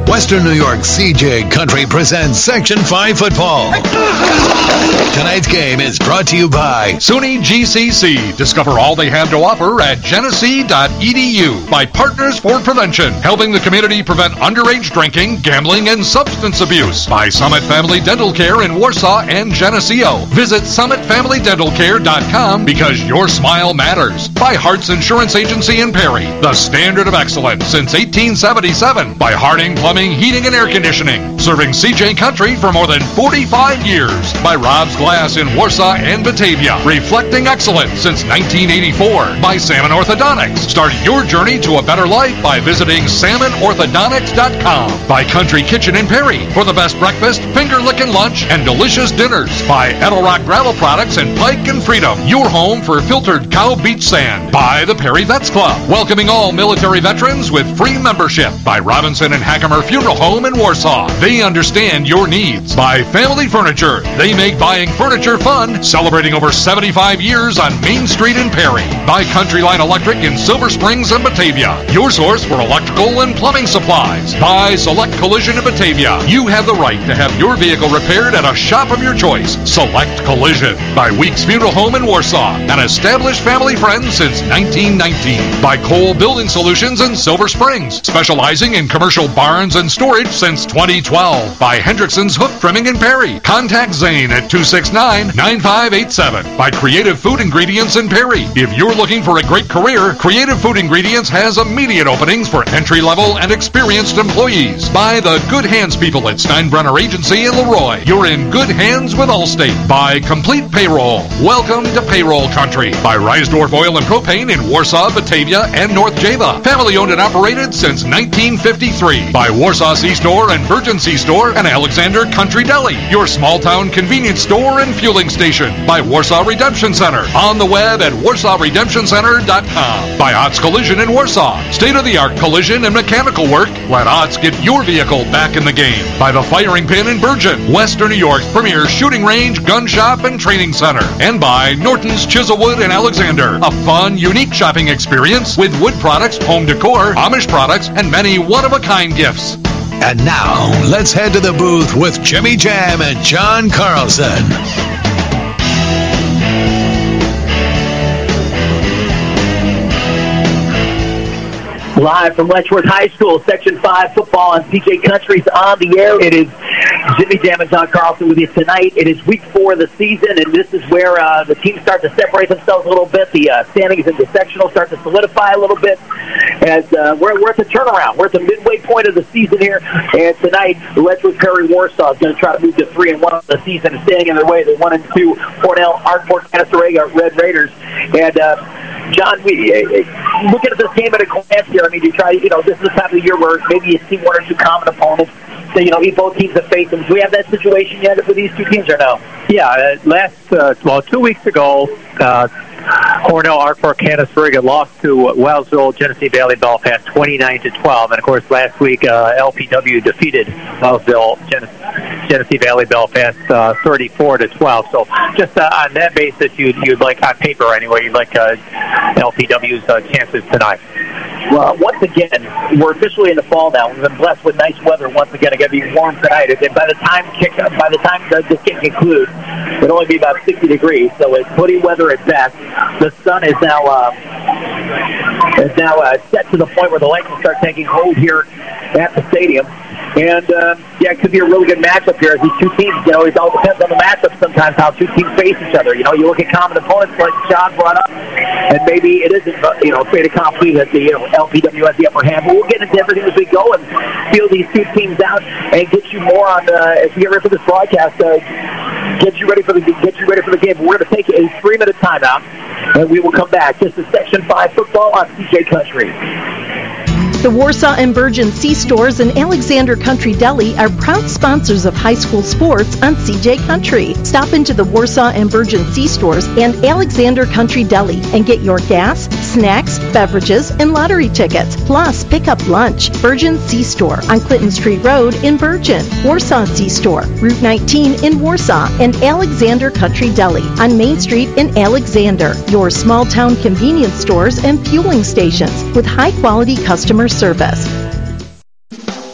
Western New York CJ Country presents Section 5 football. Tonight's game is brought to you by SUNY GCC. Discover all they have to offer at genesee.edu. By Partners for Prevention, helping the community prevent underage drinking, gambling, and substance abuse. By Summit Family Dental Care in Warsaw and Geneseo. Visit summitfamilydentalcare.com because your smile matters. By Hart's Insurance Agency in Perry, the standard of excellence since 1877. By Harding Plumbing, Heating, and Air Conditioning, serving CJ Country for more than 45 years. By Rob's Glass in Warsaw and Batavia, reflecting excellence since 1984. By Salmon Orthodontics. Start your journey to a better life by visiting salmonorthodontics.com. By Country Kitchen in Perry, for the best breakfast, finger-licking lunch, and delicious dinners. By Edelrock Gravel Products and Pike and Freedom, your home for filtered cow beach sand. By the Perry Vets Club, welcoming all military veterans with free membership. By Robinson and Hackemer Funeral Home in Warsaw, they understand your needs. By Family Furniture, they make buying furniture fun, celebrating over 75 years on Main Street in Perry. By Countryline Electric in Silver Springs and Batavia, your source for electrical and plumbing supplies. By Select Collision in Batavia, you have the right to have your vehicle repaired at a shop of your choice. Select Collision. By Weeks Funeral Home in Warsaw, an established family friend since 1919. By Cole Building Solutions in Silver Springs, specializing in commercial barns and storage since 2012. By Hendrickson's Hoof Trimming in Perry. Contact Zane at 269-9587. By Creative Food Ingredients in Perry. If you're looking for a great career, Creative Food Ingredients has immediate openings for entry-level and experienced employees. By the Good Hands people at Steinbrenner Agency in Leroy. You're in good hands with Allstate. By Complete Payroll. Welcome to Payroll Country. By Reisdorf Oil and Propane in Warsaw, Batavia, and North Java. Family owned and operated since 1953. By Warsaw C-Store and Virgin C-Store and Alexander Country Deli. Your small-town convenience store and fueling station. By Warsaw Redemption Center. On the web at warsawredemptioncenter.com. By Otts Collision in Warsaw. State-of-the-art collision and mechanical work. Let Otts get your vehicle back in the game. By the Firing Pin in Bergen. Western New York's premier shooting range, gun shop, and training center. And by Norton's Chiselwood in Alexander. A fun, unique shopping experience with wood products, home decor, Amish products, and many one-of-a-kind gifts. And now, let's head to the booth with Jimmy Jam and John Carlson. Live from Letchworth High School, Section 5 football on CJ Country's on the air. It is Jimmy Jam and John Carlson with you tonight. It is week 4 of the season, and this is where the teams start to separate themselves a little bit. The standings in the sectional start to solidify a little bit as we're at the turnaround. We're at the midway point of the season here, and tonight, the Letchworth Perry Warsaw is going to try to move to 3-1 of the season and standing in their way. They're 1-2 Cornell, Ardmore, Canastaway, Red Raiders. And John, we looking at this game at a glance here, I mean, you try, this is the time of the year where maybe you see 1 or 2 common opponents. So, both teams have faced them. Do we have that situation yet with these two teams or no? Yeah, 2 weeks ago, Cornell, Ardmore, Canastaway lost to Wellsville, Genesee Valley Belfast 29-12. And, of course, last week, LPW defeated Wellsville, Genesee Valley Belfast 34-12. So just on that basis, you'd like, on paper anyway, you'd like LPW's chances tonight. Well, once again, we're officially in the fall now. We've been blessed with nice weather once again. It's going to be warm tonight. And by the time this game concludes, it'll only be about 60 degrees. So it's hoodie weather at best. The sun is now set to the point where the lights will start taking hold here at the stadium. And, it could be a really good matchup here as these two teams, it all depends on the matchup sometimes, how two teams face each other. You look at common opponents like John brought up, and maybe it isn't, fait accompli that the LPW has the upper hand. But we'll get into everything as we go and feel these two teams out and get you more on, as we get ready for this broadcast, get you ready for the game. But we're going to take a 3-minute timeout, and we will come back. This is Section 5 football on CJ Country. The Warsaw and Virgin C-Stores and Alexander Country Deli are proud sponsors of high school sports on CJ Country. Stop into the Warsaw and Virgin C-Stores and Alexander Country Deli and get your gas, snacks, beverages, and lottery tickets. Plus, pick up lunch. Virgin C-Store on Clinton Street Road in Virgin. Warsaw C-Store, Route 19 in Warsaw, and Alexander Country Deli on Main Street in Alexander. Your small-town convenience stores and fueling stations with high-quality customer service.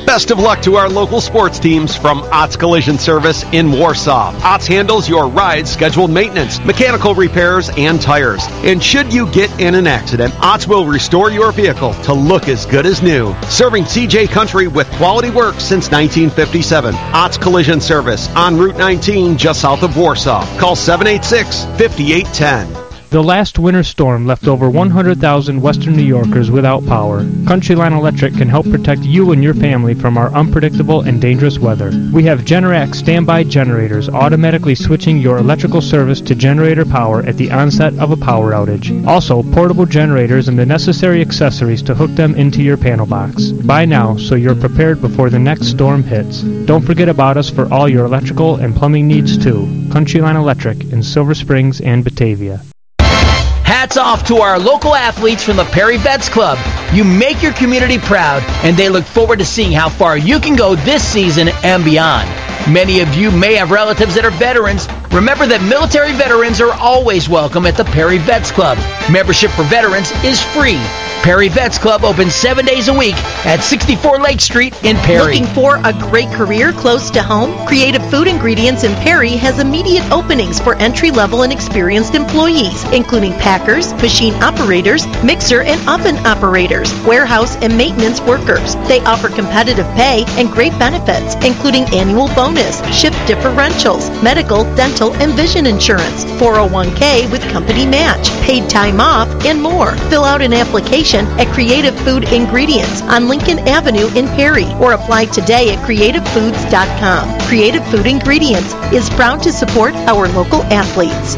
Best of luck to our local sports teams from Ott's Collision Service in Warsaw. Ott's handles your ride, scheduled maintenance, mechanical repairs, and tires. And should you get in an accident, Ott's will restore your vehicle to look as good as new. Serving CJ Country with quality work since 1957. Ott's Collision Service on Route 19 just south of Warsaw. Call 786-5810. The last winter storm left over 100,000 Western New Yorkers without power. Countryline Electric can help protect you and your family from our unpredictable and dangerous weather. We have Generac standby generators automatically switching your electrical service to generator power at the onset of a power outage. Also, portable generators and the necessary accessories to hook them into your panel box. Buy now so you're prepared before the next storm hits. Don't forget about us for all your electrical and plumbing needs too. Countryline Electric in Silver Springs and Batavia. Hats off to our local athletes from the Perry Vets Club. You make your community proud, and they look forward to seeing how far you can go this season and beyond. Many of you may have relatives that are veterans. Remember that military veterans are always welcome at the Perry Vets Club. Membership for veterans is free. Perry Vets Club opens 7 days a week at 64 Lake Street in Perry. Looking for a great career close to home? Creative Food Ingredients in Perry has immediate openings for entry-level and experienced employees, including packers, machine operators, mixer and oven operators, warehouse and maintenance workers. They offer competitive pay and great benefits, including annual bonus, shift differentials, medical, dental, and vision insurance, 401k with company match, paid time off, and more. Fill out an application at Creative Food Ingredients on Lincoln Avenue in Perry or apply today at creativefoods.com. Creative Food Ingredients is proud to support our local athletes.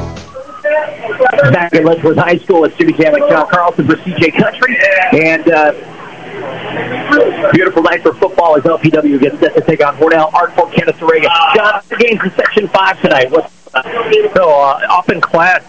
Back at Letchworth High School at Jimmy Jam and John Carlson for CJ Country. And beautiful night for football as LPW gets set to take on Hornell, Ardfort, Canastaway. John, the game's in Section 5 tonight. Up in class,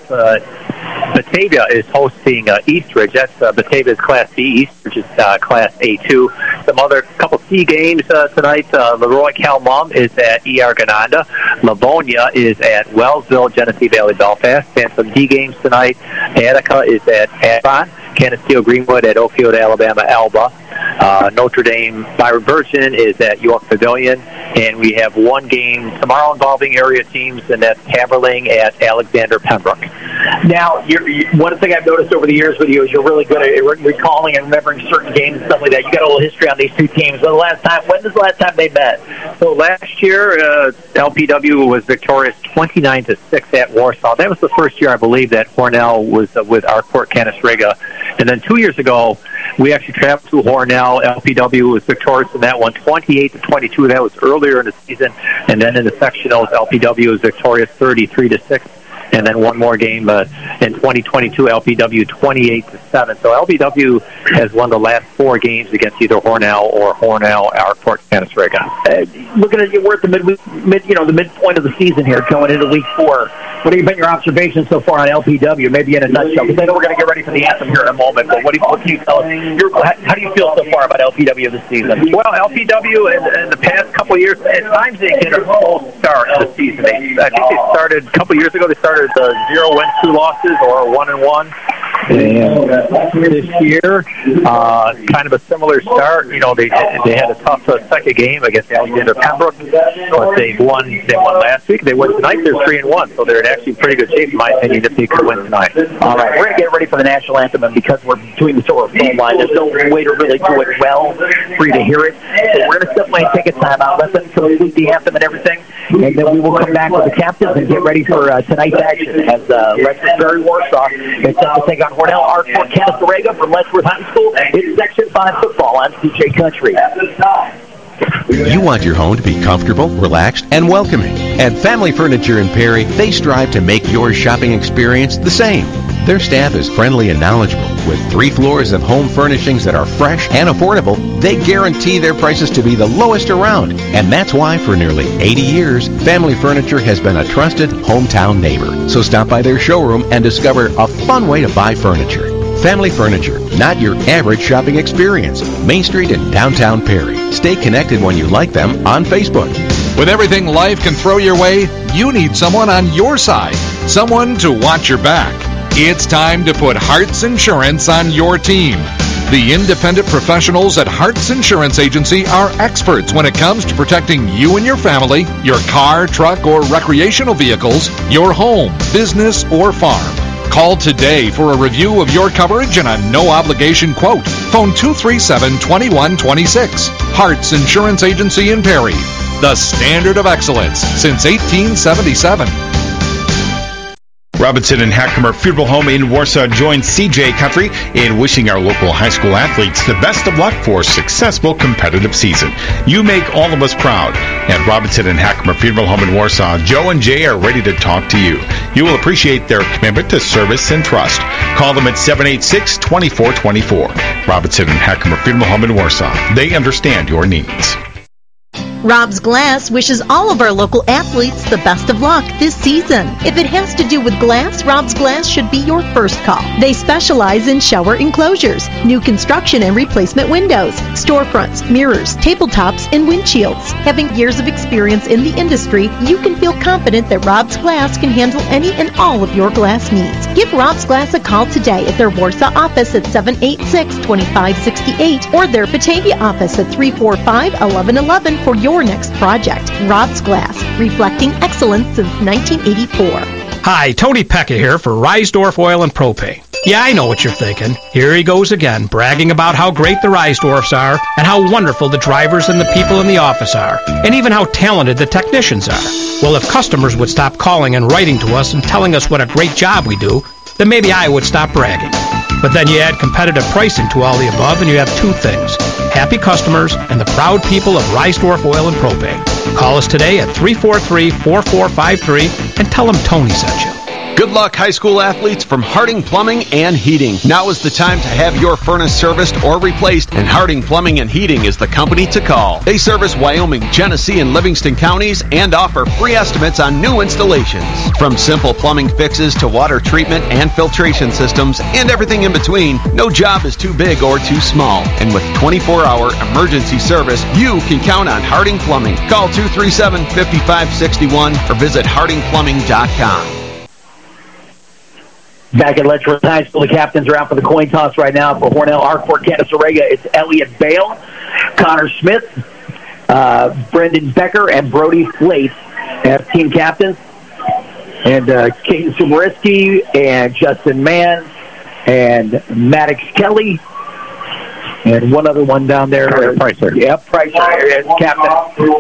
Batavia is hosting Eastridge. That's Batavia's Class B. Eastridge is Class A2. Some other couple C games tonight. Leroy Calmum is at E.R. Gananda. Livonia is at Wellsville, Genesee Valley, Belfast. And some D games tonight. Attica is at Avon. Canisteo Greenwood at Oakfield, Alabama, Alba. Notre Dame Byron Burton is at York Pavilion. And we have one game tomorrow involving area teams, and that's Haberling at Alexander Pembroke. Now, one thing I've noticed over the years with you is you're really good at recalling and remembering certain games and stuff like that. You got a little history on these two teams. When was the last time they met? So last year, LPW was victorious 29-6 at Warsaw. That was the first year, I believe, that Hornell was with Ardfort Canastaway. And then 2 years ago, we actually traveled to Hornell. LPW was victorious in that one, 28-22. That was earlier in the season. And then in the sectionals, LPW was victorious 33-6. And then one more game in 2022, LPW 28-7. So LPW has won the last 4 games against either Hornell or Hornell Ardfort Canastaway. Looking at you, we're at the the midpoint of the season here, going into Week 4. What have been your observations so far on LPW? Maybe in a nutshell, because I know we're going to get ready for the anthem here in a moment. But what can you tell us? How do you feel so far about LPW this season? Well, LPW in the past couple of years, at times they get a slow start to the season. I think they started a couple of years ago. They started 0 wins, 2 losses, or 1-1. And this year, kind of a similar start. You know, they had a tough second game against Alexander Pembroke, but they won last week. They won tonight. They're 3-1, so they're in actually pretty good shape, in my opinion, if they could win tonight. All right, we're going to get ready for the national anthem, and because we're doing the sort of phone line, there's no way to really do it well for you to hear it. So we're going to simply take a time out, let them complete the anthem and everything, and then we will come back with the captains and get ready for tonight's action as Letchworth Berry Warsaw is set to take on Hornell Ardfort Canastaway from Letchworth High School. It's Section 5 football on CJ Country. You want your home to be comfortable, relaxed, and welcoming. At Family Furniture in Perry, they strive to make your shopping experience the same. Their staff is friendly and knowledgeable. With 3 floors of home furnishings that are fresh and affordable, they guarantee their prices to be the lowest around. And that's why for nearly 80 years, Family Furniture has been a trusted hometown neighbor. So stop by their showroom and discover a fun way to buy furniture. Family Furniture, not your average shopping experience. Main Street in downtown Perry. Stay connected when you like them on Facebook. With everything life can throw your way, you need someone on your side, someone to watch your back. It's time to put Hearts Insurance on your team. The independent professionals at Hart's Insurance Agency are experts when it comes to protecting you and your family, your car, truck, or recreational vehicles, your home, business, or farm. Call today for a review of your coverage and a no-obligation quote. Phone 237-2126. Hart's Insurance Agency in Perry. The standard of excellence since 1877. Robinson and Hackemer Funeral Home in Warsaw joins CJ Country in wishing our local high school athletes the best of luck for a successful competitive season. You make all of us proud. At Robinson and Hackemer Funeral Home in Warsaw, Joe and Jay are ready to talk to you. You will appreciate their commitment to service and trust. Call them at 786-2424. Robinson and Hackemer Funeral Home in Warsaw. They understand your needs. Rob's Glass wishes all of our local athletes the best of luck this season. If it has to do with glass, Rob's Glass should be your first call. They specialize in shower enclosures, new construction and replacement windows, storefronts, mirrors, tabletops, and windshields. Having years of experience in the industry, you can feel confident that Rob's Glass can handle any and all of your glass needs. Give Rob's Glass a call today at their Warsaw office at 786-2568 or their Batavia office at 345-1111 for your next project. Rob's Glass, reflecting excellence since 1984. Hi, Tony Pecca here for Reisdorf Oil and Propane. Yeah, I know what you're thinking. Here he goes again, bragging about how great the Reisdorfs are and how wonderful the drivers and the people in the office are, and even how talented the technicians are. Well, if customers would stop calling and writing to us and telling us what a great job we do, then maybe I would stop bragging. But then you add competitive pricing to all the above and you have two things: happy customers and the proud people of Reisdorf Oil and Propane. Call us today at 343-4453 and tell them Tony sent you. Good luck, high school athletes from Harding Plumbing and Heating. Now is the time to have your furnace serviced or replaced, and Harding Plumbing and Heating is the company to call. They service Wyoming, Genesee, and Livingston counties and offer free estimates on new installations. From simple plumbing fixes to water treatment and filtration systems and everything in between, no job is too big or too small. And with 24-hour emergency service, you can count on Harding Plumbing. Call 237-5561 or visit hardingplumbing.com. Back at Letchworth High School, the captains are out for the coin toss right now. For Hornell, Arkport, Canasteraga, it's Elliot Bale, Connor Smith, Brendan Becker, and Brody Slate as team captains. And Caden Sumariski and Justin Mann and Maddox Kelly. And one other one down there. Pricer. Yep, Pricer is captain.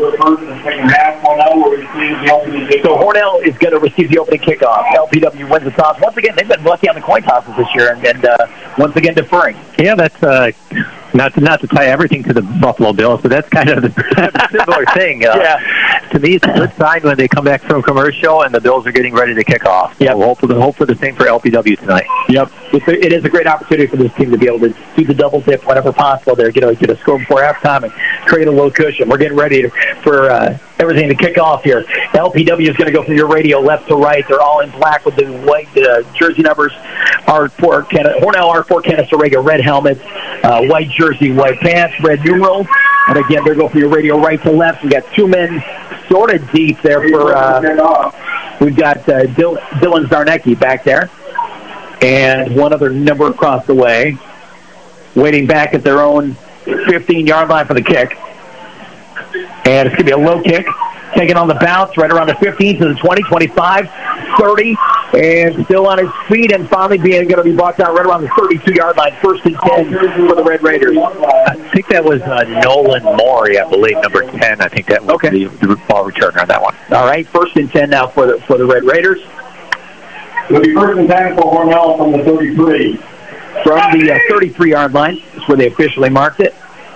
So Hornell is going to receive the opening kickoff. LPW wins the toss. Once again, they've been lucky on the coin tosses this year, and once again deferring. Yeah, that's not to tie everything to the Buffalo Bills, but that's kind of the similar thing. To me, it's a good sign when they come back from commercial and the Bills are getting ready to kick off. Yep. So hope for the same for LPW tonight. Yep. It is a great opportunity for this team to be able to do the double dip whenever possible. There, get a score before halftime and create a little cushion. We're getting ready for everything to kick off here. LPW is going to go from your radio left to right. They're all in black with the white jersey numbers. Hornell, Arkport, Canasteraga, red helmets, white jersey, white pants, red numerals. And again, they're going from your radio right to left. We got two men sort of deep there for. We've got Dylan Zarnecki back there, and one other number across the way, waiting back at their own 15-yard line for the kick. And it's going to be a low kick, taking on the bounce right around the 15 to the 20, 25, 30, and still on his feet, and finally going to be brought down right around the 32-yard line, 1st and 10 for the Red Raiders. I think that was Nolan Morey, I believe, number 10. I think that was the ball returner on that one. All right, 1st and 10 now for the Red Raiders. It'll be 1st and 10 for Hornell from the 33. From the 33-yard line, that's where they officially marked it.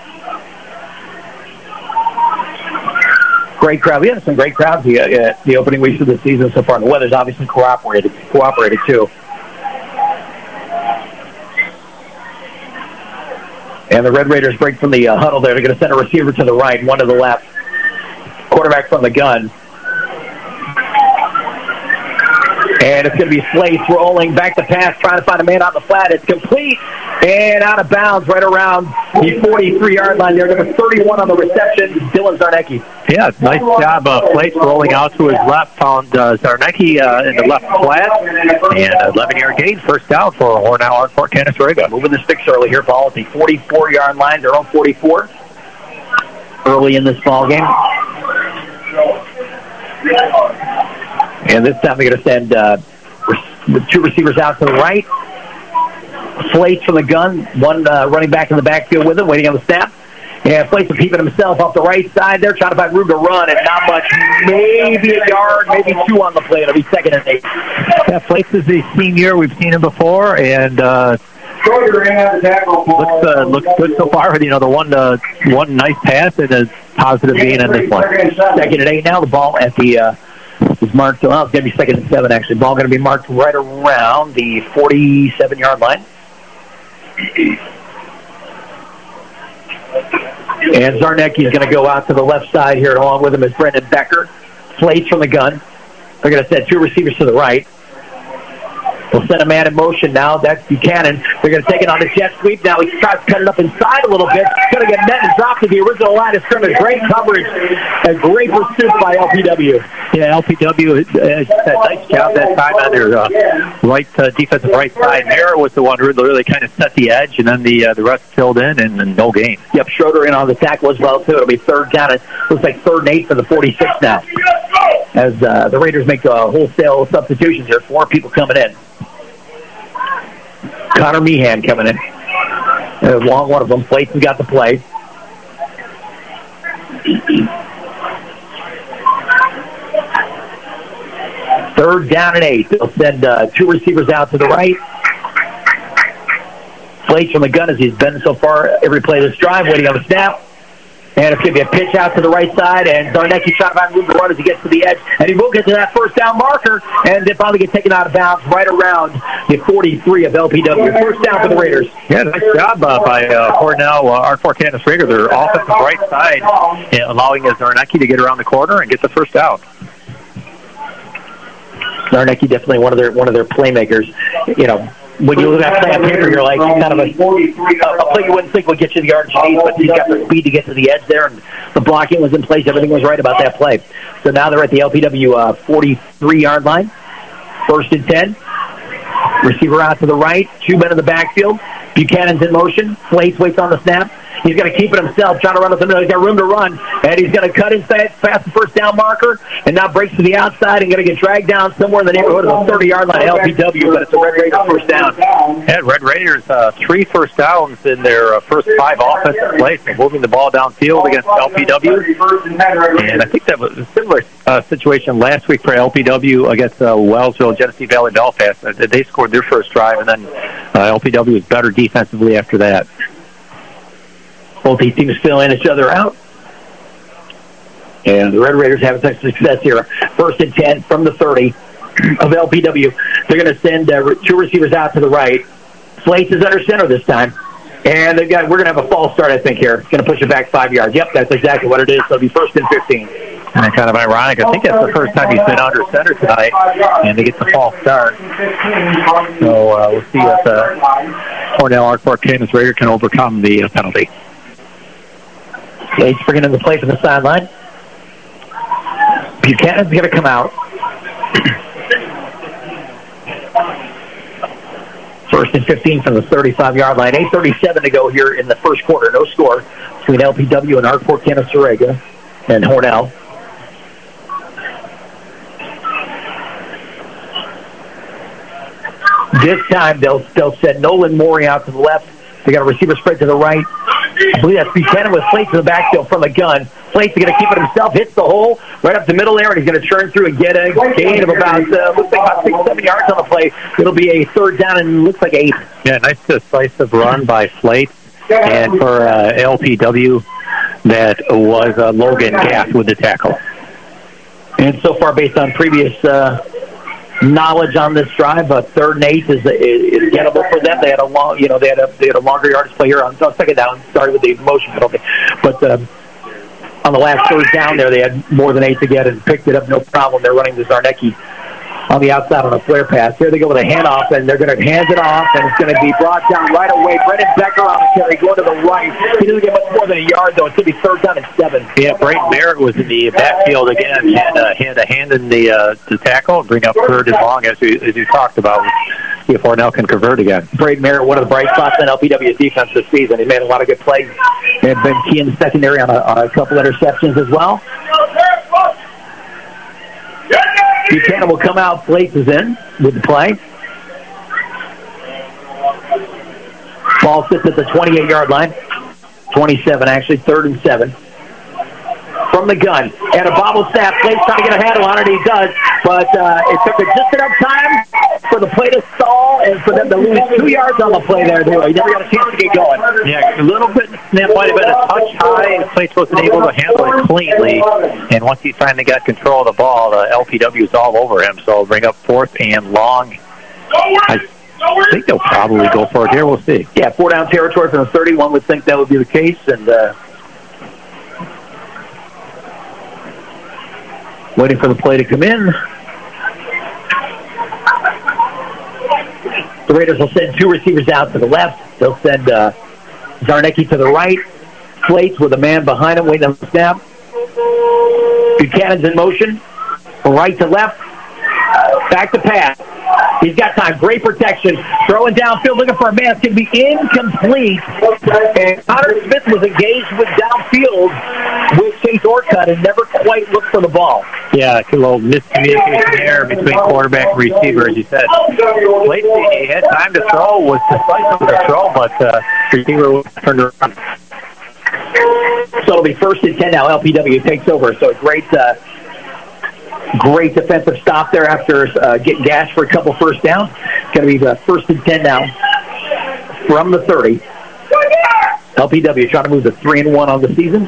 Great crowd. We had some great crowds the opening weeks of the season so far. The weather's obviously cooperated too. And the Red Raiders break from the huddle there. They're going to send a receiver to the right, one to the left. Quarterback from the gun. And it's going to be Slate rolling back the pass, trying to find a man on the flat. It's complete And out of bounds right around the 43-yard line there. Number 31 on the reception, Dylan Zarnecki. Yeah, nice job. Flates rolling out to his left, found Zarnecki in the left flat, and 11-yard gain, first down for Hornell Art Canastariga. Moving the sticks early here, ball at the 44-yard line, their own 44. Early in this ball game. And this time they're going to send with two receivers out to the right. Flates from the gun, one running back in the backfield with him, waiting on the snap. And Flates is keeping himself off the right side there, trying to find room to run, and not much, maybe a yard, maybe two on the play. It'll be 2nd and 8. Yeah, Flates is a senior. We've seen him before, and looks good so far. You know, the one nice pass and a positive gain on this one. 2nd and 8 now. The ball at the is marked. Well, it's going to be 2nd and 7 actually. Ball going to be marked right around the 47-yard line. And Zarnecki is going to go out to the left side here, and along with him is Brendan Becker. Flates from the gun. They're going to send two receivers to the right. We'll send a man in motion now. That's Buchanan. They're going to take it on the jet sweep. Now he tries to cut it up inside a little bit. Going to get met and dropped to the original line of scrimmage. Great coverage. A great pursuit by LPW. Yeah, LPW did a nice job that time on their defensive right side. Mara was the one who really kind of set the edge, and then the rest filled in and no gain. Yep, Schroeder in on the tackle as well, too. It'll be 3rd down. It looks like 3rd and 8 for the 46 now. As the Raiders make wholesale substitutions here. 4 people coming in. Connor Meehan coming in. Long one of them. Flayton got the play. Third down and 8. They'll send two receivers out to the right. Flates from the gun as he's been so far every play of this drive, waiting on the snap. And it's going to be a pitch out to the right side, and Zarnecki trying to find room to run as he gets to the edge. And he will get to that first down marker, and they finally get taken out of bounds right around the 43 of LPW. First down for the Raiders. Yeah, nice job by Cornell, R4 Canis Raider. Their offensive right side, allowing Zarnecki to get around the corner and get the first down. Zarnecki definitely one of their playmakers. You know, when you look at that play on paper, you're like kind of a play you wouldn't think would get you the yardage you need, but he's got the speed to get to the edge there, and the blocking was in place. Everything was right about that play. So now they're at the LPW 43-yard line. 1st and 10. Receiver out to the right. 2 men in the backfield. Buchanan's in motion. Flates waits on the snap. He's going to keep it himself, trying to run up the middle. He's got room to run, and he's going to cut inside past the first down marker, and now breaks to the outside and going to get dragged down somewhere in the neighborhood of the 30-yard line of LPW, but it's a Red Raiders first down. Yeah, Red Raiders, 3 first downs in their first 5 offensive plays. They're moving the ball downfield against LPW. And I think that was a similar situation last week for LPW against Wellsville, Genesee Valley, Belfast. They scored their first drive, and then LPW was better defensively after that. Both these teams filling each other out. And the Red Raiders having such success here. 1st and 10 from the 30 of LPW. They're going to send 2 receivers out to the right. Flates is under center this time. And we're going to have a false start, I think, here. It's going to push it back 5 yards. Yep, that's exactly what it is. So it'll be 1st and 15. And kind of ironic. I think that's the first time he's been under center tonight, and they get the false start. So we'll see if Cornell Art Canis Raider can overcome the penalty. Flates bringing in the play from the sideline. Buchanan's going to come out. 1st and 15 from the 35-yard line. 8:37 to go here in the first quarter. No score between LPW and Art Canastariga and Hornell. This time they'll send Nolan Morey out to the left. They got a receiver spread to the right. I believe that's Buchanan with Flates in the backfield from the gun. Flates is going to keep it himself, hits the hole right up the middle there, and he's going to turn through and get a gain of about, looks like about 6-7 yards on the play. It'll be a 3rd down and looks like 8. Yeah, nice decisive run by Flates. And for LPW, that was Logan Gaff with the tackle. And so far, based on previous knowledge on this drive, 3rd and 8 is gettable for them. They had a long, they had a longer yardage play here on 2nd down. Started with the motion penalty, but on the last 3rd down there, they had more than 8 to get and picked it up no problem. They're running the Zarnecki on the outside on a flare pass. Here they go with a handoff, and they're going to hand it off, and it's going to be brought down right away. Brendan Becker on the carry, going to the right. He didn't get much more than a yard, though. It's going to be 3rd down and 7. Yeah, Brayton Merritt was in the backfield again. He had a hand in the tackle and bring up 3rd and long, as you talked about. See if Hornell can convert again. Brayden Merritt, one of the bright spots in LPW's defense this season. He made a lot of good plays. He had been key in the secondary on a couple interceptions as well. Buchanan will come out. Flates is in with the play. Ball sits at the 28-yard line. 27, actually, 3rd and 7. From the gun. And a bobble snap. Flates trying to get a handle on it. He does. But it took just enough time for the play to stall and for them to lose 2 yards on the play there. He never got a chance to get going. Yeah, a little bit. Snap might have been a touch high, and Flates wasn't able to handle it cleanly. And once he finally got control of the ball, the LPW is all over him. So it'll bring up 4th and long. I think they'll probably go for it here. We'll see. Yeah, 4 down territory from the 31 would think that would be the case. And waiting for the play to come in. The Raiders will send 2 receivers out to the left. They'll send Zarnecki to the right. Flates with a man behind him waiting on the snap. Buchanan's in motion. From right to left. Back to pass. He's got time. Great protection. Throwing downfield, looking for a man. It's going to be incomplete. And Connor Smith was engaged with downfield with Chase Orcutt and never quite looked for the ball. Yeah, a little miscommunication there between quarterback and receiver, as you said. Lacey, he had time to throw, was decisive with the throw, but receiver turned around. So it'll be 1st and 10 now. LPW takes over. So a great defensive stop there after getting gashed for a couple first downs. It's going to be the 1st and 10 now from the 30. LPW trying to move to 3-1 on the season.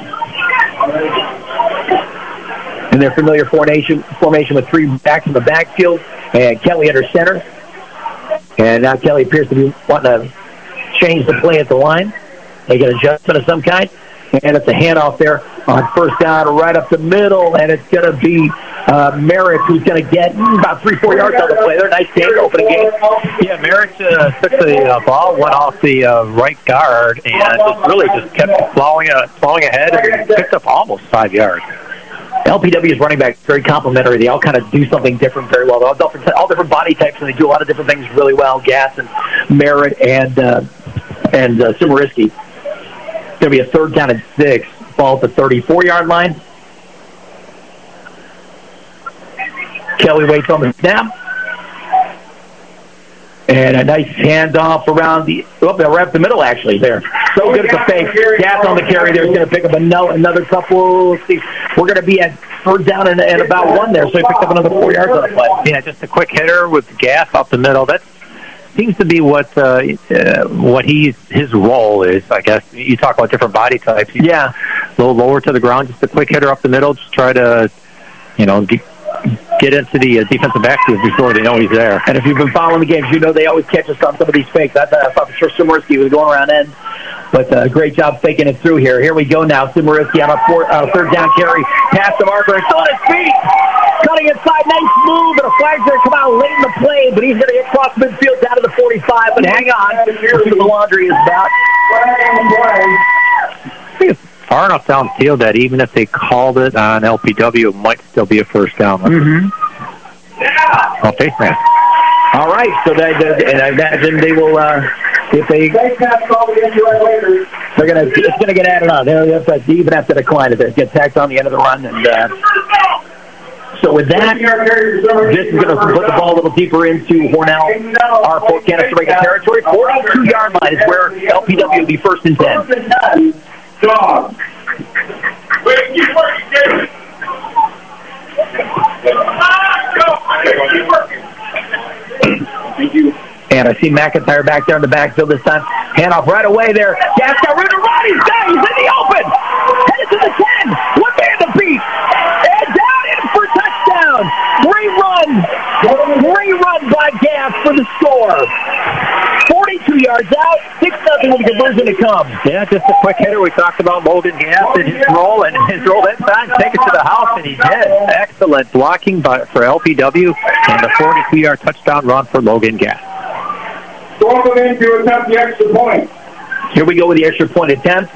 In their familiar formation with 3 backs in the backfield and Kelly under center. And now Kelly appears to be wanting to change the play at the line, make an adjustment of some kind. And it's a handoff there on 1st down right up the middle, and it's going to be Merritt who's going to get about 3-4 yards on the play. They're a nice game, opening game. Yeah, Merritt took the ball, went off the right guard, and just kept plowing ahead and picked up almost 5 yards. LPW's running back very complimentary. They all kind of do something different very well. They're all different body types, and they do a lot of different things really well. Gass and Merritt and Simoriski. It's going to be a 3rd down and 6. Ball at the 34-yard line. Kelly waits on the snap. And a nice handoff around they're right up the middle, actually, there. So good at the fake. Gass on the carry there. He's going to pick up another couple. Let's see. We're going to be at 3rd down and about 1 there, so he picked up another 4 yards on the play. Yeah, just a quick hitter with Gass up the middle. That seems to be what his role is, I guess. You talk about different body types. Yeah. A little lower to the ground, just a quick hitter up the middle, just try to, get into the defensive backfield before they know he's there. And if you've been following the games, you know they always catch us on some of these fakes. I thought for sure Simoriski was going around end, but great job faking it through here. Here we go now. Simoriski on a 3rd down carry. Pass the marker. It's on his feet. Cutting inside. Nice move. And a flag's going to come out late in the play, but he's going to get across midfield down to the 45. But hang on. The laundry is back. I think it's far enough downfield that even if they called it on LPW, it might still be a 1st down. Mm-hmm. Oh, face mask. All right, so and I imagine they will, if they, it's going to get added on. They'll even have to decline it. They get tacked on the end of the run, and so with that, this is going to put the ball a little deeper into Hornell, our Fort Canastaway territory. 42-yard line is where LPW will be 1st and 10. Dog. Wait, keep working, Thank you. And I see McIntyre back there in the backfield this time. Handoff right away there. Gass got rid of Rod. He's down. He's in the open. Headed to the 10. One man to beat. And down in for a touchdown. Great run by Gass for the score. 42 yards out. 6-0 waiting on the conversion to come. Yeah, just a quick hitter. We talked about Logan Gass and his role that time, take it to the house, and he did. Excellent blocking for LPW and a 42-yard touchdown run for Logan Gass. Slocum in to attempt the extra point. Here we go with the extra point attempt.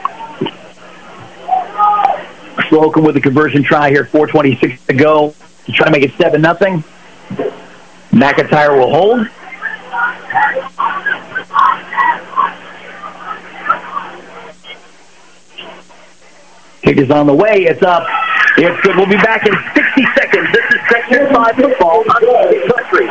Slocum with the conversion try here, 4:26 to go. To try to make it 7-0. McIntyre will hold. Kick is on the way. It's up. It's good. We'll be back in 60 seconds. This is Section 5 football on the country.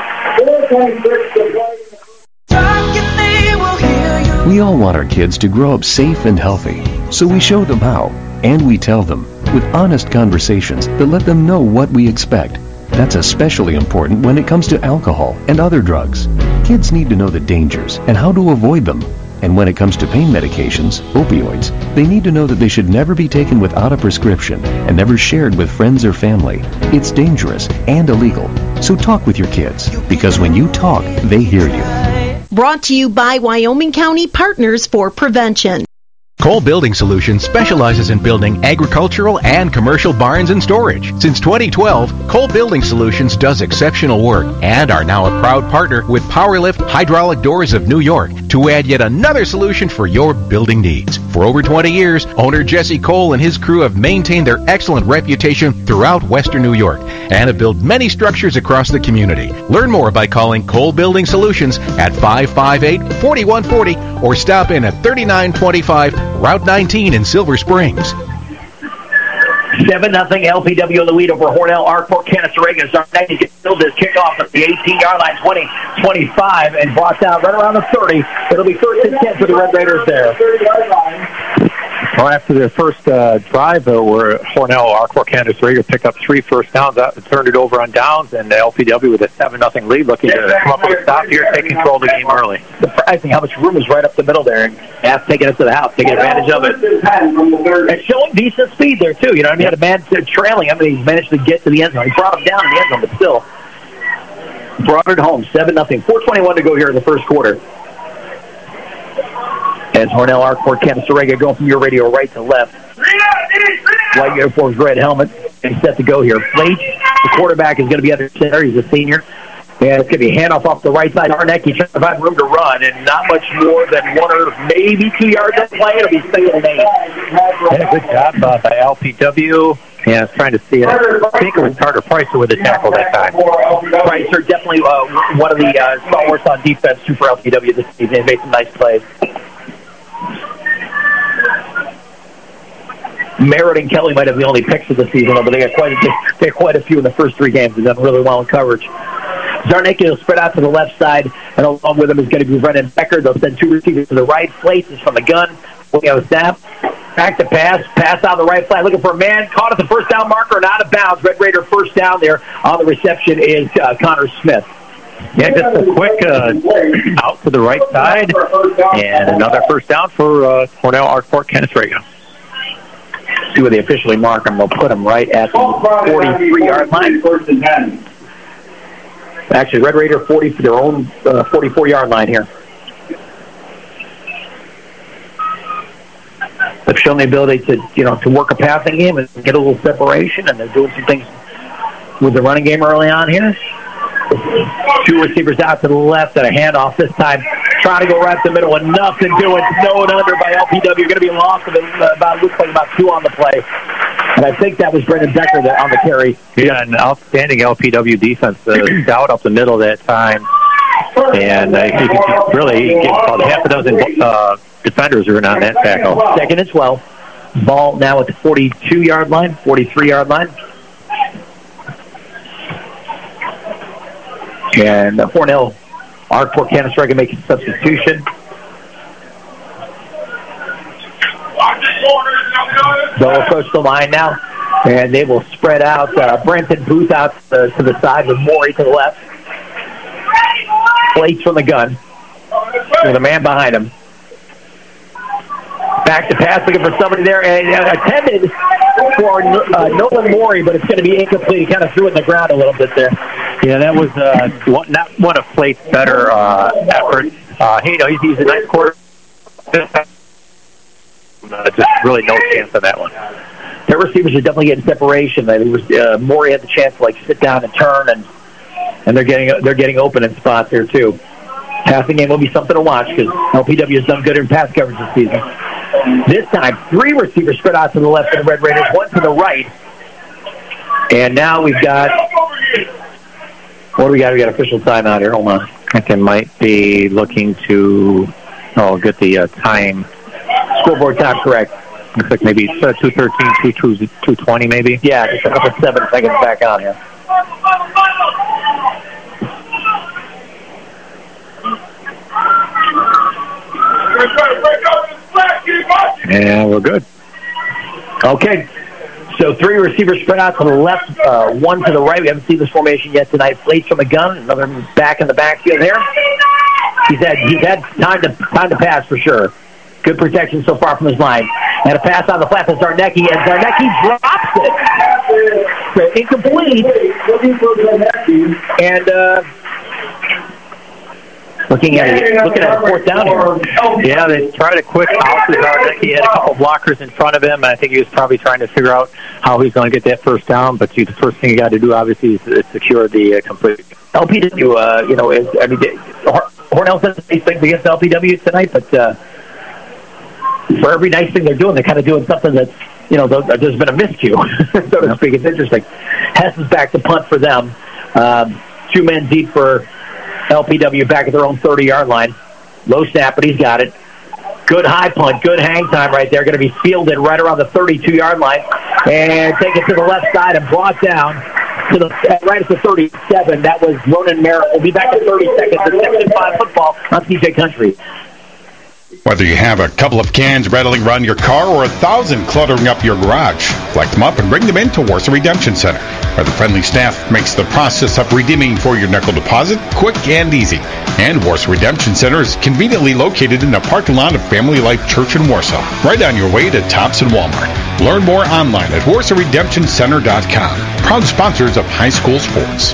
We all want our kids to grow up safe and healthy, so we show them how, and we tell them with honest conversations that let them know what we expect. That's especially important when it comes to alcohol and other drugs. Kids need to know the dangers and how to avoid them. And when it comes to pain medications, opioids, they need to know that they should never be taken without a prescription and never shared with friends or family. It's dangerous and illegal. So talk with your kids, because when you talk, they hear you. Brought to you by Wyoming County Partners for Prevention. Cole Building Solutions specializes in building agricultural and commercial barns and storage. Since 2012, Cole Building Solutions does exceptional work and are now a proud partner with Powerlift Hydraulic Doors of New York to add yet another solution for your building needs. For over 20 years, owner Jesse Cole and his crew have maintained their excellent reputation throughout Western New York and have built many structures across the community. Learn more by calling Cole Building Solutions at 558-4140 or stop in at 3925 Route 19 in Silver Springs. 7-0 LPW in the lead over Hornell, Arkport, Canasteraga. Zarnecki gets filled this kickoff at the 18-yard line, 20-25, and brought down right around the 30. It'll be 1st and 10 for the Red Raiders there. Well, after their first drive, where Hornell, Arkport, Canasteraga picked up 3 first downs, turned it over on downs, and LPW with a 7-0 lead, looking to come up with a stop here, take control of the game early. Surprising how much room is right up the middle there, and Gass taking it to the house, taking advantage of it. And showing decent speed there, too. You know what I mean? Had a man trailing him, and he's managed to get to the end zone. He brought him down in the end zone, but still brought it home. 7-0. 4:21 to go here in the first quarter. As Hornell, Arkport, Canasteraga going from your radio right to left. White uniforms, red helmet, and set to go here. Flake, the quarterback, is going to be under center. He's a senior. And it's going to be a handoff off the right side. Zarnecki trying to find room to run, and not much more than 1 or maybe 2 yards of play. It'll be 2nd and 8. Yeah, good job by LPW. Yeah, I was trying to see it. I think it was Carter Pricer with the tackle that time. Pricer, definitely one of the stalwarts on defense, too, for LPW this season. He made some nice plays. Merritt and Kelly might have the only picks of the season, but they got quite a few in the first 3 games. They've done really well in coverage. Zarnecki will spread out to the left side, and along with him is going to be Brennan Becker. They'll send 2 receivers to the right. Place is from the gun. We have a snap. Back to pass. Pass on the right side. Looking for a man. Caught at the first down marker and out of bounds. Red Raider first down there. On the reception is Connor Smith. Yeah, just a quick out to the right side. And another first down for Hornell, Arkport, Canasteraga. See where they officially mark him. They'll put him right at the 43-yard line. Actually, Red Raider 40 for their own 44-yard line here. They've shown the ability to work a passing game and get a little separation, and they're doing some things with the running game early on here. 2 receivers out to the left and a handoff this time. Trying to go right up the middle, and nothing doing. Snowed under by LPW. Going to be a loss of looks like about 2 on the play. And I think that was Brendan Becker on the carry. Yeah, an outstanding LPW defense. Stout up the middle that time. And you can really get about half a dozen defenders who are on that tackle. 2nd and 12. Ball now at the 42-yard line, 43-yard line. And Hornell, Arkport, Canasteraga making a substitution. They'll approach the line now, and they will spread out. Brenton Booth out to the side with Morey to the left. Plates from the gun with a man behind him. Back to pass, looking for somebody there, and attended for Nolan Morey, but it's going to be incomplete. He kind of threw it in the ground a little bit there. Yeah, that was not one of Plate's better efforts. He's a nice quarterback. Just really no chance on that one. Their receivers are definitely getting separation. Morey had the chance to sit down and turn, and they're getting open in spots here too. Passing game will be something to watch because LPW has done good in pass coverage this season. This time, 3 receivers spread out to the left of the Red Raiders, 1 to the right. And now we've got, what do we got? We got official timeout here. Hold on. I think they might be looking to get the time. Scoreboard time, correct. Looks like maybe 2:13, 2:20 maybe. Yeah, just a couple 7 seconds back on here. And we're good. Okay. So 3 receivers spread out to the left, 1 to the right. We haven't seen this formation yet tonight. Flates from the gun, another back in the backfield there. He's had time to pass for sure. Good protection so far from his line. And a pass on the flat to Zarnecki, and Zarnecki drops it. So incomplete. And looking at fourth down here. Yeah, they tried a quick out to Zarnecki. He had a couple blockers in front of him. I think he was probably trying to figure out how he's going to get that first down. But the first thing you got to do, obviously, is secure the complete. LPW, Hornell says these things against LPW tonight, but for every nice thing they're doing, they're kind of doing something that's, there's been a miscue, so to speak. It's interesting. Hess is back to punt for them. 2 men deep for LPW back at their own 30-yard line. Low snap, but he's got it. Good high punt, good hang time right there. Going to be fielded right around the 32-yard line and take it to the left side and brought down to right at the 37. That was Ronan Merritt. We'll be back in 30 seconds for Section 5 football on CJ Country. Whether you have a couple of cans rattling around your car or 1,000 cluttering up your garage, collect them up and bring them into Warsaw Redemption Center, where the friendly staff makes the process of redeeming for your nickel deposit quick and easy. And Warsaw Redemption Center is conveniently located in the parking lot of Family Life Church in Warsaw, right on your way to Tops and Walmart. Learn more online at WarsawRedemptionCenter.com. Proud sponsors of high school sports.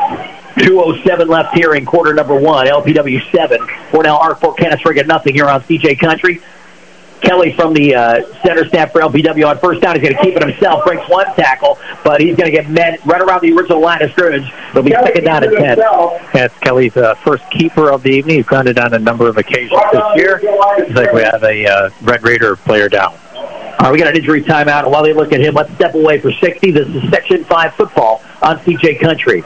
2:07 left here in quarter number 1. LPW 7. Cornell Art-Fort Canastregan nothing here on CJ Country. Kelly from the center staff for LPW on first down. He's going to keep it himself. Breaks 1 tackle, but he's going to get met right around the original line of scrimmage. It'll be second down and 10. That's Kelly's first keeper of the evening. He's done it on a number of occasions this year. It's like we have a Red Raider player down. All right, we got an injury timeout, and while they look at him, let's step away for 60. This is Section 5 football on CJ Country.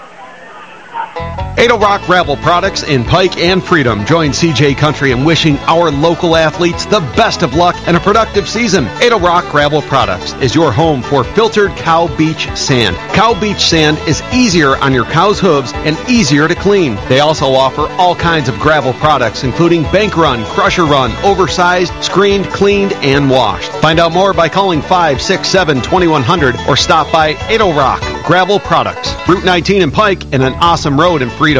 Ado Rock Gravel Products in Pike and Freedom join CJ Country in wishing our local athletes the best of luck and a productive season. Ado Rock Gravel Products is your home for filtered Cow Beach sand. Cow Beach sand is easier on your cow's hooves and easier to clean. They also offer all kinds of gravel products, including bank run, crusher run, oversized, screened, cleaned, and washed. Find out more by calling 567-2100 or stop by Ado Rock Gravel Products, Route 19 in Pike, and an awesome road in Freedom.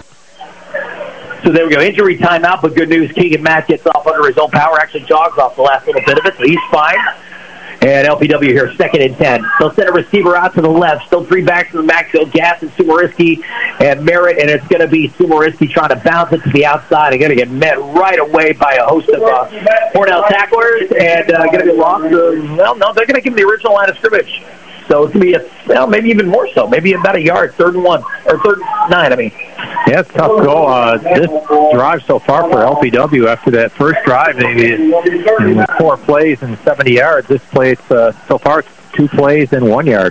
So there we go. Injury timeout, but good news. Keegan Matt gets off under his own power. Actually jogs off the last little bit of it, so he's fine. And LPW here, second and 10. They'll send a receiver out to the left. Still 3 backs in the backfield. Gass and Sumarisky and Merritt, and it's going to be Sumarisky trying to bounce it to the outside and going to get met right away by a host of Cornell tacklers and going to be lost. No, they're going to give him the original line of scrimmage. So it's going to be maybe even more so. Maybe about a yard, 3rd and 1, or 3rd and 9, I mean. Yeah, it's tough to go. This drive so far for LPW after that first drive, maybe 4 plays and 70 yards. This play, so far, it's 2 plays and 1 yard.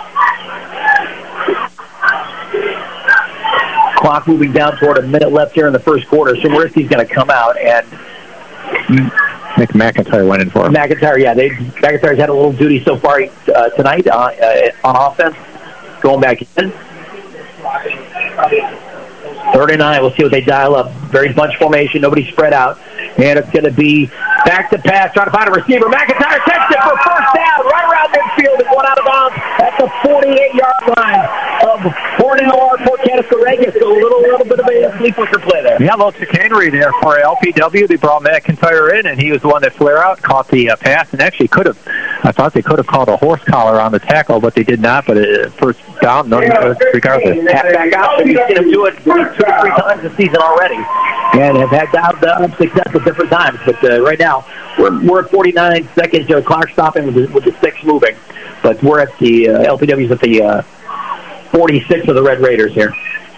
Clock moving down toward a minute left here in the first quarter. So Sumarisky's going to come out, and I think McIntyre went in for him. McIntyre, yeah. McIntyre's had a little duty so far tonight on offense. Going back in. 39. We'll see what they dial up. Very bunch formation. Nobody spread out. And it's going to be back to pass. Trying to find a receiver. McIntyre takes it for first down. Right around midfield and 1 out of bounds at the 48-yard line of Cornell Art-Fort Canastregan. So a little bit of a sleeper play there. Yeah, a little chicanery there for LPW. They brought McIntyre in, and he was the one that flare out, caught the pass, and actually I thought they could have called a horse collar on the tackle, but they did not. But first down, regardless. Halfback option, we've seen him do it 2 or 3 times this season already, and have had success at different times. But right now, we're at 49 seconds. Clock stopping with the 6 moving, but we're at the LPW's at the 46 of the Red Raiders here.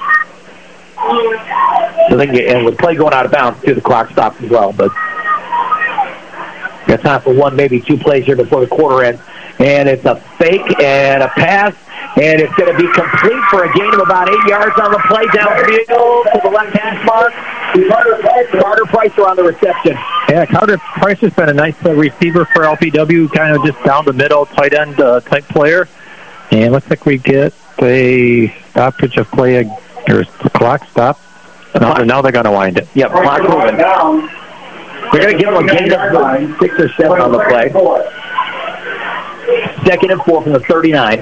So they can get, and with play going out of bounds, too, the clock stops as well. But got time for 1, maybe 2 plays here before the quarter ends. And it's a fake and a pass, and it's going to be complete for a gain of about 8 yards on the play downfield to the left hash mark. Carter Pricer on the reception. Yeah, Carter Pricer's been a nice receiver for LPW, kind of just down the middle, tight end type player. And looks like we get a stoppage of play. There's the clock stop. Now they're going to wind it. Yep, clock moving. They're going to give them a gain of 6 or 7 on the play. 2nd and 4 from the 39.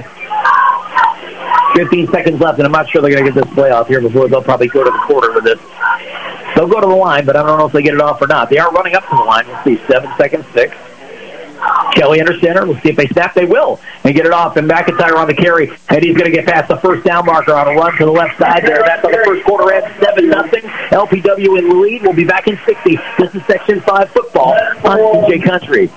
15 seconds left, and I'm not sure they're going to get this play off here before they'll probably go to the quarter with this. They'll go to the line, but I don't know if they get it off or not. They are running up to the line. We'll see. 7 seconds, 6. Kelly under center. We'll see if they snap. They will. And get it off. And McIntyre on the carry. And he's going to get past the first down marker on a run to the left side there. That's on the first quarter end. 7-0. LPW in the lead. We'll be back in 60. This is Section 5 football on CJ Country.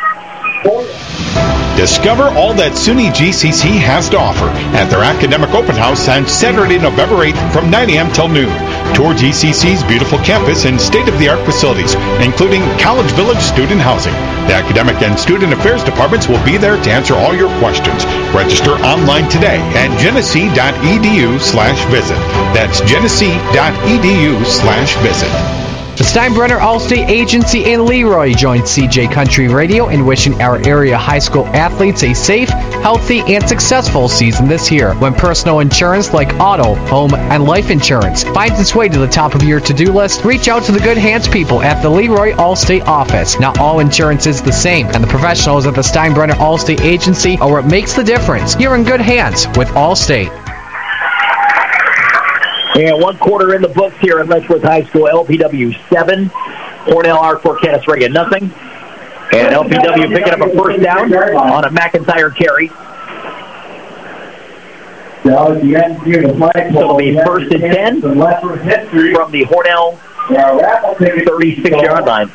Discover all that SUNY GCC has to offer at their Academic Open House on Saturday, November 8th from 9 a.m. till noon. Tour GCC's beautiful campus and state-of-the-art facilities, including College Village student housing. The Academic and Student Affairs departments will be there to answer all your questions. Register online today at genesee.edu/visit. That's genesee.edu/visit. The Steinbrenner Allstate Agency in Leroy joins CJ Country Radio in wishing our area high school athletes a safe, healthy, and successful season this year. When personal insurance like auto, home, and life insurance finds its way to the top of your to-do list, reach out to the good hands people at the Leroy Allstate office. Not all insurance is the same, and the professionals at the Steinbrenner Allstate Agency are what makes the difference. You're in good hands with Allstate. And 1 quarter in the books here at Letchworth High School. LPW 7, Cornell Art-for-Canis Reagan nothing. And LPW picking up a first down on a McIntyre carry. So it'll be 1st and 10 from the Hornell 36-yard line.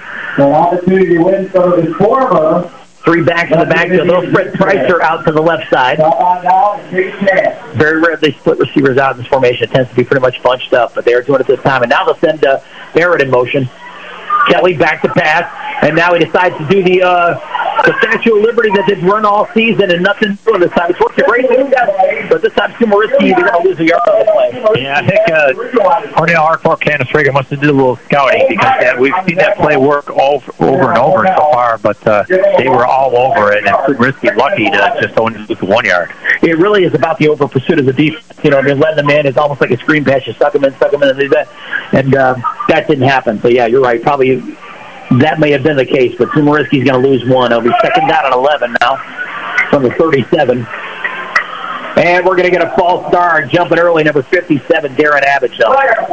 3 backs in the backfield. They'll spread Pricer out to the left side. Very rare they split receivers out in this formation. It tends to be pretty much bunched up, but they are doing it this time. And now they'll send Barrett in motion. Kelly back to pass, and now he decides to do the Statue of Liberty that they've run all season, and nothing doing this time. It's worked a great deal, but this time Sumarisky, they're going to lose a yard on the play. Yeah, I think Cornell Art-for-Canis Reagan must have did a little scouting, because we've seen that play work over and over so far, but they were all over it, and Sumarisky lucky to just only lose 1 yard. It really is about the over pursuit of the defense. You know, they're letting them in. It's almost like a screen pass. You suck them in, and that didn't happen. So, yeah, you're right. Probably that may have been the case, but Sumarisky's going to lose 1. It'll be 2nd down and 11 now from the 37. And we're going to get a false start jumping early, number 57, Darren Abichel.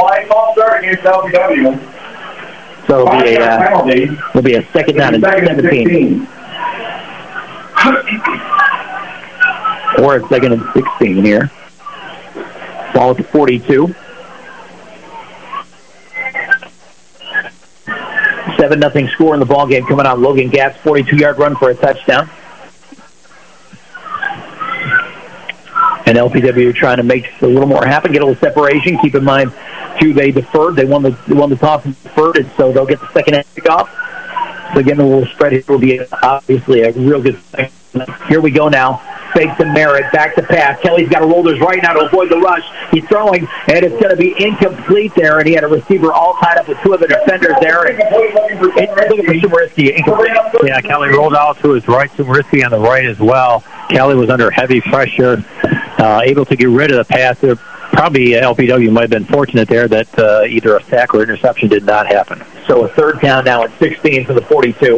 So it'll be a 2nd down and 17. Or a 2nd and 16 here. Ball at the 42. 7-0 score in the ball game coming out. Logan Gatt's 42-yard run for a touchdown. And LPW trying to make a little more happen, get a little separation. Keep in mind, too, they deferred. They won the toss and deferred it, so they'll get the second half kickoff. So again, a little spread here will be obviously a real good thing. Here we go now. Fake to Merritt, back to pass. Kelly's got to roll his right now to avoid the rush. He's throwing, and it's going to be incomplete there, and he had a receiver all tied up with 2 of the defenders there. And looking for Sumarisky, incomplete. Yeah, Kelly rolled out to his right, Sumarisky on the right as well. Kelly was under heavy pressure, able to get rid of the pass. Probably LPW might have been fortunate there that either a sack or interception did not happen. So a 3rd down now at 16 for the 42.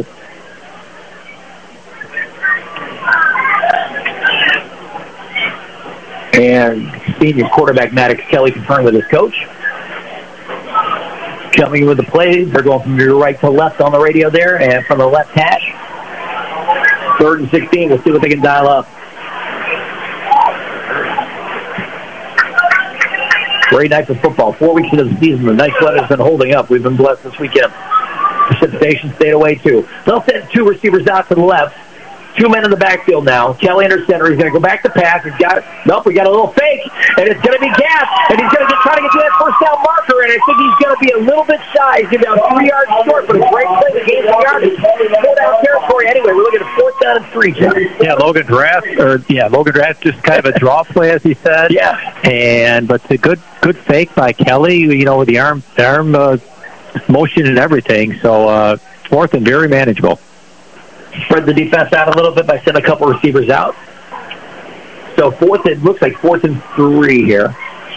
And senior quarterback Maddox Kelly confirmed with his coach. Coming with the plays. They're going from your right to left on the radio there, and from the left hash. 3rd and 16. We'll see what they can dial up. Great night for football. 4 weeks into the season, the nice weather's been holding up. We've been blessed this weekend. Precipitation stayed away, too. They'll send 2 receivers out to the left. 2 men in the backfield now. Kelly under center. He's going to go back to pass. We got a little fake, and it's going to be Gass, and he's going to try to get to that first down marker, and I think he's going to be a little bit shy. He's about 3 yards short, but a great play to gain some yards. 4-down territory anyway. We're looking at 4th down and 3, Jeff. Yeah, Logan Draft, just kind of a draw play, as he said. Yeah. But it's a good fake by Kelly, with the arm motion and everything. So 4th and very manageable. Spread the defense out a little bit by sending a couple receivers out. So it looks like 4th and 3 here.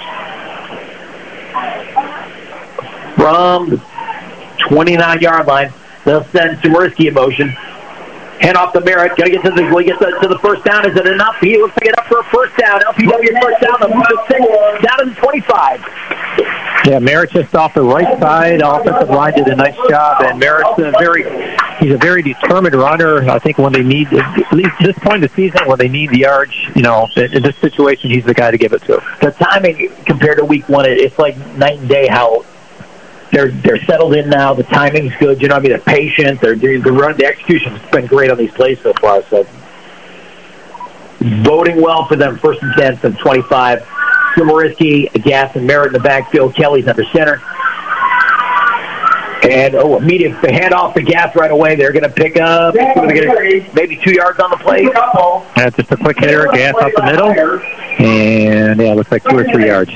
From the 29-yard line, they'll send Sumersky in motion. Hand off to Merritt. Got to get to the first down. Is it enough? He looks like enough for a first down. LPW first down. They'll move to 6, down to the 25. Yeah, Merritt just off the right side. Offensive line did a nice job, and Merritt's he's a very determined runner. I think when they need, at least this point in the season, when they need the yards, in this situation, he's the guy to give it to. The timing compared to week 1, it's like night and day how they're settled in now. The timing's good. They're patient. The execution's been great on these plays so far. So voting well for them. 1st and 10 from 25. Sumersky, Gass, and Merritt in the backfield. Kelly's under center. And, immediate handoff to Gass right away. They're going to pick up maybe 2 yards on the play. Yeah, just a quick hitter, Gass up the middle. And, it looks like 2 or 3 yards.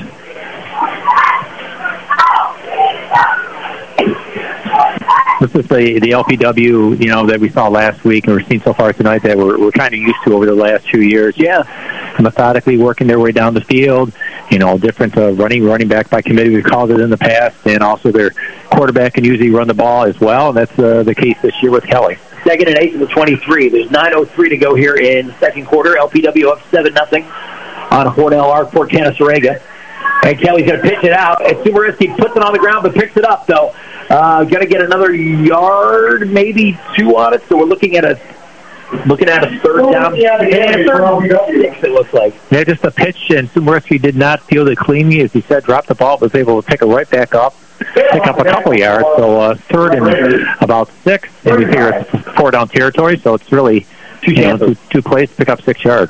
This is the LPW, that we saw last week and we're seeing so far tonight that we're kind of used to over the last 2 years. Yeah. Methodically working their way down the field, different running back by committee. We've called it in the past, and also their quarterback can usually run the ball as well, and that's the case this year with Kelly. 2nd and 8 to the 23. There's 9:03 to go here in the second quarter. LPW up 7-0 on Hornell Arkport Canasteraga. And Kelly's going to pitch it out, and Sumersky puts it on the ground but picks it up, though. Going to get another yard, maybe 2 on it, so we're looking at a 3rd down. Yeah, 3rd and 6, it looks like. Yeah, just a pitch, and Sumersky did not field it cleanly, as he said, dropped the ball, but was able to pick it right back up, pick up a couple of yards. So 3rd and about 6, and we figure it's 4-down territory, so it's really two plays to pick up 6 yards.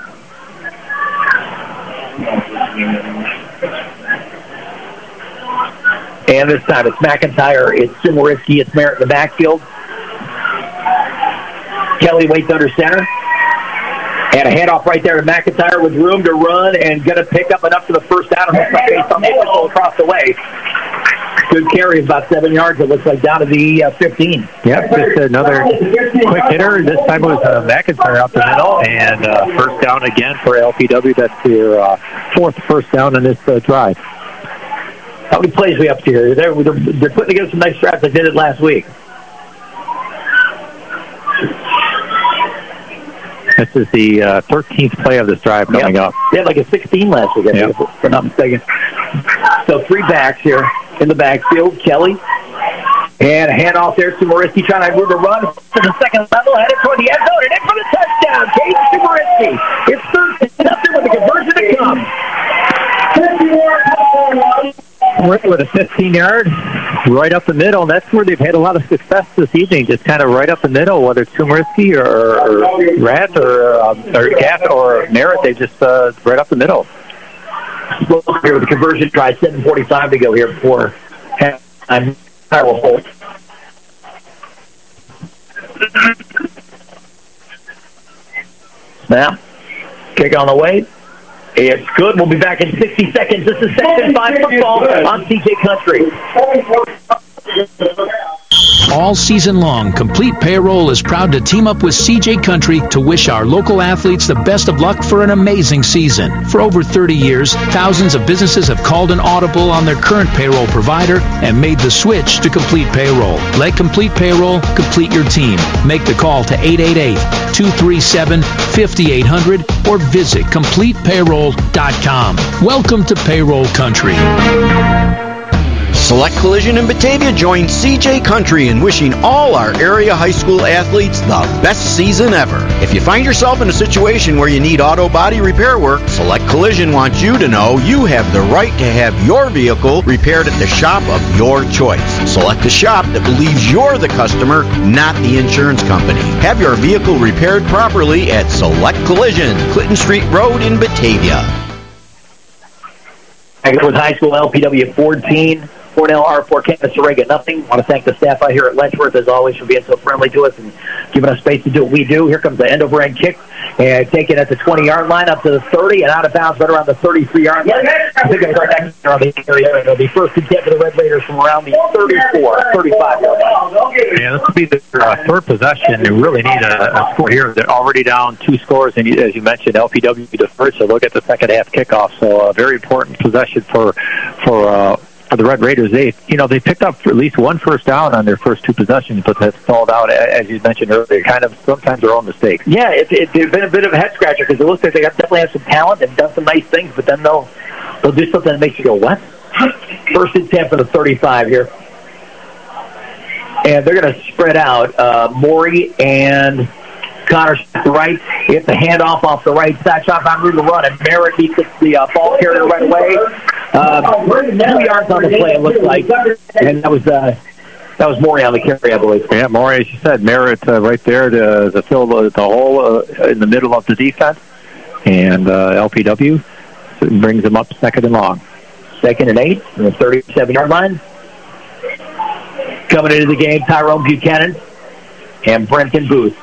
And this time it's McIntyre, it's Sumersky, it's Merritt in the backfield. Kelly waits under center. And a handoff right there to McIntyre with room to run and going to pick up enough for the first down. And looks like based on the whistle across the way. Good carry, about 7 yards, it looks like, down to the 15. Yep, just another quick hitter. This time it was McIntyre up the middle. And first down again for LPW. That's their 4th first down in this drive. How many plays we up to here? They're putting together some nice drives like they did last week. This is the 13th play of this drive coming up. They had like a 16 last week, I think, if I'm not mistaken. So 3 backs here in the backfield. Kelly. And a handoff there. Sumersky trying to move a run to the second level. Headed toward the end zone. And in for the touchdown. Caden Sumersky. It's 13-0 with the conversion to come. With a 15-yard, right up the middle, and that's where they've had a lot of success this evening, just kind of right up the middle, whether it's Sumersky or Rat or Gass or Merritt, they just right up the middle. Here with the conversion try, 7:45 to go here before halftime. Will hold. Snap. Kick on the way. It's good. We'll be back in 60 seconds. This is Section 5 football on CJ Country. All season long, Complete Payroll is proud to team up with CJ Country to wish our local athletes the best of luck for an amazing season. For over 30 years, thousands of businesses have called an audible on their current payroll provider and made the switch to Complete Payroll. Let Complete Payroll complete your team. Make the call to 888-237-5800 or visit CompletePayroll.com. Welcome to Payroll Country. Select Collision in Batavia joins CJ Country in wishing all our area high school athletes the best season ever. If you find yourself in a situation where you need auto body repair work, Select Collision wants you to know you have the right to have your vehicle repaired at the shop of your choice. Select a shop that believes you're the customer, not the insurance company. Have your vehicle repaired properly at Select Collision, Clinton Street Road in Batavia. With high school LPW 14, Cornell R4 Campus Reagan nothing. I want to thank the staff out here at Letchworth, as always, for being so friendly to us and giving us space to do what we do. Here comes the end-over-end kick, and taken at the 20-yard line up to the 30, and out of bounds right around the 33-yard line. I think it's our next around the area. It'll be first and 10 for the Red Raiders from around the 35-yard line. Yeah, this will be the third possession. They really need a score here. They're already down 2 scores, and as you mentioned, LPW deferred, so they'll get the second-half kickoff. So a very important possession for the Red Raiders. They picked up at least 1 first down on their first 2 possessions, but that's stalled out, as you mentioned earlier, kind of sometimes their own mistakes. Yeah, it's been a bit of a head-scratcher because it looks like they definitely have some talent and done some nice things, but then they'll do something that makes you go, what? First and 10 for the 35 here. And they're going to spread out. Maury and Connor to the right. It's a handoff off the right side. Shot on route to run, and Merritt beats the ball carrier right away. 2 yards on the play, it looks like. And that was Maury on the carry, I believe. Yeah, Maury, as you said, Merritt right there to fill the hole in the middle of the defense. And LPW brings them up second and long. Second and 8 from the 37-yard line. Coming into the game, Tyrone Buchanan and Brenton Booth.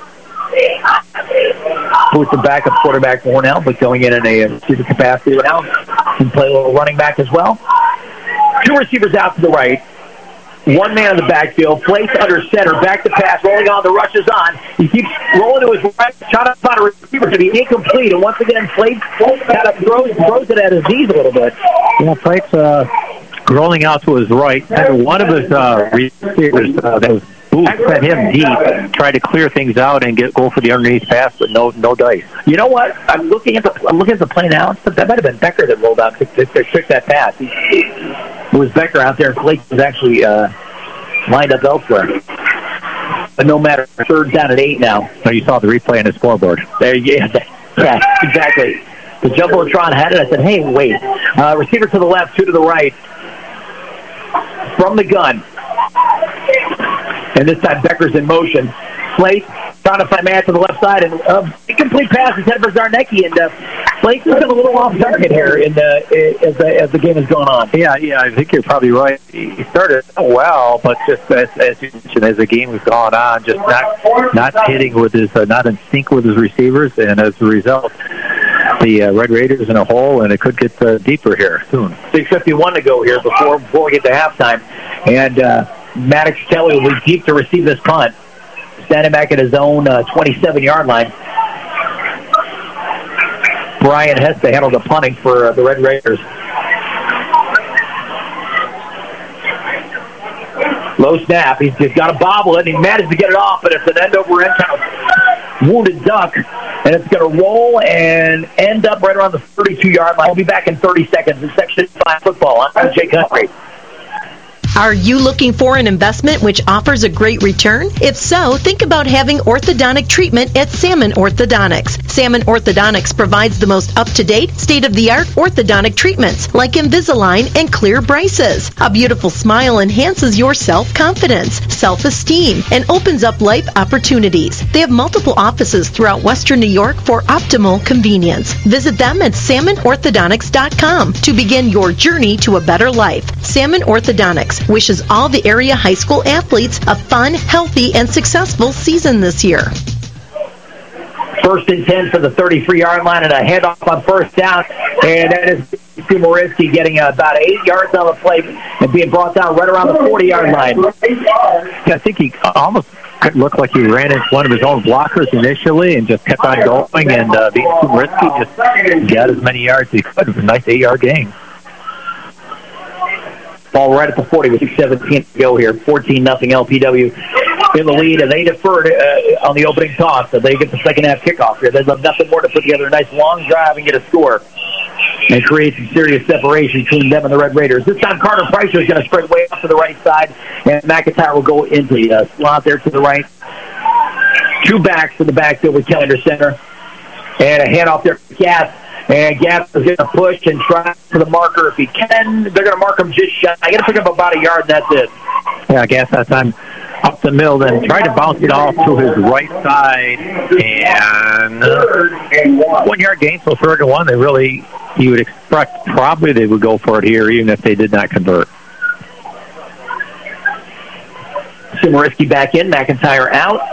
Booth, the backup quarterback for Hornell, but going in a receiver capacity right now. Can play a little running back as well. 2 receivers out to the right. 1 man in the backfield. Placed under center. Back to pass. Rolling on. The rush is on. He keeps rolling to his right. Shot up on a receiver to be incomplete. And once again, Plate kind of throws it at his knees a little bit. Yeah, Plate's rolling out to his right. And one of his receivers that was Booth sent him deep, tried to clear things out and go for the underneath pass, but no dice. You know what? I'm looking at the play now. That might have been Becker that rolled out to trick that pass. It was Becker out there. Blake was actually lined up elsewhere. But no matter, 3rd down at 8 now. So you saw the replay on the scoreboard. There, yeah, exactly. The Jumbotron had it. I said, hey, wait. Receiver to the left, 2 to the right. From the gun. And this time Becker's in motion. Slate trying to find man to the left side, and incomplete pass is headed for Zarnecki, and Slate has been a little off target here as the game has gone on. Yeah, I think you're probably right. He started well, but just as you mentioned, as the game has gone on, just not hitting with his, not in sync with his receivers, and as a result, the Red Raiders in a hole, and it could get deeper here soon. 6:51 to go here before we get to halftime, and Maddox Kelly will be deep to receive this punt. Standing back at his own 27-yard line. Brian Hesse handled the punting for the Red Raiders. Low snap. He's just got to bobble it, and he managed to get it off, but it's an end-over-end kind of wounded duck, and it's going to roll and end up right around the 32-yard line. We'll be back in 30 seconds in Section 5 football on CJ Country. Are you looking for an investment which offers a great return? If so, think about having orthodontic treatment at Salmon Orthodontics. Salmon Orthodontics provides the most up-to-date, state-of-the-art orthodontic treatments like Invisalign and clear braces. A beautiful smile enhances your self-confidence, self-esteem, and opens up life opportunities. They have multiple offices throughout Western New York for optimal convenience. Visit them at salmonorthodontics.com to begin your journey to a better life. Salmon Orthodontics wishes all the area high school athletes a fun, healthy, and successful season this year. 1st and 10 for the 33-yard line, and a handoff on 1st down, and that is Kumariski getting about 8 yards on the play and being brought down right around the 40-yard line. I think he almost looked like he ran into one of his own blockers initially and just kept on going, and Kumariski just got as many yards as he could. It was a nice 8-yard gain. Ball right at the 40 with 6:17 to go here. 14-0 LPW in the lead, and they deferred on the opening toss, so they get the second half kickoff here. They'd love nothing more to put together a nice long drive and get a score. and create some serious separation between them and the Red Raiders. This time, Carter Pricer is going to spread way up to the right side, and McIntyre will go into the slot there to the right. Two backs in the backfield with Kelly under center. And a handoff there for Gass. And Gass is going to push and try for the marker if he can. They're going to mark him just shy. I got to pick up about a yard, and that's it. Yeah, Gass that time up the middle, then tried to bounce it off to his right side. And 1 yard gain, so 3rd and 1. They really, you would expect probably they would go for it here, even if they did not convert. Sumerisky back in, McIntyre out.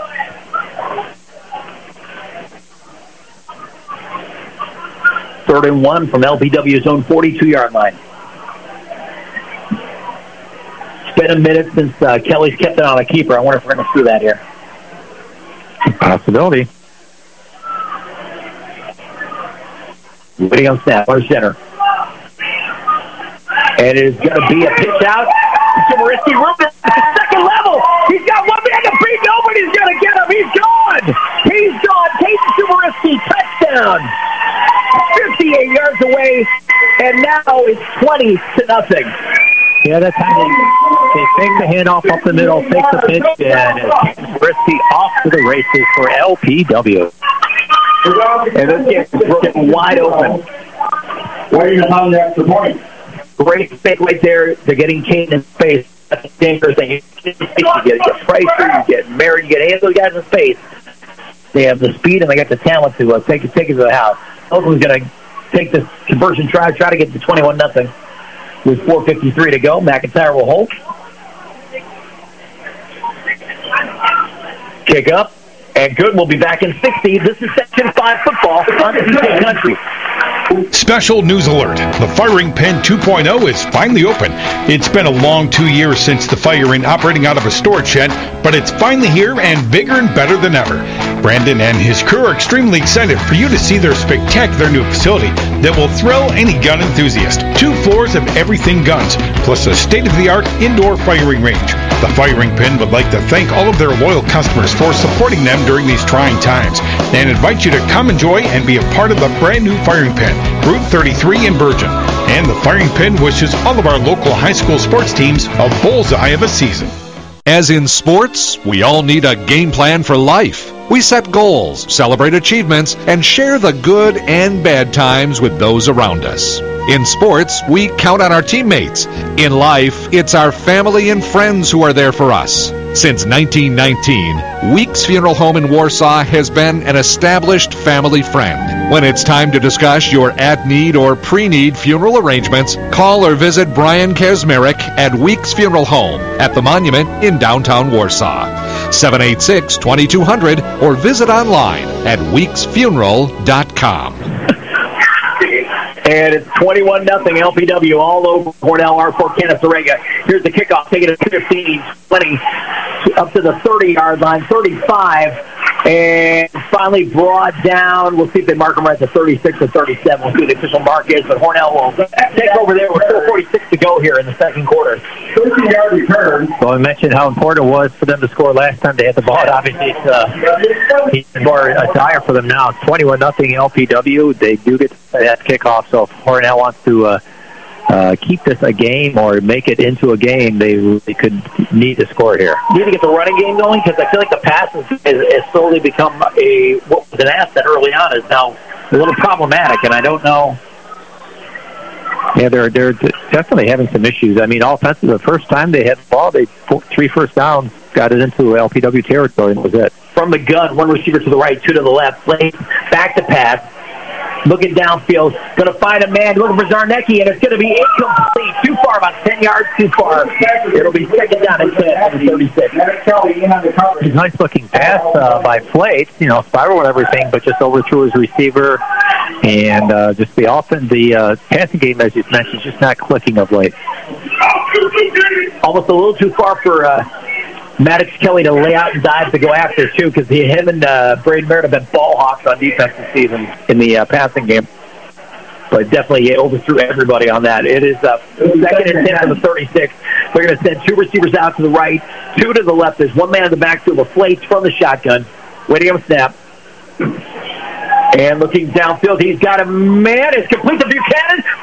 Third and 1 from LPW's own 42-yard line. It's been a minute since Kelly's kept it on a keeper. I wonder if we're going to see that here. Possibility. Waiting on snap, under center. And it is going to be a pitch out. Sumerisky Rubin at the second level. He's got one man to beat. Nobody's going to get him. He's gone. He's gone. Peyton Sumerisky, touchdown. 58 yards away, and now it's 20-0. Yeah, that's how they fake the handoff up the middle, fake the pitch, and Sumerisky off to the races for LPW. And this game is wide open. Waiting on the extra point. Great fake right there. They're getting Kane in space. That's a dangerous thing. You get Pricer, you get Merritt, you get any of those guys in space. They have the speed and they got the talent to take it to the house. Oakland's going to take this conversion try to get to 21-0 with 4:53 to go. McIntyre will hold. Kick up. And good. We'll be back in 60. This is Section 5 football on CJ Country. Special news alert. The Firing Pin 2.0 is finally open. It's been a long 2 years since the firing operating out of a storage shed, but it's finally here and bigger and better than ever. Brandon and his crew are extremely excited for you to see their spectacular new facility that will thrill any gun enthusiast. 2 floors of everything guns, plus a state-of-the-art indoor firing range. The Firing Pin would like to thank all of their loyal customers for supporting them during these trying times and invite you to come enjoy and be a part of the brand new Firing Pin, Route 33 in Bergen. And the Firing Pin wishes all of our local high school sports teams a bullseye of a season. As in sports, we all need a game plan for life. We set goals, celebrate achievements, and share the good and bad times with those around us. In sports, we count on our teammates. In life, it's our family and friends who are there for us. Since 1919, Weeks Funeral Home in Warsaw has been an established family friend. When it's time to discuss your at-need or pre-need funeral arrangements, call or visit Brian Kazmarek at Weeks Funeral Home at the Monument in downtown Warsaw. 786-2200 or visit online at weeksfuneral.com. And it's 21-0 LPW all over Cornell, R4, Canasteraga. Here's the kickoff, taking it 15, 20, up to the 30-yard line, 35, and finally brought down. We'll see if they mark them right at the 36 or 37. We'll see what the official mark is, but Cornell will take over there with 4:46 to go here in the second quarter. 13-yard return. Well, we mentioned how important it was for them to score last time they had the ball. Obviously, it's more dire for them now. 21-0 LPW. They do get that kickoff, so if Cornell wants to keep this a game or make it into a game, they could need to score here. Need to get the running game going because I feel like the pass has slowly become what was an asset early on is now a little problematic, and I don't know. Yeah, they're definitely having some issues. I mean, offensive, the first time they had the ball, they 3 first downs, got it into LPW territory, and that was it. From the gun, 1 receiver to the right, 2 to the left, Blake back to pass. Looking downfield, going to find a man looking for Zarnecki, and it's going to be incomplete. Too far, about 10 yards too far. It'll be second down at 36. Nice-looking pass by Flate, spiral and everything, but just overthrew his receiver. And just the passing game, as you mentioned, just not clicking of late. Almost a little too far for Maddox Kelly to lay out and dive to go after, too, because him and Braden Merritt have been ball hawks on defense this season in the passing game. But definitely overthrew everybody on that. It is second and 10 on the 36. They're going to send 2 receivers out to the right, 2 to the left. There's 1 man in the backfield with Flakes from the shotgun, waiting on a snap. And looking downfield, he's got a man. It's complete to Buchanan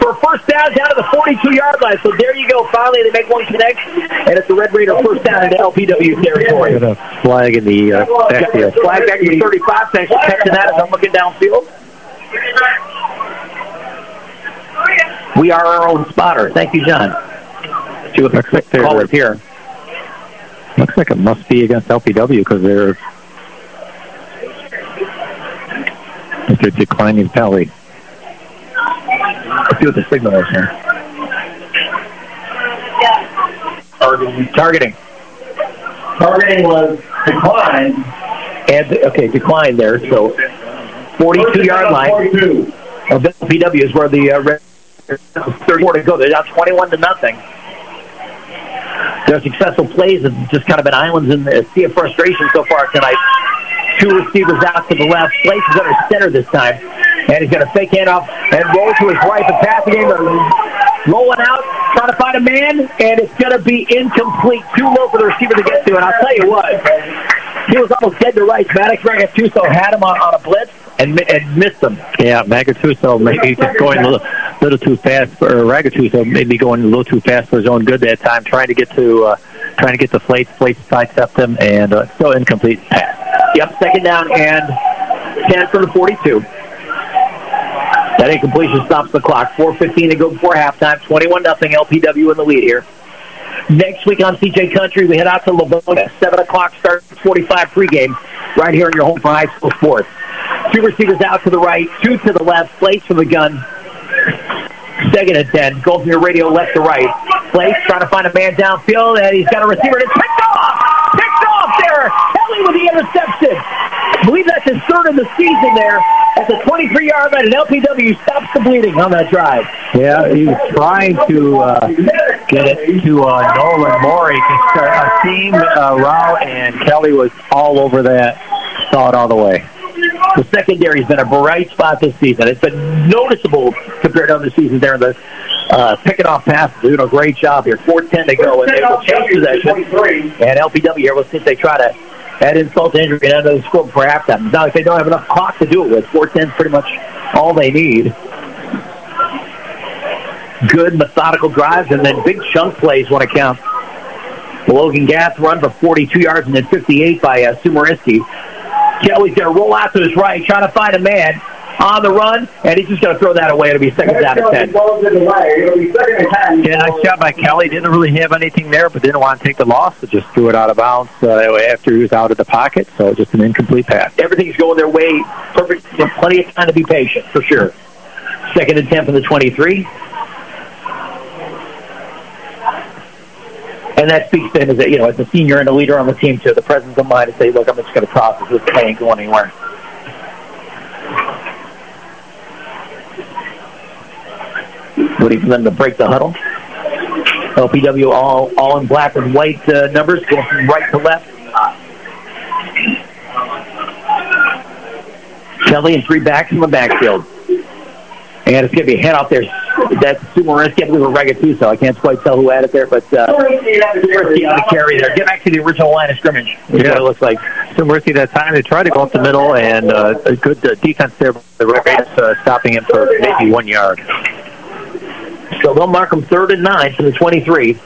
down to the 42-yard line. So there you go. Finally, they make one connect, and it's a Red Raider first down into LPW territory. Got a flag in the backfield. Flag back to 35. Thanks for catching that as I'm looking downfield. We are our own spotter. Thank you, John. See what looks like call it here. Looks like it must be against LPW because they're declining penalty. Let's see what the signal is here. Targeting was declined. And declined there. So 42-yard line of LPW is where the Red 34 to go. They're down 21-0. Their successful plays have just kind of been islands in the sea of frustration so far tonight. Two receivers out to the left. Place is under center this time. And he's going to fake handoff and roll to his right. The passing game rolling out, trying to find a man, and it's going to be incomplete. Too low for the receiver to get to. And I'll tell you what, he was almost dead to rights. Maddox Ragatuso had him on a blitz and missed him. Yeah, Ragatuso maybe just going a little too fast, or Ragatuso maybe going a little too fast for his own good that time, trying to get to Flates. Flates sidestepped him, and still incomplete pass. Yep, second down and 10 from the 42. That incompletion stops the clock. 4:15 to go before halftime. 21-0 LPW in the lead here. Next week on CJ Country, we head out to Livonia. 7 o'clock start, 45 pregame, right here in your home for high school sports. Two receivers out to the right, two to the left. Place from the gun. Second and 10. Go from your radio left to right. Place trying to find a man downfield, and he's got a receiver. It's picked off! Picked off there! Kelly with the interception. I believe that's his third of the season there. At the 23-yard line, and LPW stops the bleeding on that drive. Yeah, he was trying to get it to Nolan Morey to start a seam route, and Kelly was all over that. Saw it all the way. The secondary's been a bright spot this season. It's been noticeable compared to other seasons there in the picking off passes. They're doing a great job here. 4:10 to go, and they will change possession. And LPW here will see if they try to add insult to injury and end the score before halftime. It's not like they don't have enough clock to do it with. 4:10 is pretty much all they need. Good methodical drives and then big chunk plays when it counts. Logan Gath run for 42 yards and then 58 by Sumariski. Kelly's going to roll out to his right, trying to find a man on the run, and he's just going to throw that away. It'll be second down and 10. Yeah, nice job by Kelly. Didn't really have anything there, but didn't want to take the loss, so just threw it out of bounds after he was out of the pocket, so just an incomplete pass. Everything's going their way. Perfect. There's plenty of time to be patient, for sure. Second and 10 from the 23. And that speaks to him as a senior and a leader on the team, too. The presence of mind to say, look, I'm just going to process this play, ain't going anywhere. Waiting for them to break the huddle. LPW all in black and white numbers, going from right to left. Kelly and three backs in the backfield. And it's going to be a handoff there. That's Sumariski. I believe it was Ragatuso. I can't quite tell who had it there, but Sumariski on the carry there. Get back to the original line of scrimmage. That's what it looks like. Sumariski that time, they tried to go up the middle, and a good defense there. The Raiders stopping him for maybe 1 yard. So they'll mark him 3rd and 9 from the 23.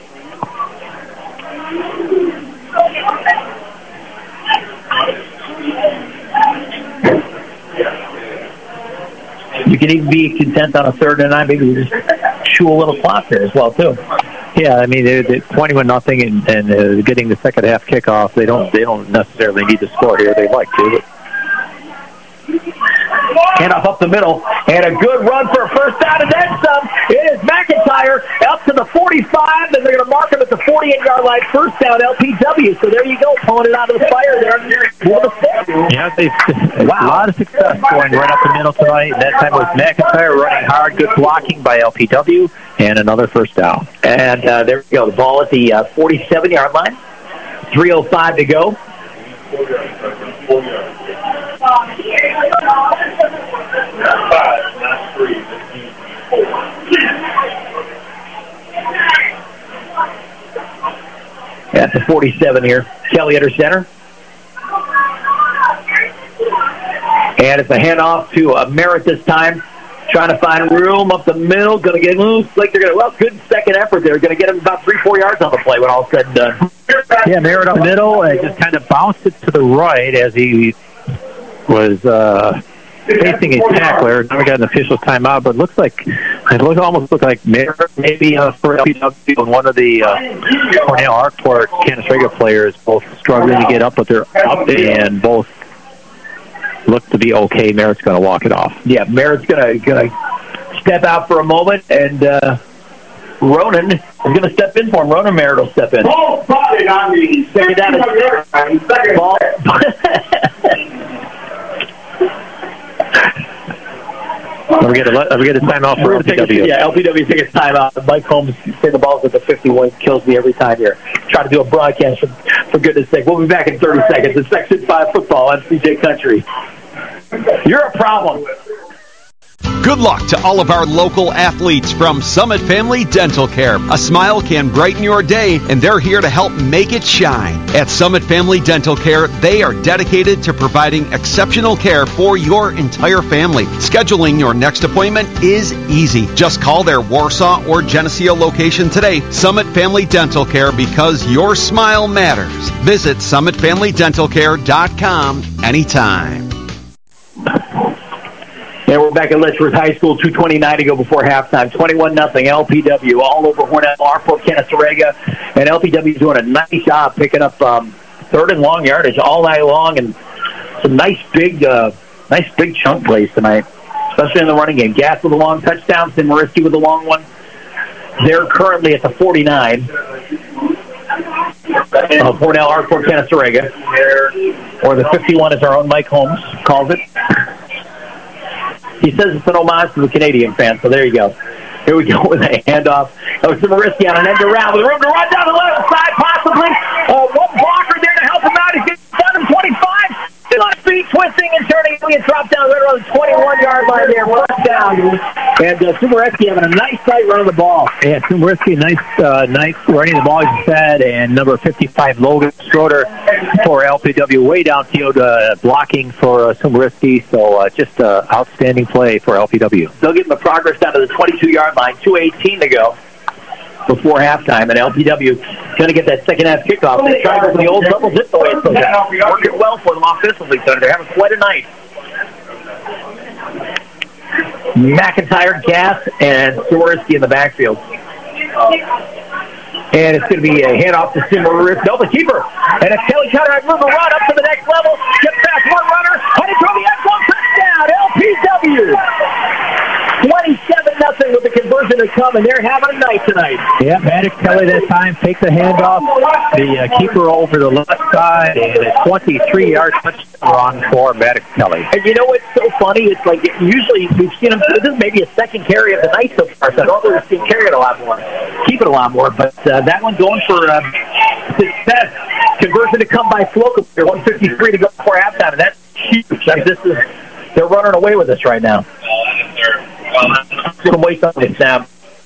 You can even be content on a 3rd and 9. Maybe just chew a little clock there as well, too. Yeah, I mean, they're 21-0 and getting the second half kickoff. They don't necessarily need to score here. They'd like to, but handoff up the middle, and a good run for a first down, and then some. It is McIntyre up to the 45, and they're going to mark him at the 48-yard line. First down, LPW. So there you go, pulling it out of the fire there. Yeah, they've a lot of success going right up the middle tonight. That time was McIntyre running hard, good blocking by LPW, and another first down. And there we go, the ball at the 47-yard line. 3:05 to go. At the 47 here. Kelly under center. And it's a handoff to Merritt this time. trying to find room up the middle. Going to get loose. Like they're going to, well, good second effort there. Going to get him about 3-4 yards on the play when all said and done. Yeah, Merritt up the middle and just kind of bounced it to the right as he was facing his tackler. Never got an official timeout, but almost looked like Merritt maybe for LPW and one of the Cornell Arkport Canastrea players both struggling to get up, but they're up and both look to be okay. Merritt's going to walk it off. Yeah, Merritt's going to step out for a moment, and Ronan is going to step in for him. Ronan Merritt will step in. Ball spotted on the second down. Ball. We get a timeout for LPW. Yeah, LPW takes a timeout. Mike Holmes saying the ball's at the 51. Kills me every time here. Try to do a broadcast for goodness sake. We'll be back in 30 seconds. It's Section 5 football on CJ Country. You're a problem. Good luck to all of our local athletes from Summit Family Dental Care. A smile can brighten your day, and they're here to help make it shine. At Summit Family Dental Care, they are dedicated to providing exceptional care for your entire family. Scheduling your next appointment is easy. Just call their Warsaw or Geneseo location today. Summit Family Dental Care, because your smile matters. Visit SummitFamilyDentalCare.com anytime. And we're back at Letchworth High School, 2:29 to go before halftime. 21-0 LPW all over Hornell, Arkport, Canastrea. And LPW is doing a nice job picking up third and long yardage all night long, and some nice big chunk plays tonight, especially in the running game. Gass with a long touchdown, Simariski with a long one. They're currently at the 49 of Hornell, Arkport, Canastrea, or the 51 as our own Mike Holmes calls it. He says it's an homage to the Canadian fans, so there you go. Here we go with a handoff. Oh, Simariski on an end around with room to run down the left side, possibly. One blocker there to help him out. He's getting 25. Still on feet, twisting and turning. He'll get dropped down right around the 21-yard line there. Touchdown. And Simariski having a nice sight running the ball. Yeah, Simariski, nice running the ball, as you said, and number 55, Logan Schroeder for LPW, way downfield blocking for Simariski. So just outstanding play for LPW. They'll get the progress down to the 22-yard line, 2:18 to go before halftime, and LPW going to get that second half kickoff. They're trying to go for the old double dip the way it's working well for them offensively, so they're having quite a night. McIntyre, Gass, and Swiderski in the backfield. And it's going to be a handoff to Simariski. No, the keeper. And it's Kelly Cutter. Move the run up to the next level. Get past one runner. Headed toward the end zone. Touchdown, LPW. 27-0 with the conversion to come, and they're having a night tonight. Yeah, Maddox Kelly that time takes the handoff. The keeper over the left side, and a 23-yard touchdown for Maddox Kelly. And you know what's so funny? It's like usually we've seen him. This is maybe a second carry of the night so far. So normally we've seen carry it a lot more, keep it a lot more. But that one going for success. Conversion to come by Slocum. 1:53 to go before halftime, and that's huge. They're running away with us right now. Some weight on the snap.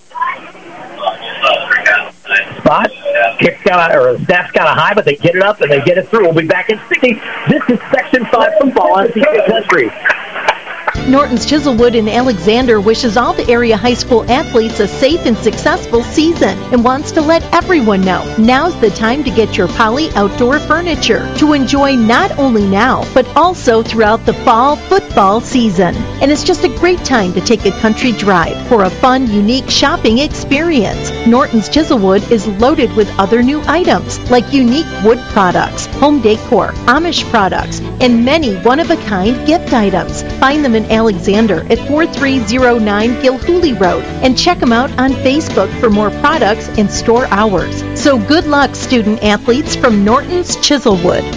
Spot. Kick's snap's kind of high, but they get it up and they get it through. We'll be back in 60. This is Section 5 football on CJ Country. Norton's Chiselwood in Alexander wishes all the area high school athletes a safe and successful season and wants to let everyone know now's the time to get your Poly outdoor furniture to enjoy not only now, but also throughout the fall football season. And it's just a great time to take a country drive for a fun, unique shopping experience. Norton's Chiselwood is loaded with other new items like unique wood products, home decor, Amish products, and many one-of-a-kind gift items. Find them in Alexander at 4309 Gilhooly Road and check them out on Facebook for more products and store hours. So good luck, student athletes from Norton's Chiselwood.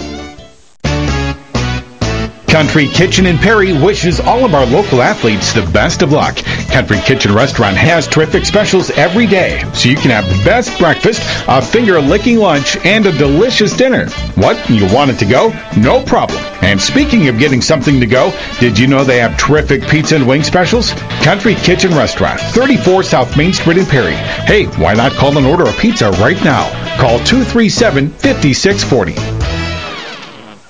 Country Kitchen in Perry wishes all of our local athletes the best of luck. Country Kitchen Restaurant has terrific specials every day, so you can have the best breakfast, a finger-licking lunch, and a delicious dinner. What? You want it to go? No problem. And speaking of getting something to go, did you know they have terrific pizza and wing specials? Country Kitchen Restaurant, 34 South Main Street in Perry. Hey, why not call and order a pizza right now? Call 237-5640.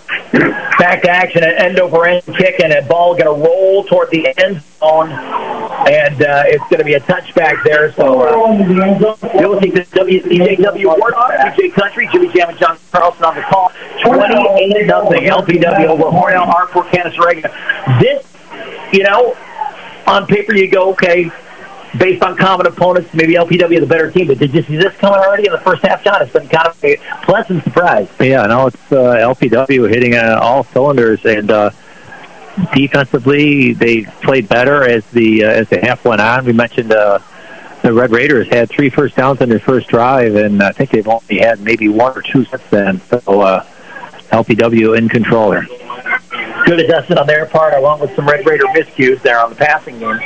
Back to action, an end-over-end kick, and a ball going to roll toward the end zone. And it's going to be a touchback there. So you're looking at WCJW Warsaw, CJ Country, Jimmy Jam and John Carlson on the call. 28-0 LPW over Hornell, R4 Canasarega. This, on paper you go, okay, based on common opponents, maybe LPW the better team. But did you see this coming already in the first half, John? It's been kind of a pleasant surprise. Yeah, no, it's LPW hitting all cylinders, and defensively they played better as the half went on. We mentioned the Red Raiders had 3 first downs on their first drive, and I think they've only had maybe 1 or 2 since then. So LPW in control here. Good adjustment on their part, along with some Red Raider miscues there on the passing game.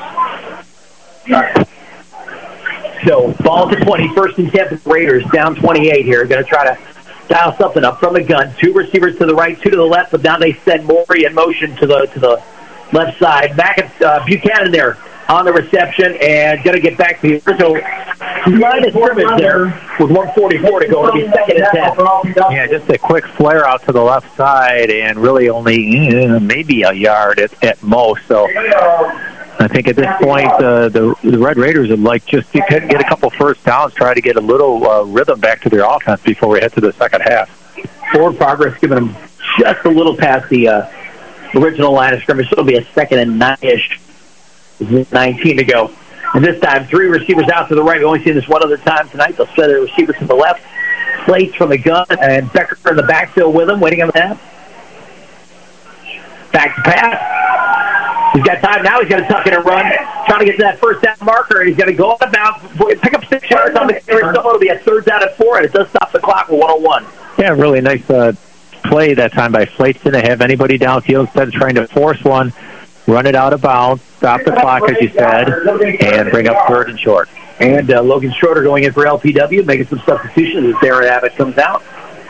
So, ball to 20, first and 10 for the Raiders, down 28 here. Going to try to dial something up from the gun. 2 receivers to the right, 2 to the left, but now they send Maury in motion to the left side. Back at Buchanan there on the reception, and going to get back to here. So, line of scrimmage there with 1:44 to go. It'll be second and 10. Yeah, just a quick flare out to the left side, and really only maybe a yard at most. So, I think at this point, the Red Raiders would like just to get a couple first downs, try to get a little rhythm back to their offense before we head to the second half. Forward progress, giving them just a little past the original line of scrimmage. So it'll be a second and 9-ish. 19 to go. And this time, 3 receivers out to the right. We've only seen this one other time tonight. They'll set a receiver to the left. Plates from the gun, and Becker in the backfield with him, waiting on the snap. Back to pass. He's got time now. He's going to tuck in and run, trying to get to that first down marker. And he's going to go out of bounds, pick up 6 yards on the carry. It'll be a 3rd down at 4, and it does stop the clock with 1:01. Yeah, really nice play that time by Flates. Didn't have anybody downfield. Instead of trying to force one, run it out of bounds, stop the clock, as you said, and bring up 3rd and short. And Logan Schroeder going in for LPW, making some substitutions as Darren Abbott comes out.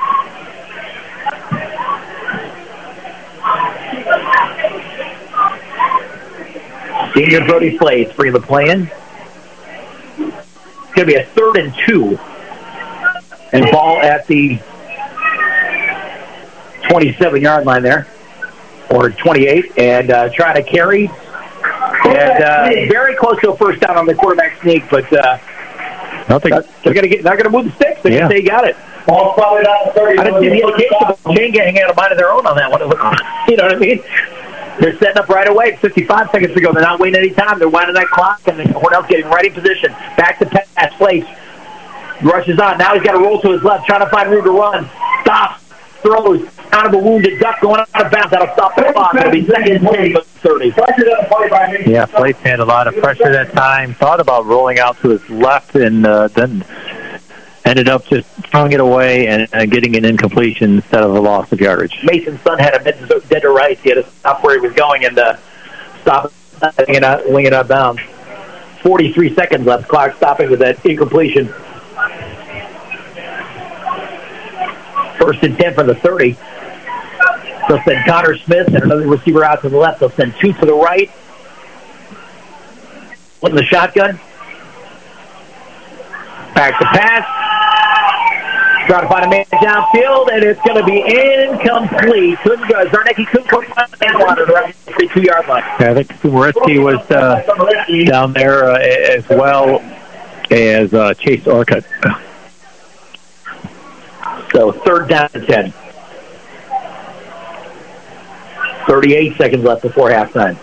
Senior Brody Flates bringing the play in. It's going to be a 3rd and 2. And ball at the 27-yard line there. Or 28, and trying to carry. And very close to a first down on the quarterback sneak, but they're going to move the sticks. They're going to say you got it. Ball's probably not 30. I didn't see the indication of the chain getting out of mind of their own on that one. You know what I mean? They're setting up right away. 55 seconds to go. They're not waiting any time. They're winding that clock, and Hornell's getting right in position. Back to pass. Place rushes on. Now he's got to roll to his left, trying to find room to run. Stops. Throws out of a wounded duck going out of bounds. That'll stop the clock. It'll be second and 30. Yeah, Flates had a lot of pressure that time. Thought about rolling out to his left, and then ended up just throwing it away and getting an incompletion instead of a loss of yardage. Mason's son had a dead to right. He had to stop where he was going and stop winging out of bounds. 43 seconds left. Clock stopping with that incompletion. 1st and 10 from the 30. They'll send Connor Smith and another receiver out to the left. They'll send 2 to the right. One in the shotgun. Back to pass. Trying to find a man downfield, and it's going to be incomplete. Zarnecki couldn't come on the 2-yard line. Yeah, I think Sumarisky was down there as well as Chase Orcutt. So 3rd down and 10. 38 seconds left before halftime.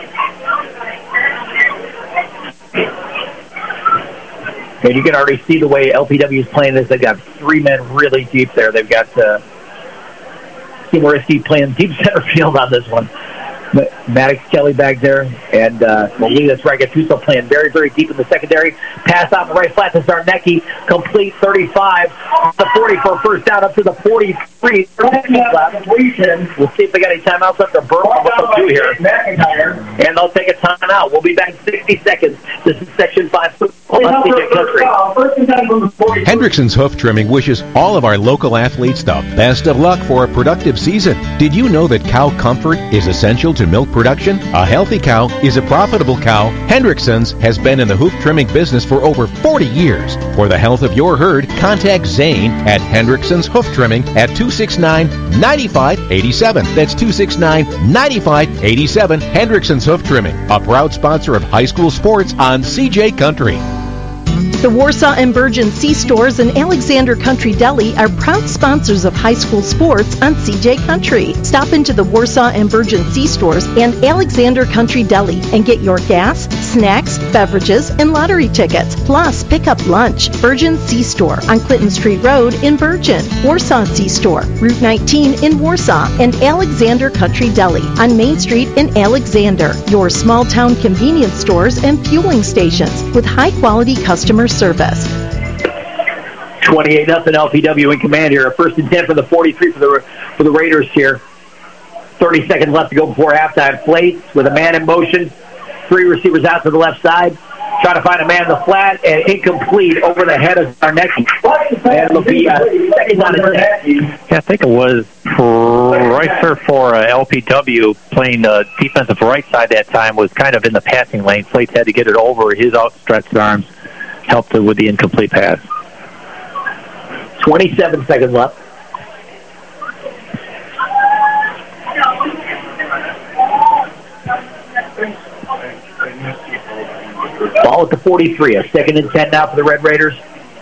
And you can already see the way LPW is playing this. They've got 3 men really deep there. They've got Sumarisky playing deep center field on this one. Maddox Kelly back there, and Lee, that's right, Gattuso playing very, very deep in the secondary. Pass out the right flat to Zarnecki, complete 35, the 40 for a first down up to the 43. We'll see if they got any timeouts left to burn what they'll do here. And they'll take a timeout. We'll be back in 60 seconds. This is Section 5 football. on CJ Country. Hendrickson's Hoof Trimming wishes all of our local athletes the best of luck for a productive season. Did you know that cow comfort is essential to milk production? A healthy cow is a profitable cow. Hendrickson's has been in the hoof trimming business for over 40 years. For the health of your herd, contact Zane at Hendrickson's Hoof Trimming at 269-9587. That's 269-9587. Hendrickson's Hoof Trimming, a proud sponsor of high school sports on CJ Country. The Warsaw and Virgin C-Stores and Alexander Country Deli are proud sponsors of high school sports on CJ Country. Stop into the Warsaw and Virgin C-Stores and Alexander Country Deli and get your gas, snacks, beverages, and lottery tickets. Plus, pick up lunch. Virgin C-Store on Clinton Street Road in Virgin. Warsaw C-Store, Route 19 in Warsaw, and Alexander Country Deli on Main Street in Alexander. Your small-town convenience stores and fueling stations with high-quality customer service. 28-0 LPW in command here. A 1st and 10 for the 43 for the Raiders here. 30 seconds left to go before halftime. Flates with a man in motion. 3 receivers out to the left side. Trying to find a man in the flat and incomplete over the head of Zarnecki. And it'll be second on his head. Yeah, I think it was Reiser for LPW playing defensive right side that time, was kind of in the passing lane. Flates had to get it over his outstretched arms. Helped with the incomplete pass. 27 seconds left. Ball at the 43. A 2nd and 10 now for the Red Raiders.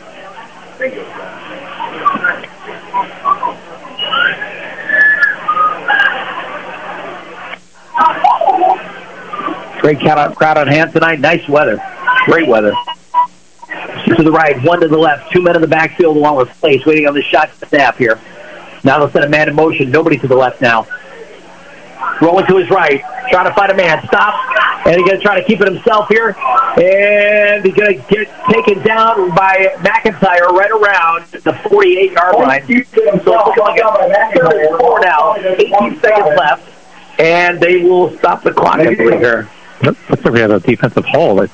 Great crowd on hand tonight. Nice weather. Great weather. To the right, 1 to the left, 2 men in the backfield along with Place waiting on the shot snap here. Now they'll send a man in motion. Nobody to the left now. Rolling to his right, trying to find a man. Stop, and he's going to try to keep it himself here. And he's going to get taken down by McIntyre right around the 48-yard line. So it's looking like a 4 now, 18 seconds left, and they will stop the clock, I believe, here. Looks like we have a defensive hold.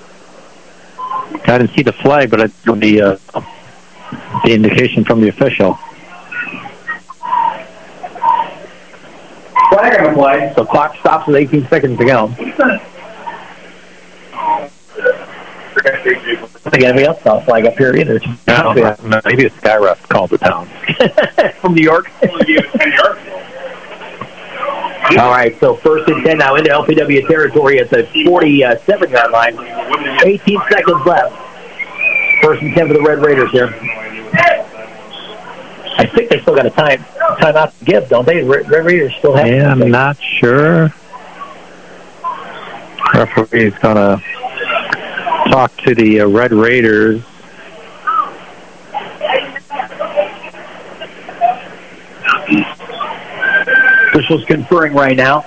I didn't see the flag, but the indication from the official. Flag on the play. So clock stops with 18 seconds to go. I don't think anybody else saw a flag up here either. No, maybe a sky ref called the town. From New York? All right, so 1st and 10 now into LPW territory at the 47-yard line. 18 seconds left. 1st and 10 for the Red Raiders here. I think they still got a timeout to give, don't they? Red Raiders still have. Yeah, I'm not sure. Referee's going to talk to the Red Raiders. Officials conferring right now.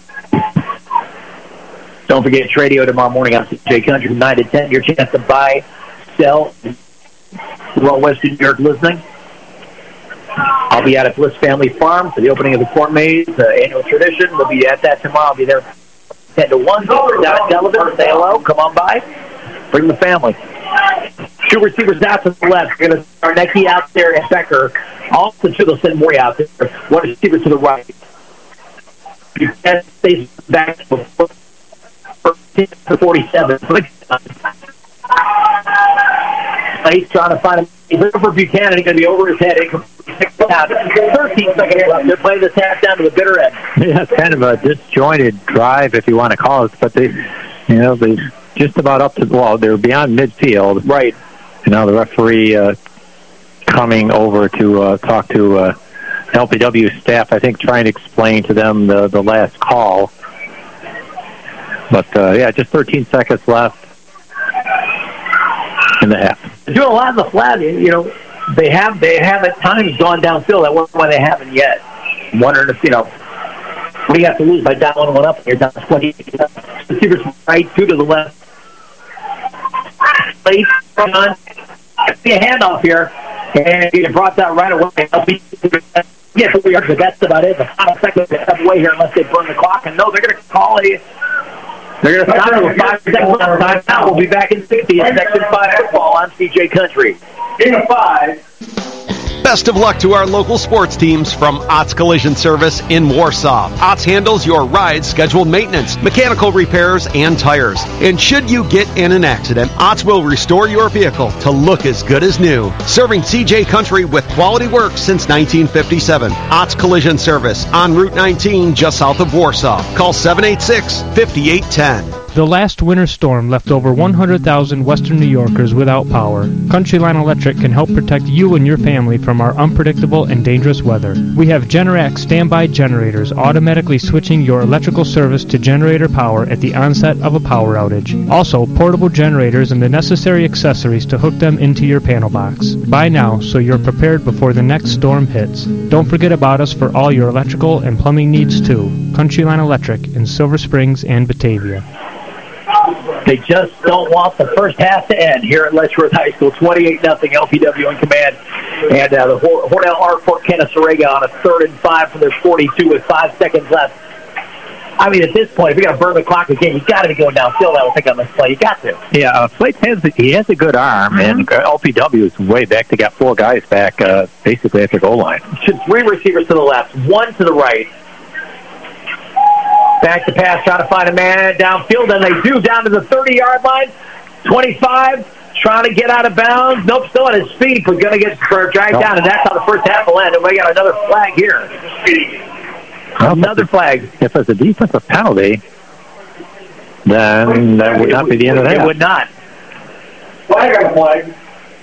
Don't forget Tradio tomorrow morning on CJ Country from 9 to 10. Your chance to buy, sell, throughout Western New York listening. I'll be out at Bliss Family Farm for the opening of the Corn Maze annual tradition. We'll be at that tomorrow. I'll be there 10 to 1. Down at Delavan. Say hello. Come on by. Bring the family. 2 receivers out to the left. We're going to start Necki out there and Becker. Also, they'll send Maury out there. 1 receiver to the right. You can stay back before 47. He's trying to find him. He's looking for Buchanan. He's going to be over his head. 13 seconds left. They're playing this half down to the bitter end. Yeah, it's kind of a disjointed drive, if you want to call it. But they just about up to they're beyond midfield. Right. And now the referee coming over to talk to LPW staff, I think, trying to explain to them the last call. But, just 13 seconds left in the half. They're doing a lot in the flat. They have at times gone downfield. That wasn't why they haven't yet. I'm wondering if, what do you have to lose by dialing one up and you're down 20? Receivers right, 2 to the left. Late on. See a handoff here. And he brought that right away. Yes, but that's about it. The final second to step away here unless they burn the clock. And no, they're going to call a They're going to stop it with 5 seconds left. Time out. We'll be back in 60 in Section 5 football on CJ Country. Game of 5. Best of luck to our local sports teams from Ott's Collision Service in Warsaw. Ott's handles your ride scheduled maintenance, mechanical repairs, and tires. And should you get in an accident, Ott's will restore your vehicle to look as good as new. Serving CJ Country with quality work since 1957. Ott's Collision Service on Route 19 just south of Warsaw. Call 786-5810. The last winter storm left over 100,000 Western New Yorkers without power. Countryline Electric can help protect you and your family from our unpredictable and dangerous weather. We have Generac standby generators automatically switching your electrical service to generator power at the onset of a power outage. Also, portable generators and the necessary accessories to hook them into your panel box. Buy now so you're prepared before the next storm hits. Don't forget about us for all your electrical and plumbing needs too. Countryline Electric in Silver Springs and Batavia. They just don't want the first half to end here at Letchworth High School. 28-0 LPW in command. And the Hornell Art-Fort Kennesaw on a 3rd and 5 from their 42 with 5 seconds left. I mean, at this point, if you're going to burn the clock again, you got to be going downfield, I would think, on this play. You got to. Yeah, Slate has a good arm, and LPW is way back. They got 4 guys back basically at the goal line. 3 receivers to the left, 1 to the right. Back to pass, trying to find a man downfield, and they do, down to the 30-yard line. 25, trying to get out of bounds. Nope, still on his feet, but going to get dragged down, and that's how the first half will end. And we got another flag here. Another flag. If it's a defensive penalty, then that would not be the end of that. It would not. Flag on flag.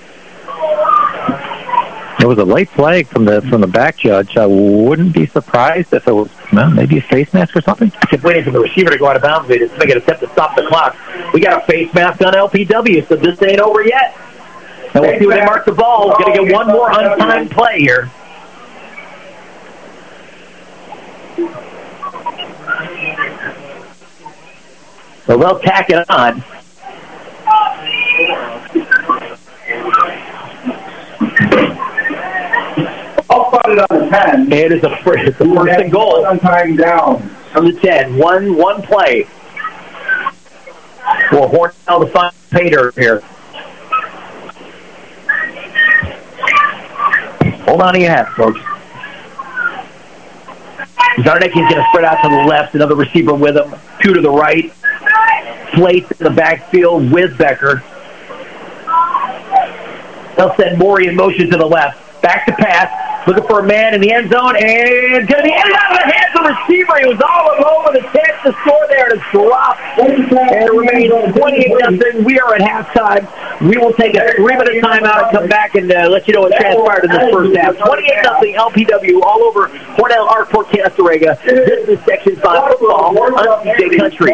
It was a late flag from the back judge. I wouldn't be surprised if it was maybe a face mask or something. Just waiting for the receiver to go out of bounds. They just make an attempt to stop the clock. We got a face mask on LPW, so this ain't over yet. And we'll see where they mark the ball. We're going to get one more untimed play here. So they'll tack it on. I'll find it on the 10. It is a first and goal. Untying down. From the 10. One play. For Hornell to find Pater here. Hold on to your hats, folks. Zarnicki's going to spread out to the left. Another receiver with him. 2 to the right. Slate in the backfield with Becker. They'll send Morey in motion to the left. Back to pass. Looking for a man in the end zone. And going to be handed out of the hands of the receiver. He was all alone with a chance to score there. To drop. And it remains 28-0. We are at halftime. We will take a 3-minute timeout and come back and let you know what transpired in this first half. 28-0 LPW all over Hornell Art-Fort Kennesaw. This is Section 5 football on CJ Country.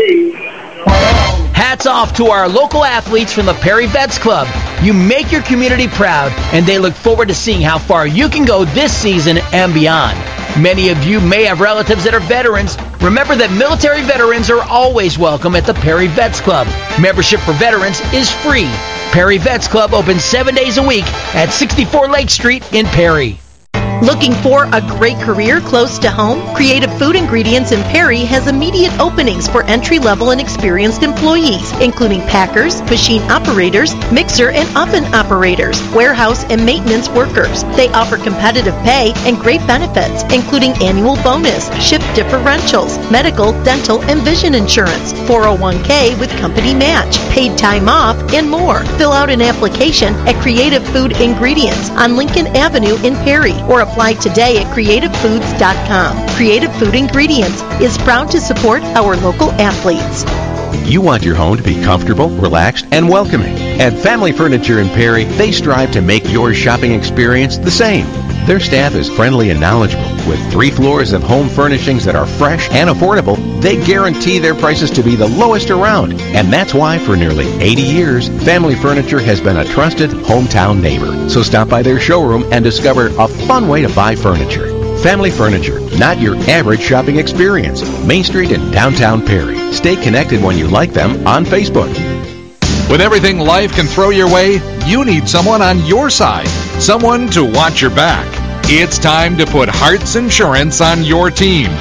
Hats off to our local athletes from the Perry Vets Club. You make your community proud, and they look forward to seeing how far you can go this season and beyond. Many of you may have relatives that are veterans. Remember that military veterans are always welcome at the Perry Vets Club. Membership for veterans is free. Perry Vets Club opens 7 days a week at 64 Lake Street in Perry. Looking for a great career close to home? Creative Food Ingredients in Perry has immediate openings for entry-level and experienced employees, including packers, machine operators, mixer and oven operators, warehouse and maintenance workers. They offer competitive pay and great benefits, including annual bonus, shift differentials, medical, dental, and vision insurance, 401k with company match, paid time off, and more. Fill out an application at Creative Food Ingredients on Lincoln Avenue in Perry, or apply today at creativefoods.com. Creative Food Ingredients is proud to support our local athletes. You want your home to be comfortable, relaxed, and welcoming. At Family Furniture in Perry, they strive to make your shopping experience the same. Their staff is friendly and knowledgeable. With 3 floors of home furnishings that are fresh and affordable, they guarantee their prices to be the lowest around. And that's why for nearly 80 years, Family Furniture has been a trusted hometown neighbor. So stop by their showroom and discover a fun way to buy furniture. Family Furniture, not your average shopping experience. Main Street in downtown Perry. Stay connected when you like them on Facebook. With everything life can throw your way, you need someone on your side, someone to watch your back. It's time to put Hearts Insurance on your team.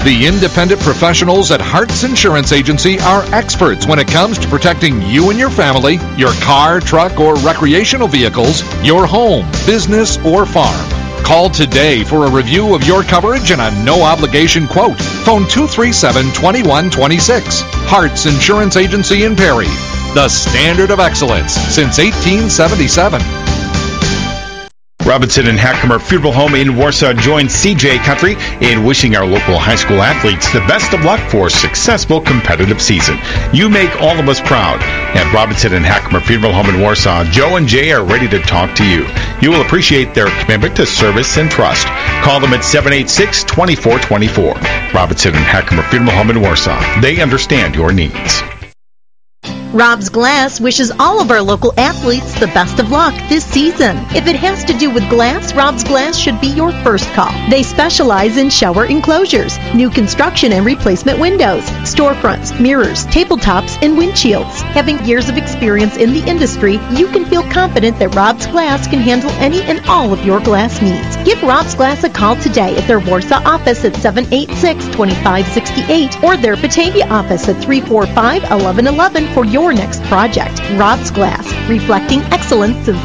The independent professionals at Hart's Insurance Agency are experts when it comes to protecting you and your family, your car, truck, or recreational vehicles, your home, business, or farm. Call today for a review of your coverage and a no-obligation quote. Phone 237-2126. Hart's Insurance Agency in Perry. The standard of excellence since 1877. Robinson and Hackemer Funeral Home in Warsaw joins CJ Country in wishing our local high school athletes the best of luck for a successful competitive season. You make all of us proud. At Robinson and Hackemer Funeral Home in Warsaw, Joe and Jay are ready to talk to you. You will appreciate their commitment to service and trust. Call them at 786-2424. Robinson and Hackemer Funeral Home in Warsaw. They understand your needs. Rob's Glass wishes all of our local athletes the best of luck this season. If it has to do with glass, Rob's Glass should be your first call. They specialize in shower enclosures, new construction and replacement windows, storefronts, mirrors, tabletops, and windshields. Having years of experience in the industry, you can feel confident that Rob's Glass can handle any and all of your glass needs. Give Rob's Glass a call today at their Warsaw office at 786-2568 or their Batavia office at 345-1111 for your next project. Rob's Glass, reflecting excellence since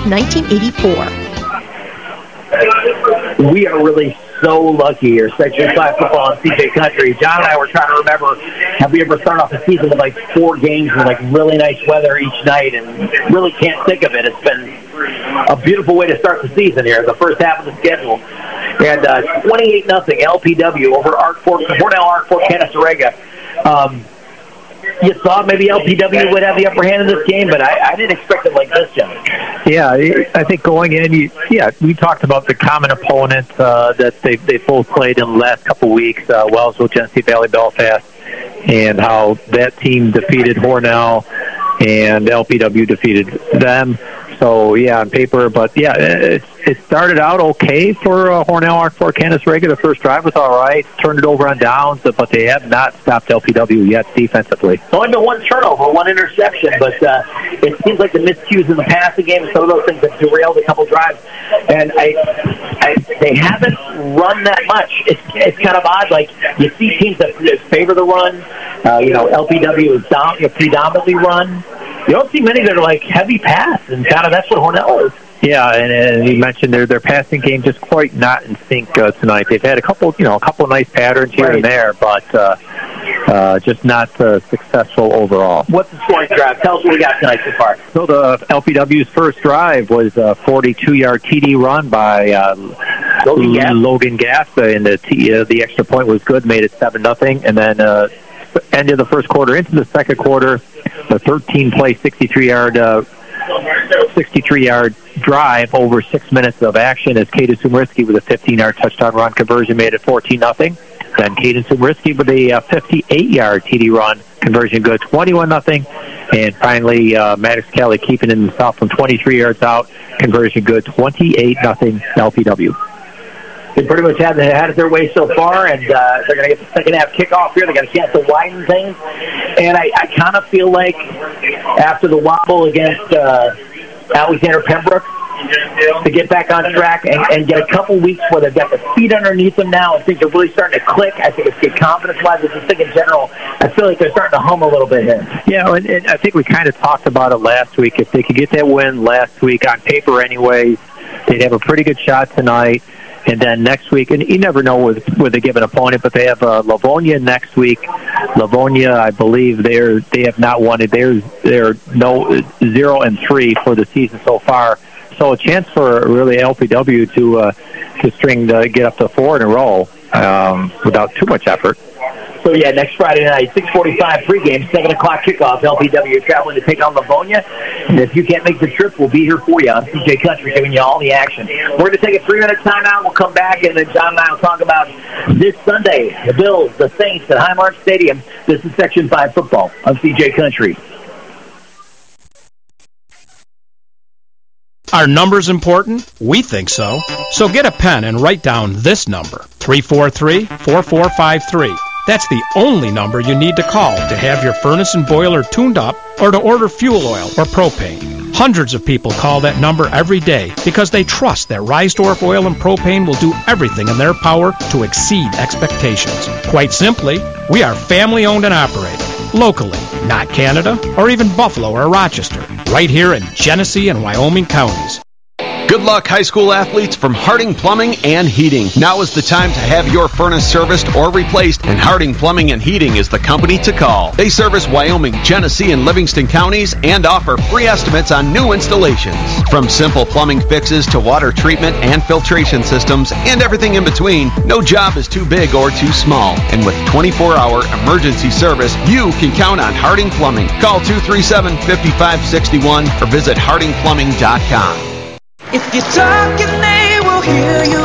1984. We are really so lucky here. Section 5 football on CJ Country. John and I were trying to remember, have we ever started off the season with like 4 games with like really nice weather each night, and really can't think of it. It's been a beautiful way to start the season here, the first half of the schedule. And 28-0 LPW over Hornell Arc-Fort Canasteraga. You thought maybe LPW would have the upper hand in this game, but I didn't expect it like this, John. Yeah, I think going in, we talked about the common opponents that they both played in the last couple of weeks, Wellsville, Genesee Valley, Belfast, and how that team defeated Hornell and LPW defeated them. So, yeah, on paper, but, yeah, it started out okay for Hornell Arc-Fort Canasteraga. The first drive was all right, turned it over on downs, but they have not stopped LPW yet defensively. Only been 1 turnover, 1 interception, but it seems like the miscues in the passing game and some of those things have derailed a couple drives. And they haven't run that much. It's kind of odd. Like, you see teams that favor the run. LPW is predominantly run. You don't see many that are like heavy pass, and kind of that's what Hornell is. Yeah, and you mentioned their passing game just quite not in sync tonight. They've had a couple nice patterns here and there, but just not successful overall. What's the scoring drive? Tell us what we got tonight so far. So the LPW's first drive was a 42-yard TD run by Logan Gass, and the extra point was good, made it 7-0, and then end of the first quarter into the second quarter, the 13-play 63-yard drive over 6 minutes of action as Caden Sumerisky with a 15-yard touchdown run conversion made it 14-0. Then Caden Sumerisky with a 58-yard TD run conversion good, 21-0. And finally, Maddox Kelly keeping himself from 23 yards out, conversion good, 28-0 LPW. They pretty much had it their way so far, and they're going to get the second half kickoff here. They got a chance to widen things, and I kind of feel like after the wobble against Alexander Pembroke, to get back on track and get a couple weeks where they've got their feet underneath them now and things are really starting to click. I think it's good confidence-wise. I just think in general, I feel like they're starting to hum a little bit here. Yeah, and I think we kind of talked about it last week. If they could get that win last week on paper anyways, they'd have a pretty good shot tonight. And then next week, and you never know with a given opponent, but they have Livonia next week. Livonia, I believe they have not won it. They're 0-3 for the season so far. So a chance for really LPW to get up to 4 in a row without too much effort. So, yeah, next Friday night, 6:45 pregame, 7 o'clock kickoff. LPW traveling to take on Livonia. And if you can't make the trip, we'll be here for you on CJ Country, giving you all the action. We're going to take a 3-minute timeout. We'll come back, and then John and I will talk about this Sunday, the Bills, the Saints at Highmark Stadium. This is Section 5 football on CJ Country. Are numbers important? We think so. So get a pen and write down this number, 343-4453. That's the only number you need to call to have your furnace and boiler tuned up or to order fuel oil or propane. Hundreds of people call that number every day because they trust that Reisdorf Oil and Propane will do everything in their power to exceed expectations. Quite simply, we are family-owned and operated, locally, not Canada, or even Buffalo or Rochester, right here in Genesee and Wyoming counties. Good luck, high school athletes from Harding Plumbing and Heating. Now is the time to have your furnace serviced or replaced, and Harding Plumbing and Heating is the company to call. They service Wyoming, Genesee, and Livingston counties and offer free estimates on new installations. From simple plumbing fixes to water treatment and filtration systems and everything in between, no job is too big or too small. And with 24-hour emergency service, you can count on Harding Plumbing. Call 237-5561 or visit hardingplumbing.com. If you're talking, they will hear you.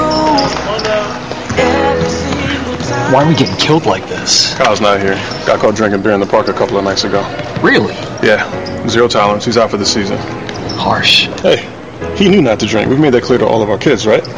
Every single time. Why are we getting killed like this? Kyle's not here. Got caught drinking beer in the park a couple of nights ago. Really? Yeah. 0 tolerance. He's out for the season. Harsh. Hey, he knew not to drink. We've made that clear to all of our kids, right?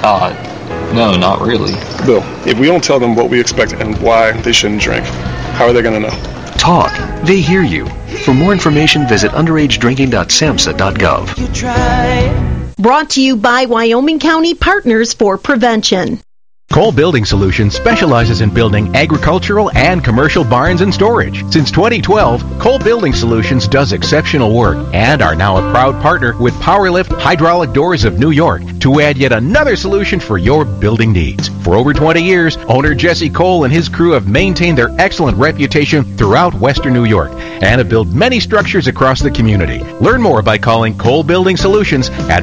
No, not really. Bill, if we don't tell them what we expect and why they shouldn't drink, how are they going to know? Talk. They hear you. For more information, visit underagedrinking.samhsa.gov. You try. Brought to you by Wyoming County Partners for Prevention. Cole Building Solutions specializes in building agricultural and commercial barns and storage. Since 2012, Cole Building Solutions does exceptional work and are now a proud partner with Powerlift Hydraulic Doors of New York to add yet another solution for your building needs. For over 20 years, owner Jesse Cole and his crew have maintained their excellent reputation throughout Western New York and have built many structures across the community. Learn more by calling Cole Building Solutions at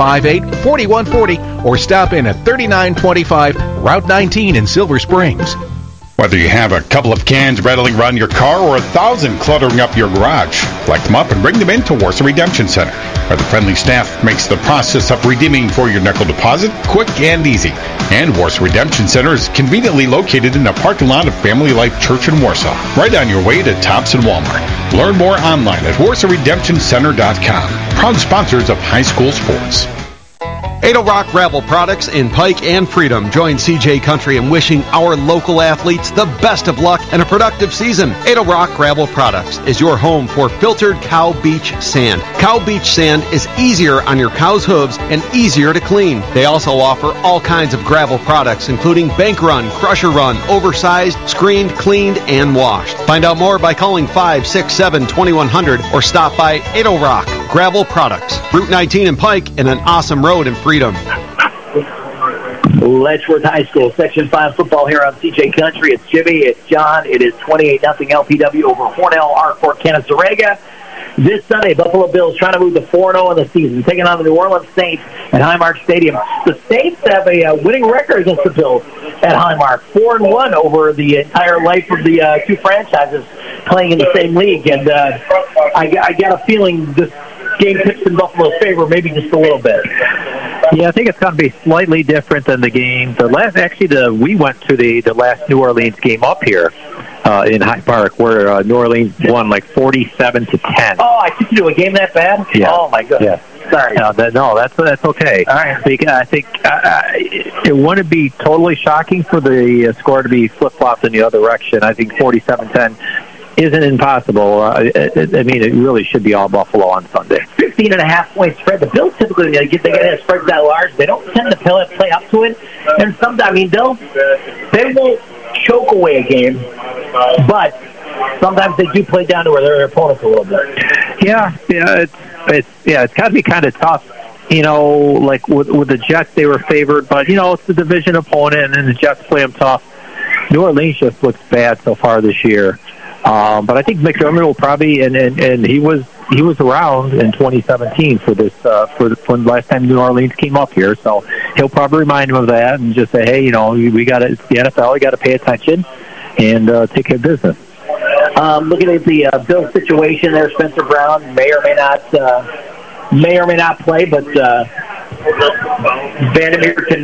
558-4140 or stop in at 3925 Route 19 in Silver Springs. Whether you have a couple of cans rattling around your car or 1,000 cluttering up your garage, collect them up and bring them into Warsaw Redemption Center, where the friendly staff makes the process of redeeming for your nickel deposit quick and easy. And Warsaw Redemption Center is conveniently located in the parking lot of Family Life Church in Warsaw, right on your way to Tops and Walmart. Learn more online at WarsawRedemptionCenter.com. Proud sponsors of high school sports. Ado Rock Gravel Products in Pike and Freedom. Join CJ Country in wishing our local athletes the best of luck and a productive season. Ado Rock Gravel Products is your home for filtered Cow Beach sand. Cow Beach sand is easier on your cow's hooves and easier to clean. They also offer all kinds of gravel products, including bank run, crusher run, oversized, screened, cleaned, and washed. Find out more by calling 567-2100 or stop by Ado Rock Gravel Products, Route 19 in Pike, and an awesome road in Freedom. Letchworth High School, Section 5 football here on CJ Country. It's Jimmy, it's John. It is 28-0 LPW over Hornell Arcor Canasteraga. This Sunday, Buffalo Bills trying to move to 4-0 in the season, taking on the New Orleans Saints at Highmark Stadium. The Saints have a winning record against the Bills at Highmark, 4-1 over the entire life of the two franchises playing in the same league. And I got a feeling this game tips in Buffalo's favor, maybe just a little bit. Yeah, I think it's going to be slightly different than the game. We went to the last New Orleans game up here in Hyde Park, where New Orleans won like 47-10. Oh, I took you to a game that bad? Yeah. Oh my goodness. Yeah. Sorry. That's okay. All right. I think it wouldn't be totally shocking for the score to be flip-flopped in the other direction. I think 47-10 isn't impossible. I mean, it really should be all Buffalo on Sunday. 15.5-point spread. The Bills typically, they get spreads that large. They don't tend to play up to it. And sometimes, I mean, they won't choke away a game, but sometimes they do play down to where their opponents a little bit. Yeah, it's got to be kind of tough. You know, like with the Jets, they were favored, but it's the division opponent, and the Jets play them tough. New Orleans just looks bad so far this year. But I think McDermott will probably, and he was around in 2017 for this for when last time New Orleans came up here, so he'll probably remind him of that and just say, hey, we got it's the NFL, we got to pay attention and take care of business. Looking at the Bills situation there, Spencer Brown may or may not play, but Vandermeer can.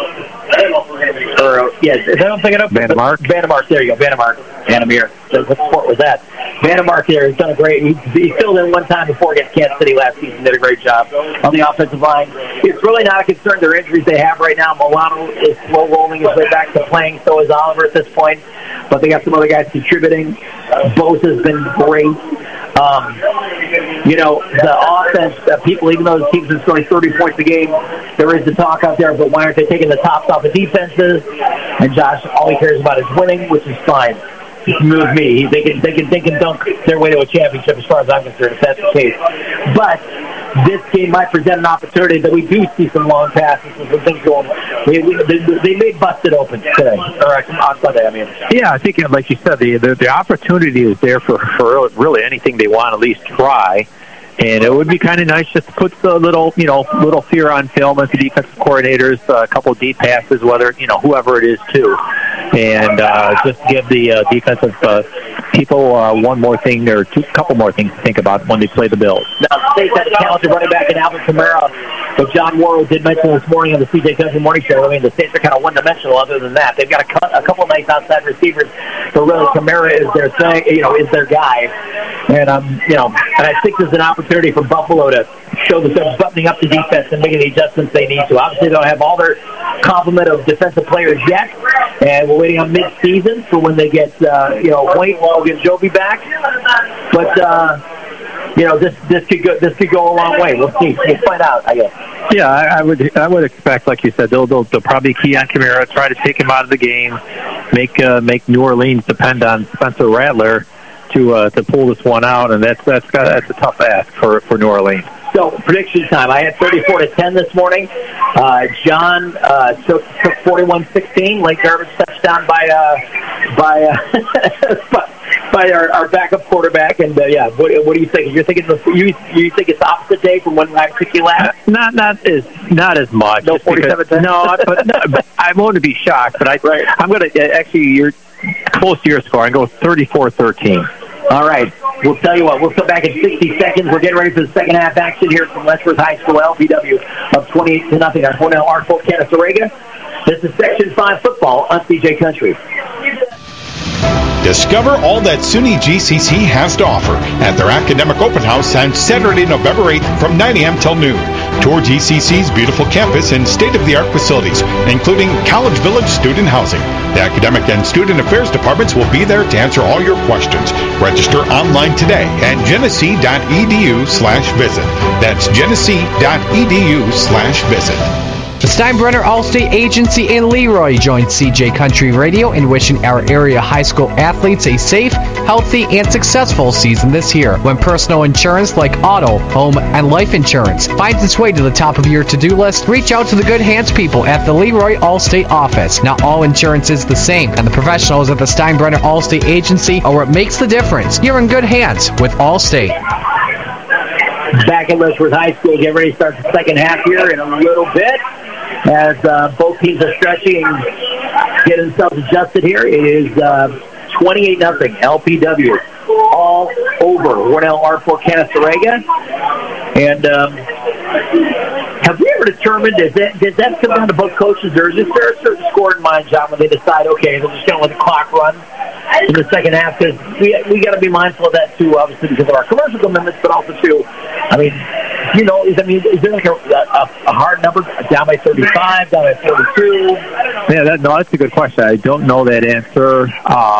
Is that I'm thinking of? Vandermark, there you go, Vandermeer. What sport was that? Vandermark there has done a great. He filled in one time before against Kansas City last season. Did a great job on the offensive line. It's really not a concern. Their injuries they have right now. Milano is slow rolling his way back to playing. So is Oliver at this point. But they got some other guys contributing. Bosa's been great. the offense, people, even though the teams are scoring 30 points a game, there is the talk out there, but why aren't they taking the tops off the defenses? And Josh, all he cares about is winning, which is fine. Move me. They can dunk their way to a championship as far as I'm concerned, if that's the case. But this game might present an opportunity that we do see some long passes and some things going. They may bust it open today, or on Sunday, I mean. Yeah, I think, like you said, the opportunity is there for really anything they want to at least try. And it would be kind of nice just to put a little fear on film as the defensive coordinators, a couple of deep passes, whether, whoever it is, too. And just give the defensive people one more thing or couple more things to think about when they play the Bills. Now, the State's got a talented running back in Alvin Kamara, but John Worrell did mention this morning on the CJ Country Morning Show, I mean, the States are kind of one-dimensional other than that. They've got a couple of nice outside receivers, but really Kamara is their thing, is their guy. And, and I think there's an opportunity for Buffalo to show that they're buttoning up the defense and making the adjustments they need to. Obviously, they don't have all their complement of defensive players yet, and we're waiting on mid-season for when they get, White, Logan, Joby back. But, this could go a long way. We'll see. We'll find out, I guess. Yeah, I would expect, like you said, they'll probably key on Kamara, try to take him out of the game, make New Orleans depend on Spencer Rattler to pull this one out, and that's a tough ask for New Orleans. So, prediction time. I had 34-10 this morning. John took 41-16. Late garbage touchdown by our backup quarterback. And what do you think? You're thinking you think it's the opposite day from when I took you last? Not as much. No 47-10. No, but I won't be shocked. But I'm going to actually you're close to your score. I go 34-13. All right. We'll tell you what. We'll come back in 60 seconds. We're getting ready for the second half action here from Letchworth High School, LPW, up 28-0 on Cornell Artful Canasteraga. This is Section 5 football on CJ Country. Discover all that SUNY GCC has to offer at their Academic Open House on Saturday, November 8th from 9 a.m. till noon. Tour GCC's beautiful campus and state-of-the-art facilities, including College Village student housing. The Academic and Student Affairs departments will be there to answer all your questions. Register online today at genesee.edu/visit. That's genesee.edu/visit. The Steinbrenner Allstate Agency and Leroy join CJ Country Radio in wishing our area high school athletes a safe, healthy, and successful season this year. When personal insurance like auto, home, and life insurance finds its way to the top of your to-do list, reach out to the good hands people at the Leroy Allstate office. Not all insurance is the same, and the professionals at the Steinbrenner Allstate Agency are what makes the difference. You're in good hands with Allstate. Back at Letchworth High School, get ready to start the second half here in a little bit as both teams are stretching and getting themselves adjusted here. It is 28-0 LPW all over Cornell Artful Canasteraga. And have we ever determined, does that come down to both coaches, or is there a certain score in mind, John, when they decide, okay, they're just going to let the clock run in the second half? Because we got to be mindful of that, too, obviously, because of our commercial commitments, but also, too, is there like a hard number, down by 35, down by 42? Yeah, that's a good question. I don't know that answer.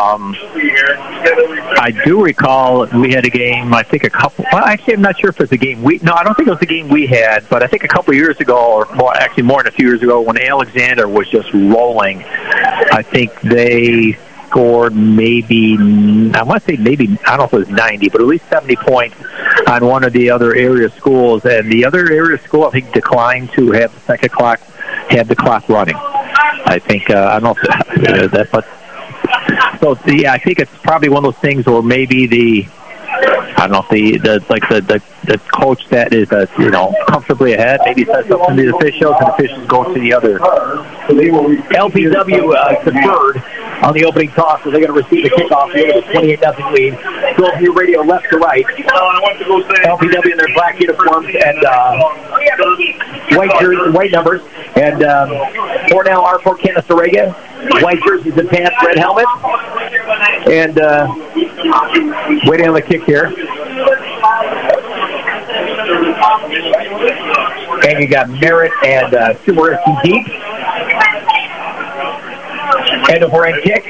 I do recall we had a game, I think actually I'm not sure if it's a game I don't think it was a game we had, but I think a couple of years ago, or more than a few years ago, when Alexander was just rolling, I think they scored maybe, I want to say maybe, I don't know if it was 90, but at least 70 points on one of the other area schools. And the other area school, I think, declined to have the second clock, have the clock running. I think, I don't know if that's what. So, yeah, I think it's probably one of those things where maybe the coach that is, comfortably ahead maybe says something to the officials, and the officials go to the other. LPW conferred on the opening toss, so they're going to receive the kickoff here with a 28-0 lead. Go view radio left to right. LPW in their black uniforms and white jerseys, white numbers, and Cornell Artful Canasteraga, white jerseys and pants, red helmet, and waiting on the kick here. And you got Merritt and Sumerisky deep. End of end kick.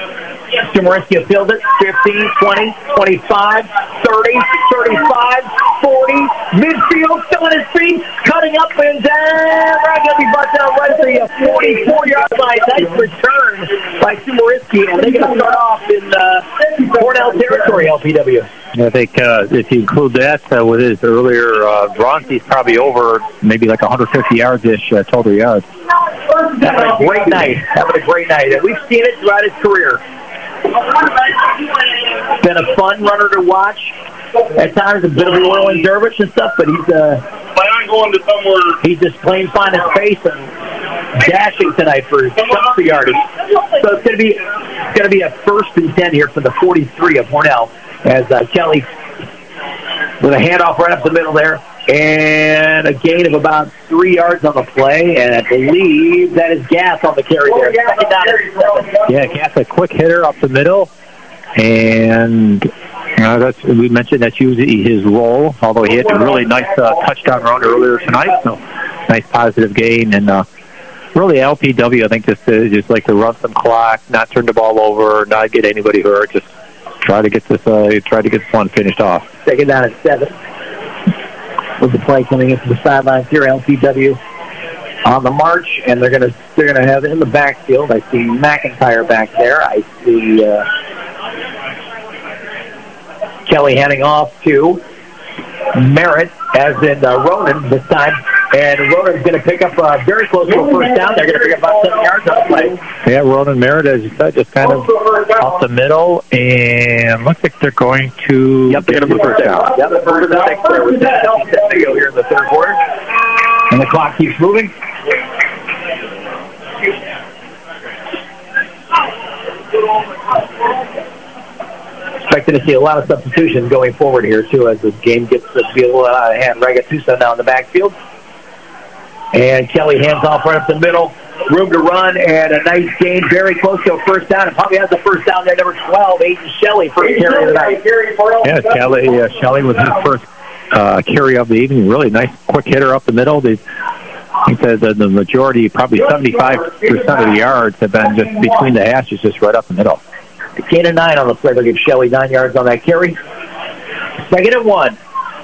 Sumerisky will field it. 15, 20, 25, 30, 35, Midfield, still on his feet, cutting up and down. Right, going to be brought down right to the 44-yard line. Nice return by Sumorisky, and they're going to start off in Cornell territory, LPW. I think if you include that with his earlier runs, he's probably over maybe like 150 yards-ish total yards. Having a great night. And we've seen it throughout his career. Been a fun runner to watch. At times a bit of a oil and dervish and stuff, but he's going to somewhere. He's just plain finding space and dashing tonight for some yardage. So it's going to be a 1st and 10 here for the 43 of Hornell as Kelly with a handoff right up the middle there. And a gain of about 3 yards on the play, and I believe that is Gass on the carry there. Yeah, Gass, a quick hitter up the middle, and we mentioned that's usually his role, although he had a really nice touchdown run earlier tonight, so nice positive gain, and really LPW, I think, just like to run some clock, not turn the ball over, not get anybody hurt, just try to get this one finished off. Second down at 7. With the play coming in from the sidelines here, LPW on the march, and they're gonna have in the backfield. I see McIntyre back there. I see Kelly handing off to Merritt, as in Ronan this time, and Ronan's going to pick up very close to a first down. They're going to pick up about 7 yards on the play. Yeah, Ronan Merritt, as you said, just kind of off the middle, and looks like they're going to get him the first down. Yep, the first and 6 there with 10 to go here in the third quarter. And the clock keeps moving. Expecting to see a lot of substitutions going forward here, too, as this game gets to be a little out of hand. Ragatusa now in the backfield. And Kelly hands off right up the middle. Room to run, and a nice gain, very close to a first down. And probably has the first down there, number 12, Aiden Shelley, first carry of the night. Yeah, Shelley with his first carry of the evening. Really nice, quick hitter up the middle. I think that the majority, probably 75% of the yards have been just between the hashes, just right up the middle. A gain of 9 on the play. They'll give Shelley 9 yards on that carry. Second and 1.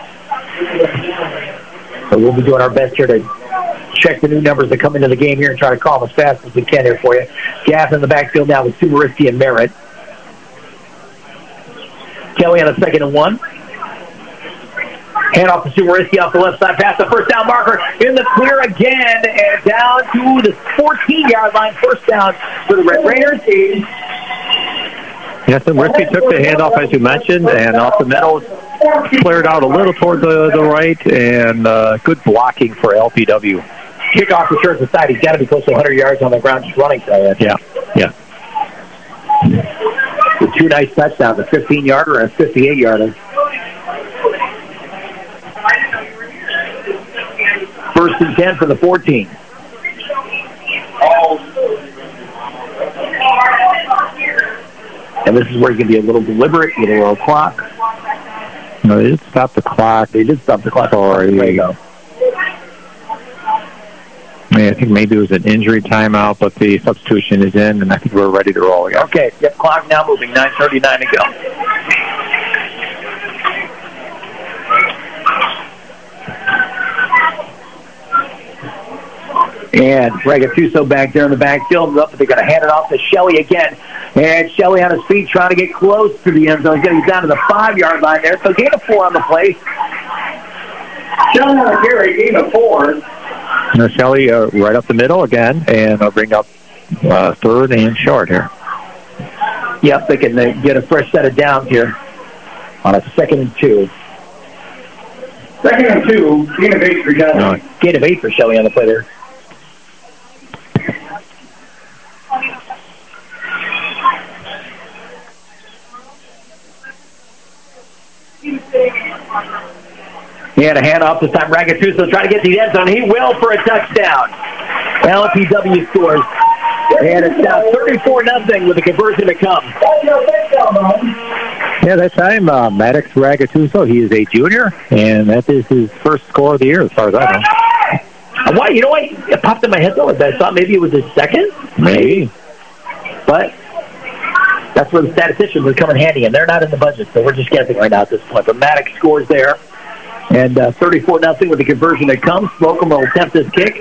So we'll be doing our best here to check the new numbers that come into the game here and try to call them as fast as we can here for you. Gass in the backfield now with Sumorisky and Merritt. Kelly on a second and 1. Hand off to Sumorisky off the left side, past the first down marker, in the clear again, and down to the 14-yard line, first down for the Red Raiders. Yes, and Risky took the handoff, as you mentioned, and off the middle, cleared out a little toward the right, and good blocking for LPW. Kickoff returns aside. He's got to be close to 100 yards on the ground just running. Yeah. With 2 nice touchdowns, a 15-yarder and a 58-yarder. First and 10 for the 14. And this is where you can be a little deliberate, get a little clock. No, they did stop the clock. There you go. I think maybe it was an injury timeout, but the substitution is in, and I think we're ready to roll again. Okay, yep, clock now moving, 9:39 to go. And Ragatuso back there in the backfield. They're going to hand it off to Shelley again. And Shelley on his feet trying to get close to the end zone. He's going to get down to the 5-yard line there. So gain of 4 on the play. Shelley on the carry, gain of 4. Shelley right up the middle again, and I'll bring up third and short here. Yep, they can get a fresh set of downs here on a 2nd and 2. 2nd and 2, gain of 8 for Shelley. Gain of 8 for Shelley on the play there. He had a handoff this time. Ragatuso trying to get to the end zone. He will for a touchdown. LPW scores. And it's now 34-0 with the conversion to come. Yeah, that time, Maddox Ragatuso, he is a junior, and that is his first score of the year, as far as I know. Why? You know what? It popped in my head, though. I thought maybe it was his second. Maybe. But that's where the statisticians would come in handy, and they're not in the budget, so we're just guessing right now at this point. But Maddox scores there. And 34-0 with the conversion that comes. Slocum will attempt this kick.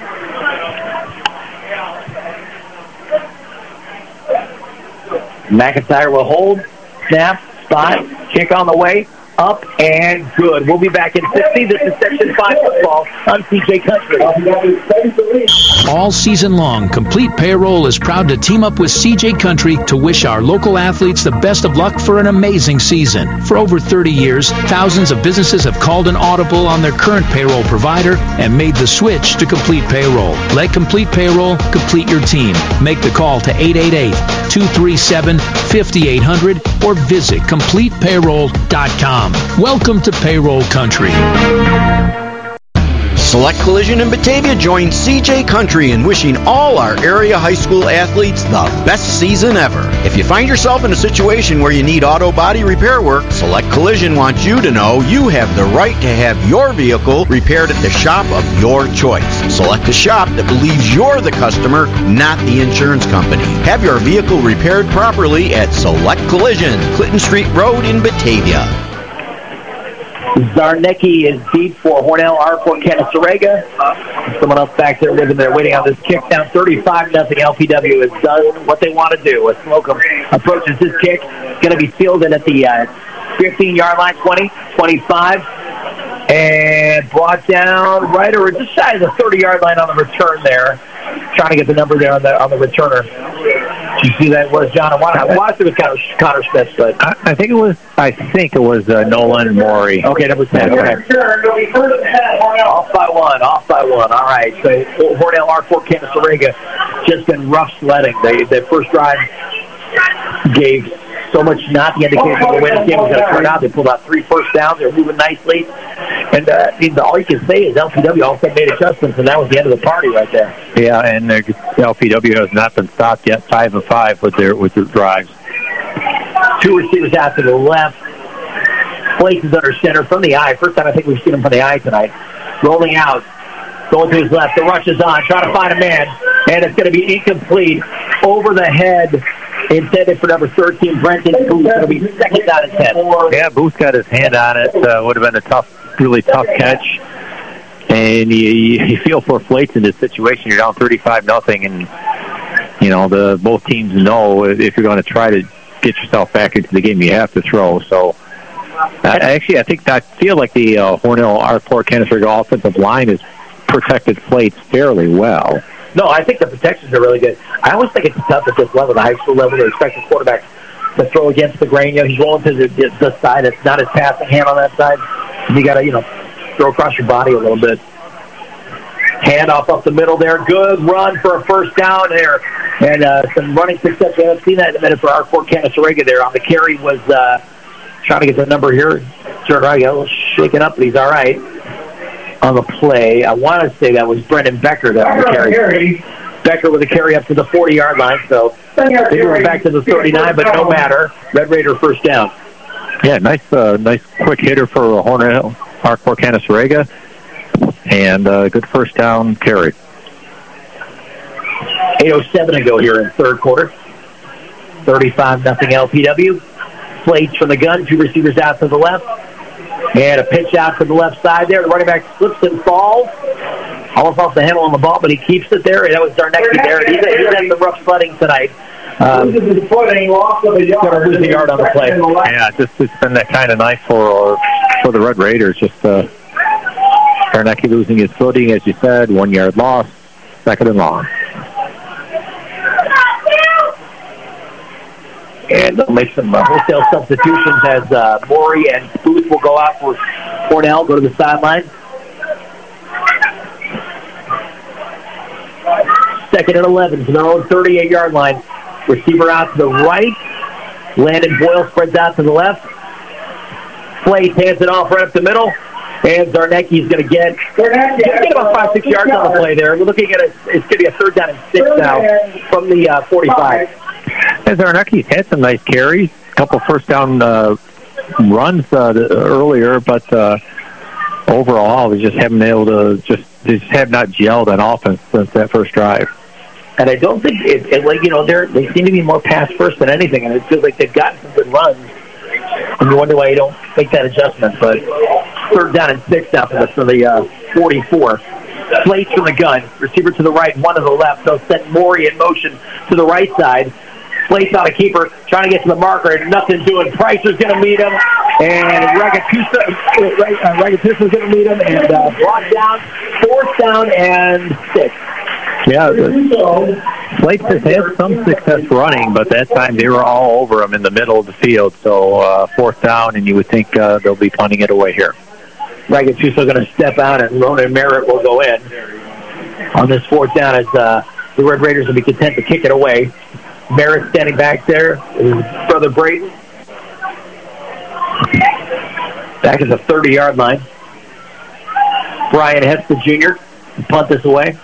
McIntyre will hold, snap, spot, kick on the way, up and good. We'll be back in 60. This is Section 5 football on CJ Country. All season long, Complete Payroll is proud to team up with CJ Country to wish our local athletes the best of luck for an amazing season. For over 30 years, thousands of businesses have called an audible on their current payroll provider and made the switch to Complete Payroll. Let Complete Payroll complete your team. Make the call to 888-237-5800 or visit CompletePayroll.com. Welcome to Payroll Country. Select Collision in Batavia joins CJ Country in wishing all our area high school athletes the best season ever. If you find yourself in a situation where you need auto body repair work, Select Collision wants you to know you have the right to have your vehicle repaired at the shop of your choice. Select a shop that believes you're the customer, not the insurance company. Have your vehicle repaired properly at Select Collision, Clinton Street Road in Batavia. Zarnecki is deep for Hornell, R4 Canasarega. Someone else back there with him. They're waiting on this kick down. 35-0. LPW has done what they want to do. As Slocum approaches his kick, it's going to be fielded at the 15-yard line, 20, 25, and brought down right or just shy of the 30-yard line on the return there. Trying to get the number there on the returner. Did you see that was John? I watched it with Connor Smith, but I think it was Nolan Morey. Okay, that was 10. Okay. Off by one. All right. So Hornell R4 Canasarega just been rough sledding. The first drive gave so much not the indication of the way the game was going to turn out. They pulled out 3 first downs. They were moving nicely. And all you can say is LPW also made adjustments, and that was the end of the party right there. Yeah, and LPW has not been stopped yet, 5-5 with their drives. 2 receivers out to the left. Place is under center from the eye. First time I think we've seen him from the eye tonight. Rolling out. Going to his left. The rush is on. Trying to find a man. And it's going to be incomplete. Over the head. Intended for number 13, Brenton Booth. It'll be second down and 10. Yeah, Booth got his hand on it. Would have been a really tough catch. And you feel for Flates in this situation. You're down 35-0, and both teams know if you're going to try to get yourself back into the game, you have to throw. So, I feel like the Hornell R4 Canasarega offensive line has protected Flates fairly well. No, I think the protections are really good. I always think it's tough at this level, the high school level, to expect the quarterback to throw against the grain. He's rolling to the side. It's not his passing hand on that side. You got to, throw across your body a little bit. Hand off up the middle there. Good run for a first down there. And some running success. We haven't seen that in a minute for R4 Canasarega there. On the carry was trying to get the number here. Turn right, got a little shaken up, but he's all right. On the play, I want to say that was Brendan Becker that on the carry. Becker with a carry up to the 40-yard line, so they were back to the 39, but no matter. Red Raider first down. Yeah, nice quick hitter for Hornell R4 Canasarega, and good first down carry. 8:07 to go here in third quarter. 35-0 LPW. Plates from the gun, 2 receivers out to the left. And a pitch out to the left side there. The running back slips and falls. Almost off the handle on the ball, but he keeps it there. That was Zarnecki there. He's had some rough sledding tonight. Going to lose the yard on the play. Yeah, it's been that kind of night for the Red Raiders. Just Zarnecki losing his footing, as you said. 1 yard loss. Second and long. And they'll make some wholesale substitutions as Morey and Booth will go out for Hornell, go to the sideline. Second and 11 from their own 38-yard line. Receiver out to the right. Landon Boyle spreads out to the left. Play hands it off right up the middle. And Zarnecki's going to get about 5-6 yards on the play there. We're looking at it's going to be a third down and 6 now from the 45. And Zarnecki's had some nice carries, a couple first down runs earlier, but overall, we just haven't been able to they have not gelled on offense since that first drive. And I don't think they seem to be more pass first than anything, and it feels like they've gotten some good runs. And you wonder why you don't make that adjustment. But Third down and 6 now for the 44. Slates from the gun. Receiver to the right, one to the left. They'll send Morey in motion to the right side. Slates on a keeper, trying to get to the marker. Nothing doing. Pricer's going to meet him. And Ragatusa's going to meet him. And brought down. 4th down and 6. Yeah, Slates has had some success running, but that time they were all over him in the middle of the field. So 4th down, and you would think they'll be punting it away here. Ragatusa going to step out, and Ronan Merritt will go in on this 4th down as the Red Raiders will be content to kick it away. Merritt standing back there, his brother Braden. Back at the 30-yard line. Brian Hester Jr. to punt this away.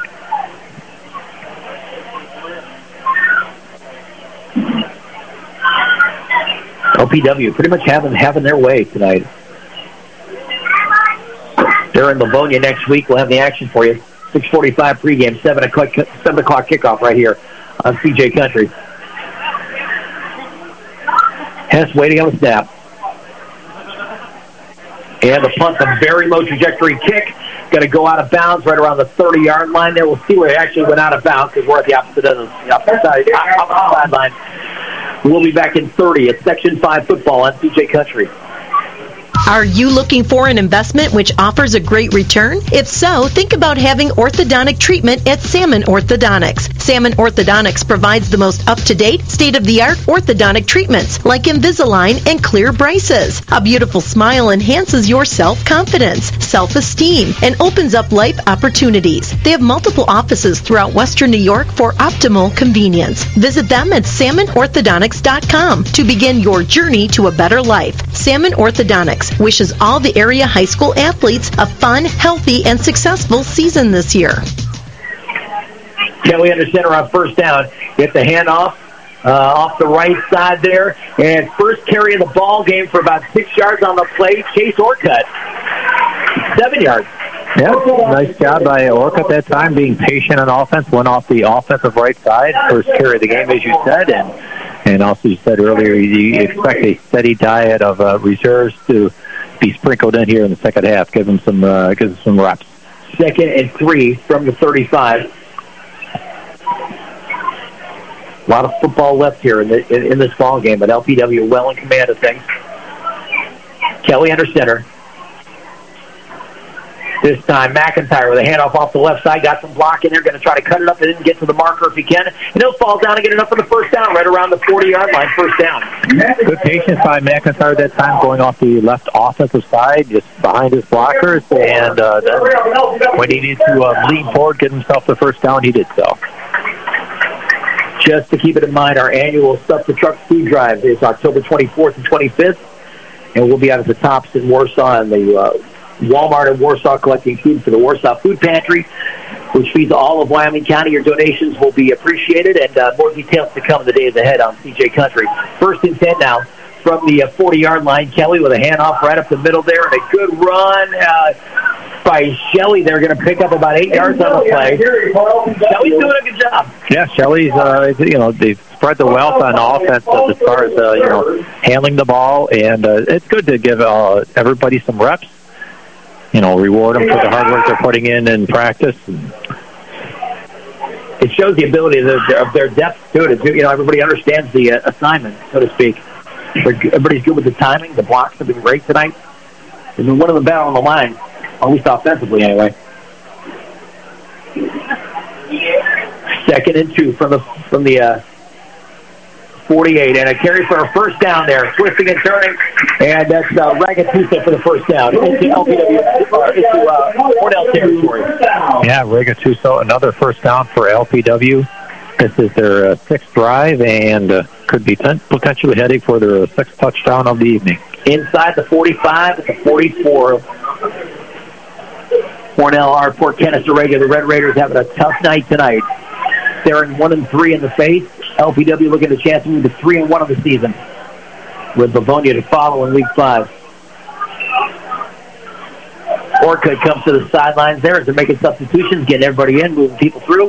LPW pretty much having their way tonight. They're in Livonia next week. We'll have the action for you. 6:45 pregame, 7 o'clock kickoff right here on CJ Country. Hess waiting on the snap. And the punt, a very low trajectory kick. Going to go out of bounds right around the 30-yard line there. We'll see where it actually went out of bounds because we're at the opposite end of the sideline. We'll be back in 30 at Section 5 football on CJ Country. Are you looking for an investment which offers a great return? If so, think about having orthodontic treatment at Salmon Orthodontics. Salmon Orthodontics provides the most up-to-date, state-of-the-art orthodontic treatments like Invisalign and clear braces. A beautiful smile enhances your self-confidence, self-esteem, and opens up life opportunities. They have multiple offices throughout Western New York for optimal convenience. Visit them at salmonorthodontics.com to begin your journey to a better life. Salmon Orthodontics wishes all the area high school athletes a fun, healthy, and successful season this year. Kelly under center on 1st down. Get the handoff off the right side there. And first carry of the ball game for about 6 yards on the play. Chase Orcutt, 7 yards. Yeah, nice job by Orcutt that time, being patient on offense. Went off the offensive right side. First carry of the game, as you said. And also you said earlier, you expect a steady diet of reserves to be sprinkled in here in the second half. Give them some reps. 2nd and 3 from the 35. A lot of football left here in this ball game, but LPW well in command of things. Kelly under center. This time, McIntyre with a handoff off the left side. Got some block in there. Going to try to cut it up and then get to the marker if he can. And he'll fall down and get it up for the 1st down, right around the 40-yard line, 1st down. Good patience by McIntyre that time, going off the left offensive side, just behind his blockers. And then when he needed to lean forward, get himself the 1st down, he did so. Just to keep it in mind, our annual Stuff the Truck food drive is October 24th and 25th. And we'll be out at the Tops in Warsaw and the Walmart in Warsaw collecting food for the Warsaw Food Pantry, which feeds all of Wyoming County. Your donations will be appreciated, and more details to come in the days ahead on CJ Country. 1st and 10 now from the 40-yard line. Kelly with a handoff right up the middle there, and a good run by Shelley. They're going to pick up about 8 yards on the play. Shelley's doing a good job. Yeah, Shelley's, they've spread the wealth on offense as far as, handling the ball, and it's good to give everybody some reps. Reward them for the hard work they're putting in practice. It shows the ability of their depth, too. Everybody understands the assignment, so to speak. Everybody's good with the timing. The blocks have been great tonight. There's been one of them better on the line, at least offensively anyway. 2nd and 2 from the 48, and a carry for a 1st down there, twisting and turning, and that's Ragatusa for the 1st down into LPW, into Cornell territory. Yeah, Ragatusa, another 1st down for LPW. This is their 6th drive, and could be potentially heading for their 6th touchdown of the evening. Inside the 45 at the 44. Cornell, our Port Canister-Rega, the Red Raiders having a tough night tonight. Staring 1-3 in the face. LPW looking to chance to move to 3-1 of the season, with Livonia to follow in Week 5. Orcutt comes to the sidelines there as they're making substitutions, getting everybody in, moving people through.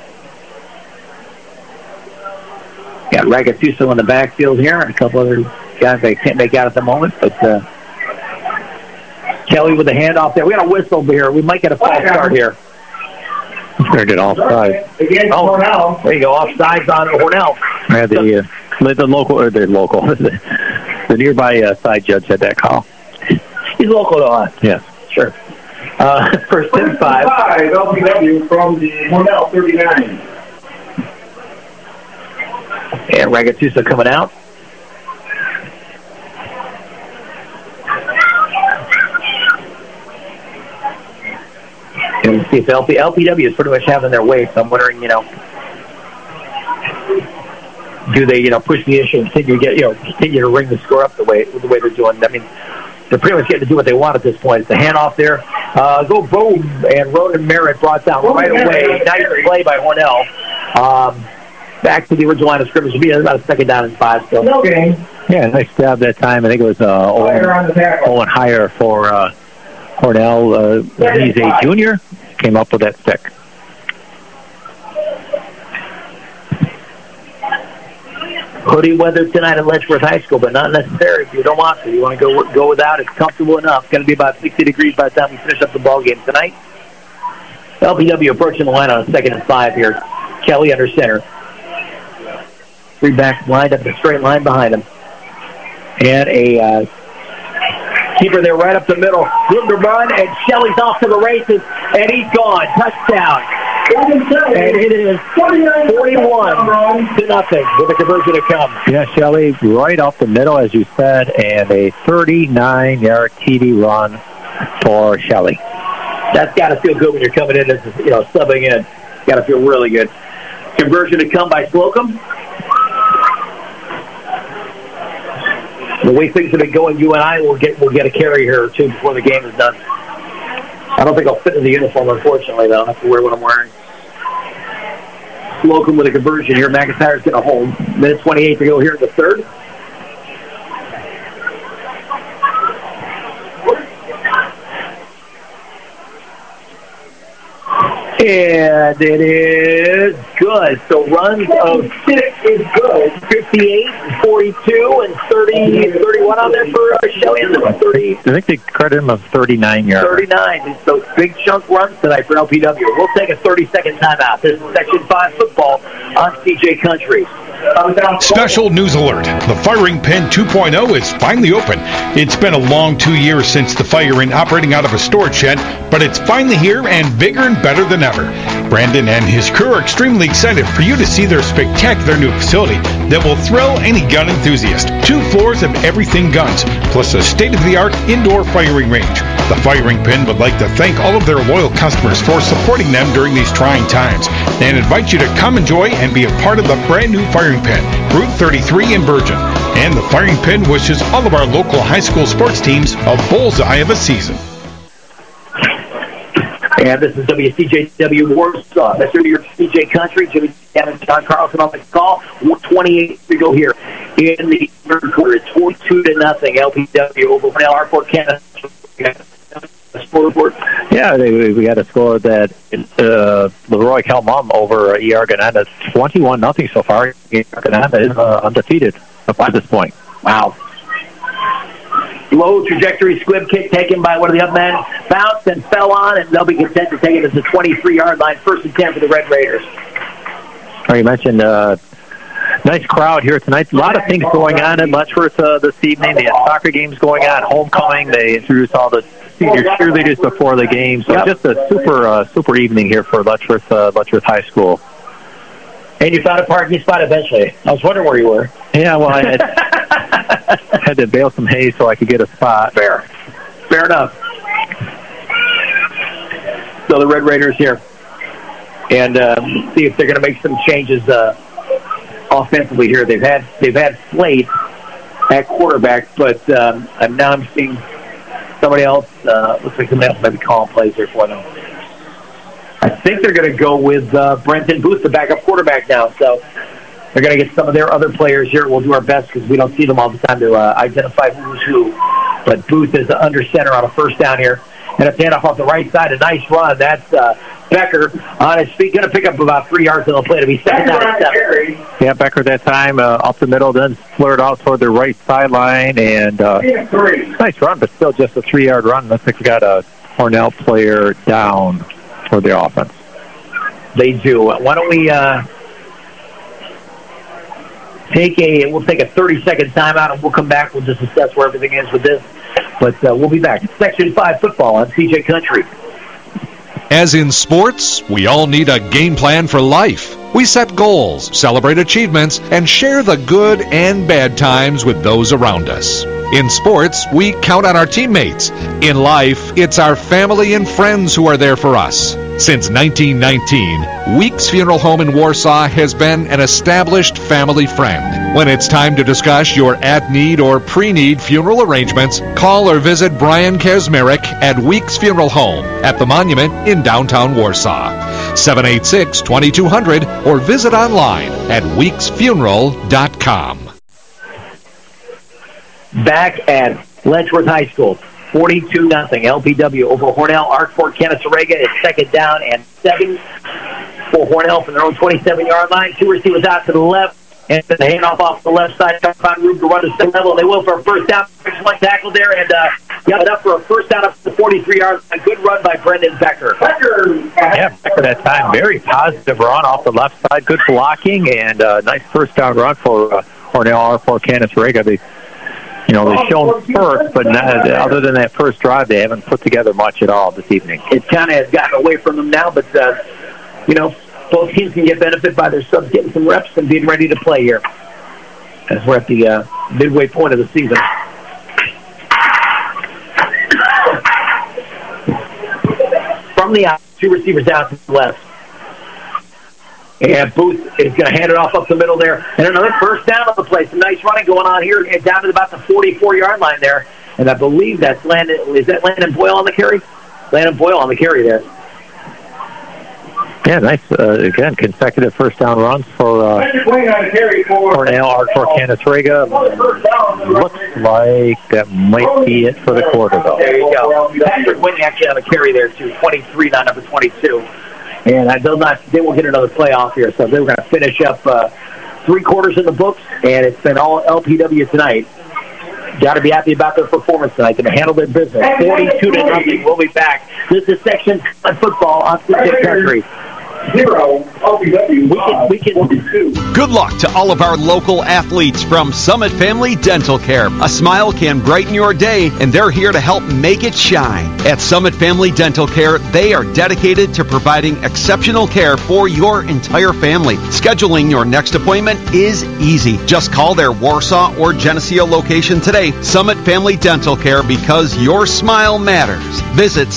Got Ragatusa in the backfield here, and a couple other guys they can't make out at the moment, but Kelly with the handoff there. We got a whistle here. We might get a false start here. Better get offside. Oh, there you go. Offsides on Hornell. Yeah, the nearby side judge had that call. He's local to us. Yes. Sure. First and 5. LPW from the Hornell 39. And Ragatusa coming out. And see if LPW is pretty much having their way, so I'm wondering, do they, push the issue and continue to ring the score up the way they're doing? I mean, they're pretty much getting to do what they want at this point. It's a handoff there. Go boom, and Ronan Merritt brought down right away. Nice play by Hornell. Back to the original line of scrimmage. It'll be about a 2nd down and 5 still. Okay. Yeah, nice job that time. I think it was Owen Heyer for Hornell. He's a junior. Came up with that stick. Hoodie weather tonight at Letchworth High School, but not necessary if you don't want to. You want to go without. It's comfortable enough. It's going to be about 60 degrees by the time we finish up the ball game tonight. LPW approaching the line on a 2nd and 5 here. Kelly under center. 3 backs lined up the straight line behind him. And a keeper there right up the middle. Room to run, and Shelley's off to the races, and he's gone. Touchdown. And it is 41-0 with a conversion to come. Yeah, Shelley, right off the middle, as you said, and a 39-yard TD run for Shelley. That's got to feel good when you're coming in as subbing in. Got to feel really good. Conversion to come by Slocum. The way things have been going, you and I will get a carry here or two before the game is done. I don't think I'll fit in the uniform, unfortunately, though. I have to wear what I'm wearing. Slocum with a conversion here. McIntyre's going to hold. Minute 28 to go here in the 3rd. And it is good. So runs of 6 is good. 58, 42, and 31 on there for Shelley. And 30. I think they credit him of 39 yards. 39. So big chunk runs tonight for LPW. We'll take a 30-second timeout. This is Section 5 football on CJ Country. Special news alert. The Firing Pin 2.0 is finally open. It's been a long 2 years since the fire-in operating out of a storage shed, but it's finally here and bigger and better than ever. Brandon and his crew are extremely excited for you to see their spectacular new facility that will thrill any gun enthusiast. 2 floors of everything guns, plus a state-of-the-art indoor firing range. The Firing Pin would like to thank all of their loyal customers for supporting them during these trying times and invite you to come enjoy and be a part of the brand new Firing Pin, Route 33 in Virgin. And the Firing Pin wishes all of our local high school sports teams a bullseye of a season. And this is WCJW Warsaw. That's your CJ Country. Jimmy and John Carlson on the call. 28 to go here in the 3rd quarter. It's 42-0. LPW over Hornell. Our Fort Canada. Yeah, we got a score that Leroy Calmum over ER Gananda. 21-0 so far. Gananda is undefeated up to this point. Wow. Low trajectory squib kick taken by one of the up men. Bounced and fell on, and they'll be content to take it as the 23-yard line. 1st and 10 for the Red Raiders. You mentioned nice crowd here tonight. A lot of things going on in Letchworth this evening. They had soccer games going on, homecoming. They introduced all the senior cheerleaders before the game. So just a super evening here for Letchworth High School. And you found a parking spot eventually. I was wondering where you were. Yeah, well, I had to bale some hay so I could get a spot. Fair enough. So the Red Raiders here. And see if they're going to make some changes offensively here. They've had Slade at quarterback, but now I'm seeing somebody else. Looks like somebody else might be calling plays here for them. I think they're going to go with Brenton Booth, the backup quarterback now. So they're going to get some of their other players here. We'll do our best because we don't see them all the time to identify who's who. But Booth is under center on a 1st down here. And a handoff off the right side, a nice run. That's Becker on his feet, going to pick up about 3 yards on the play to be second down and 7. Yeah, Becker that time up the middle, then flared out toward the right sideline, and nice run, but still just a 3-yard run. Looks like we got a Hornell player down for the offense. They do. Why don't we take a 30-second timeout, and we'll come back. We'll just assess where everything is with this. But we'll be back. Section 5 football on CJ Country. As in sports, we all need a game plan for life. We set goals, celebrate achievements, and share the good and bad times with those around us. In sports, we count on our teammates. In life, it's our family and friends who are there for us. Since 1919, Weeks Funeral Home in Warsaw has been an established family friend. When it's time to discuss your at-need or pre-need funeral arrangements, call or visit Brian Kazmarek at Weeks Funeral Home at the Monument in downtown Warsaw. 786-2200 or visit online at weeksfuneral.com. Back at Letchworth High School, 42-0. LPW over Hornell. Arkport Canasarega. It's second down and 7 for Hornell from their own 27-yard line. 2 receivers out to the left. And the handoff off the left side. Find room to run to second level. They will for a first down. One tackle there and got it up for a first down up to the 43-yard. A good run by Brendan Becker. Yeah, Becker that time. Very positive run off the left side. Good blocking and nice first down run for Hornell Arkport Canasarega. They've shown spurts, but other than that first drive, they haven't put together much at all this evening. It kind of has gotten away from them now, but, both teams can get benefit by their subs getting some reps and being ready to play here as we're at the midway point of the season. From the out, 2 receivers out to the left. And Booth is going to hand it off up the middle there. And another first down on the play. Some nice running going on here and down to about the 44-yard line there. And I believe that's Landon. Is that Landon Boyle on the carry? Landon Boyle on the carry there. Yeah, nice. Again, consecutive first down runs for Hornell Arkport Canasarega. Looks like that might be it for the quarter, though. There you go. Patrick Winnie actually on the carry there, too. 23, not number 22. And they won't get another playoff here, so they were going to finish up 3 quarters in the books, and it's been all LPW tonight. Got to be happy about their performance tonight. They handle their business. 42-0. We'll be back. This is Section 5 football on CJ Country. 0 LPW. We can do 2. Good luck to all of our local athletes from Summit Family Dental Care. A smile can brighten your day, and they're here to help make it shine. At Summit Family Dental Care, they are dedicated to providing exceptional care for your entire family. Scheduling your next appointment is easy. Just call their Warsaw or Geneseo location today. Summit Family Dental Care, because your smile matters. Visit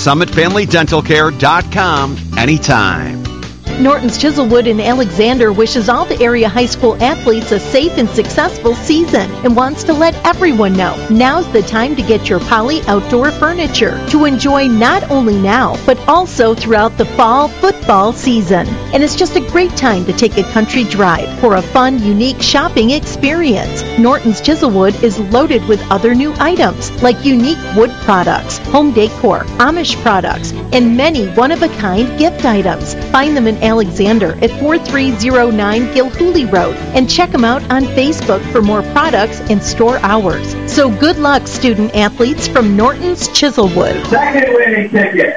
SummitFamilyDentalCare.com anytime. Norton's Chiselwood in Alexander wishes all the area high school athletes a safe and successful season and wants to let everyone know now's the time to get your Poly outdoor furniture to enjoy not only now, but also throughout the fall football season. And it's just a great time to take a country drive for a fun, unique shopping experience. Norton's Chiselwood is loaded with other new items like unique wood products, home decor, Amish products, and many one-of-a-kind gift items. Find them in Alexander at 4309 Gilhooly Road and check them out on Facebook for more products and store hours. So good luck, student athletes from Norton's Chiselwood. Second winning ticket.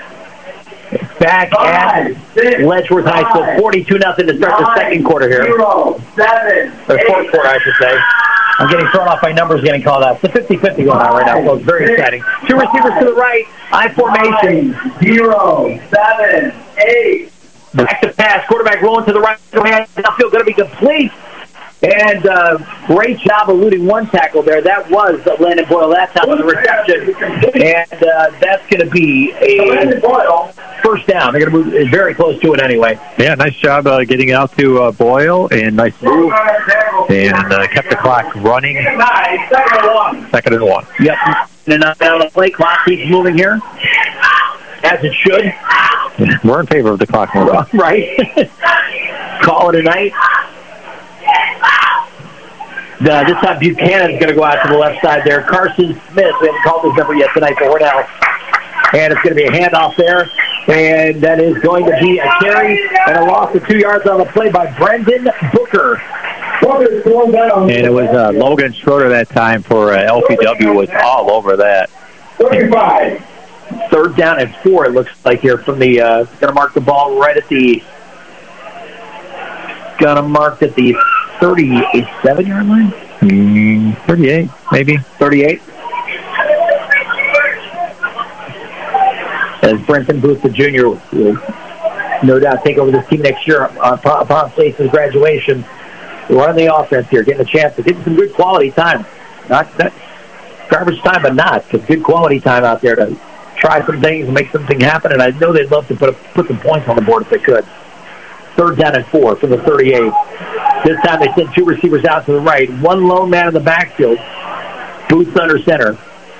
Back at Letchworth High School, 42-0 to start the second quarter here. 0, 7, or fourth quarter, I should say. I'm getting thrown off by numbers getting called out. It's a 50-50 going on right now, so it's very exciting. 2 receivers to the right, I formation. 0, 7, 8. Back to pass, quarterback rolling to the right. Downfield going to be complete. And great job eluding one tackle there. That was Landon Boyle that time on the reception. And that's going to be a first down. They're going to move very close to it anyway. Yeah, nice job getting out to Boyle, and nice move. And kept the clock running. Second and 1. Yep. And now the play clock keeps moving here, as it should. We're in favor of the clock moving. Right. Call it a night. This time Buchanan's going to go out to the left side there. Carson Smith, we haven't called his number yet tonight for Hornell. And it's going to be a handoff there. And that is going to be a carry and a loss of 2 yards on the play by Brendan Booker. And it was Logan Schroeder that time for LPW was all over that. 35. 3rd down and 4, it looks like here from the, going to mark the ball right at the, going to mark at the 37-yard line? 38, maybe. 38. As Brenton Booth, the junior, will no doubt take over this team next year upon Stacy's graduation. Running the offense here, getting a chance to get some good quality time. Not garbage time, but not. Some good quality time out there to try some things and make something happen, and I know they'd love to put some points on the board if they could. 3rd down and 4 from the 38. This time they send 2 receivers out to the right. 1 lone man in the backfield. Booth under center.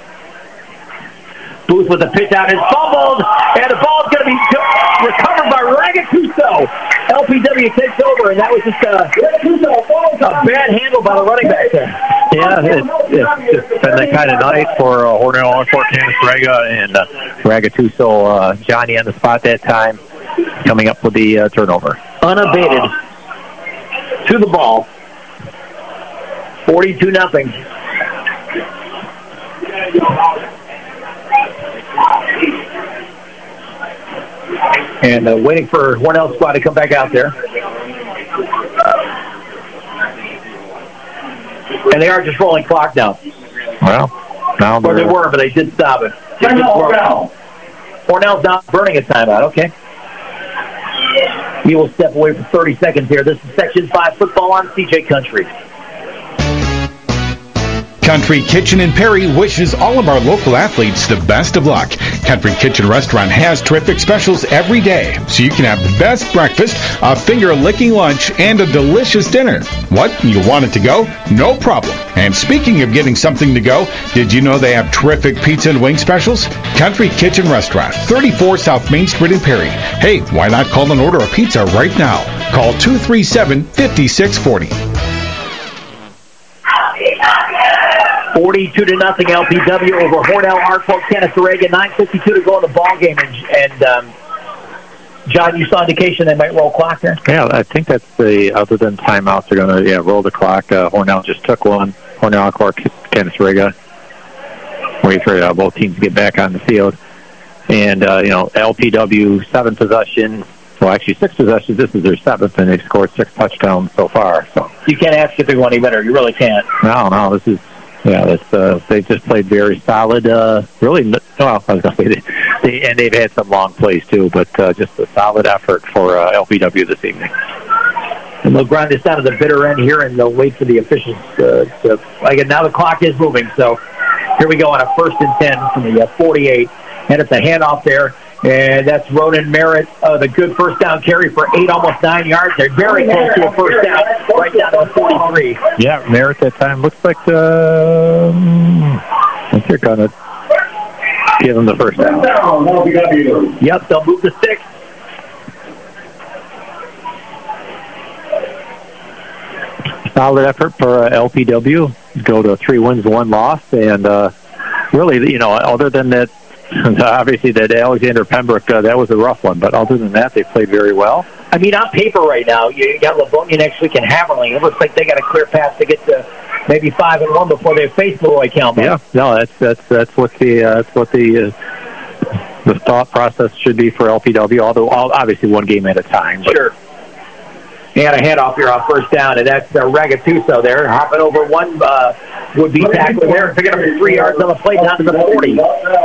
Booth with a pitch out and fumbled, and the ball's going to be recovered by Ragatuso. LPW takes over, and that was just a bad handle by the running back there. Yeah, it's just been that kind of night for Hornell, Arford, Canasteraga, and Ragatuso, Johnny on the spot that time, coming up with the turnover. Unabated to the ball. 42-0. And waiting for Hornell's squad to come back out there. And they are just rolling clock now. Well, now they were, but they did stop it. Hornell's not burning a timeout. Okay. He will step away for 30 seconds here. This is Section 5 football on CJ Country. Country Kitchen in Perry wishes all of our local athletes the best of luck. Country Kitchen Restaurant has terrific specials every day, so you can have the best breakfast, a finger-licking lunch, and a delicious dinner. What? You want it to go? No problem. And speaking of getting something to go, did you know they have terrific pizza and wing specials? Country Kitchen Restaurant, 34 South Main Street in Perry. Hey, why not call and order a pizza right now? Call 237-5640. 42-0 LPW over Hornell, Arford, Canasteraga. 9:52 to go in the ball game, and John, you saw indication they might roll clock there. Yeah, I think that's the other than timeouts. They're going to roll the clock. Hornell just took one. Hornell, Arford, Canasteraga. Wait for both teams to get back on the field, and LPW 7 possessions. Well, actually 6 possessions. This is their 7th, and they've scored 6 touchdowns so far. So you can't ask if they want any better. You really can't. No, this is. Yeah, they just played very solid. Really, well, I was going to say and they've had some long plays too, but just a solid effort for LPW this evening. And they'll grind this down to the bitter end here, and they'll wait for the officials again. Now the clock is moving, so here we go on a 1st and 10 from the 48, and it's a handoff there. And that's Ronan Merritt, the good first down carry for 8, almost 9 yards. They're very close to a first down, right down to the 43. Yeah, Merritt that time looks like I think they're going to give them the first down. Yep, they'll move to 6. Solid effort for LPW. Go to 3 wins, 1 loss, and really, other than that. Obviously, that Alexander Pembroke, that was a rough one. But other than that, they played very well. I mean, on paper right now, you got Livonia next week and Haverling. It looks like they got a clear path to get to maybe 5-1 before they face Leroy Kelman. Yeah, no, that's what the thought process should be for LPW. Although obviously one game at a time. Sure. And a handoff here on first down, and that's Ragatuso there, hopping over one would-be tackler there, picking up 3 yards on the play down to the 40.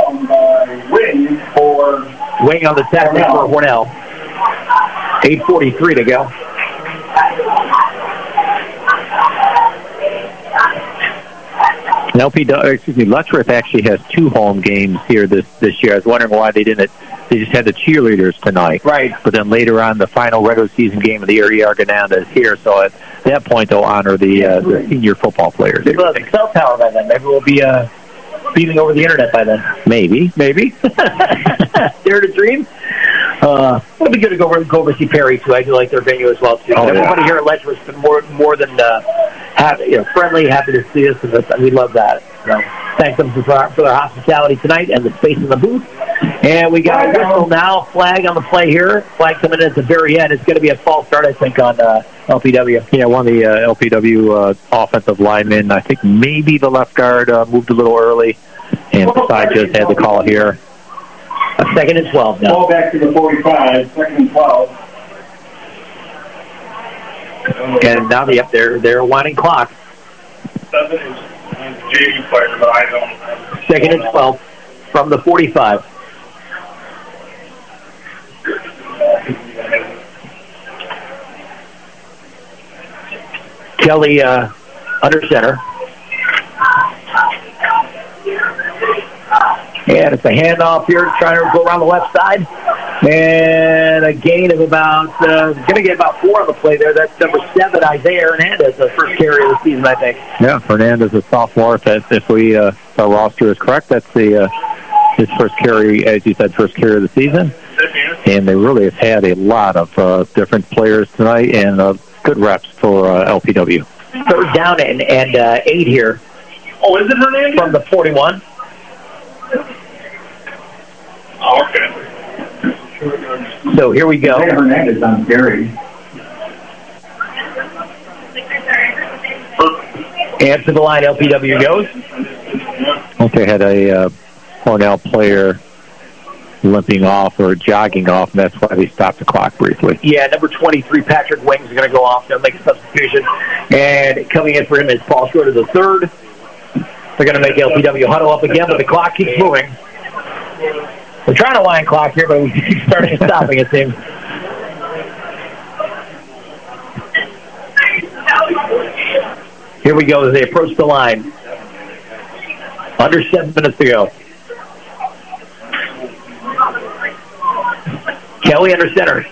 Wing on the tackle for Hornell. 8:43 to go. Letchworth actually has 2 home games here this year. I was wondering why they didn't. They just had the cheerleaders tonight. Right. But then later on, the final regular season game of the area Argonauta is here. So at that point, they'll honor the senior football players. Maybe we'll have a cell tower by then. Maybe we'll be beaming over the internet by then. Maybe. Dare to dream? It'll be good to go over see Perry, too. I do like their venue as well, too. Everybody here at Letchworth's been more than friendly, happy to see us, and we love that. So thank them for their hospitality tonight and the space in the booth. And we got a whistle now, flag on the play here. Flag coming in at the very end. It's going to be a false start, I think, on LPW. Yeah, one of the LPW offensive linemen, I think maybe the left guard moved a little early, and Side just had the call here. A 2nd and 12 now. Ball back to the 45, 2nd and 12. And now they're winding clock. 7 is JV player, but I don't. 2nd and 12 from the 45. Kelly under center. And it's a handoff here, trying to go around the left side. And a gain of about, going to get about 4 on the play there. That's number 7, Isaiah Hernandez, the first carry of the season, I think. Yeah, Hernandez, a sophomore. If our roster is correct, that's his first carry, as you said, first carry of the season. And they really have had a lot of different players tonight and good reps for LPW. 3rd down and 8 here. Oh, is it Hernandez? From the 41. Oh, okay. So here we go. Hernandez on Gary. And to the line, LPW goes. Okay, had a Cornell player limping off or jogging off, and that's why they stopped the clock briefly. Yeah, number 23, Patrick Wings, is going to go off. They'll make a substitution. And coming in for him is Paul Schroeder, the 3rd. They're going to make LPW huddle up again, but the clock keeps moving. We're trying to wind clock here, but we keep starting and stopping, it seems. Here we go as they approach the line. Under 7 minutes to go. Kelly under center.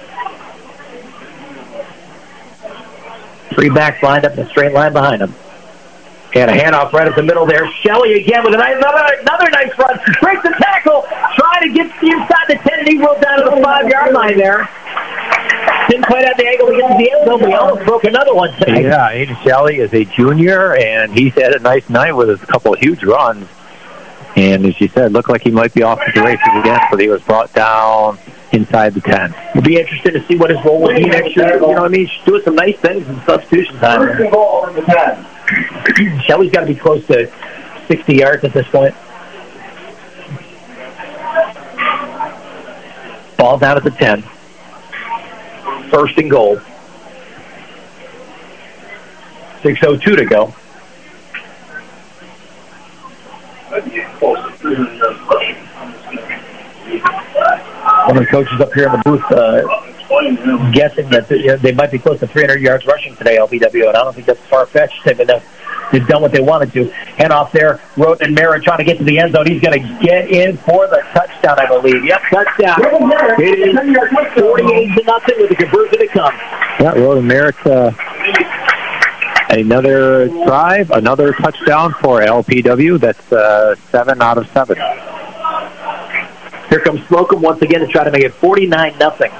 3 backs lined up in a straight line behind him. And a handoff right at the middle there. Shelley again with another nice run. Breaks the tackle. Trying to get inside the 10, and he rolled down to the 5-yard line there. Didn't quite have the angle to get to the end zone, but he almost broke another one tonight. Yeah, Aiden Shelley is a junior, and he's had a nice night with a couple of huge runs. And as you said, looked like he might be off to the races again, but he was brought down inside the 10. We'll be interested to see what his role will be next year. You know what I mean? He's doing some nice things in substitution time. First and goal over the 10. Shelley's got to be close to 60 yards at this point. Ball down at the 10. 1st and goal. 6:02 to go. One of the coaches up here in the booth guessing that they might be close to 300 yards rushing today, LPW, and I don't think that's far-fetched. They've done what they wanted to. Hand off there, Roten and Merritt trying to get to the end zone. He's going to get in for the touchdown, I believe. Yep, touchdown. It is 48-0 with the conversion to come. Yeah, Roten Merritt, another drive, another touchdown for LPW. That's 7 out of 7. Here comes Slocum once again to try to make it 49-0.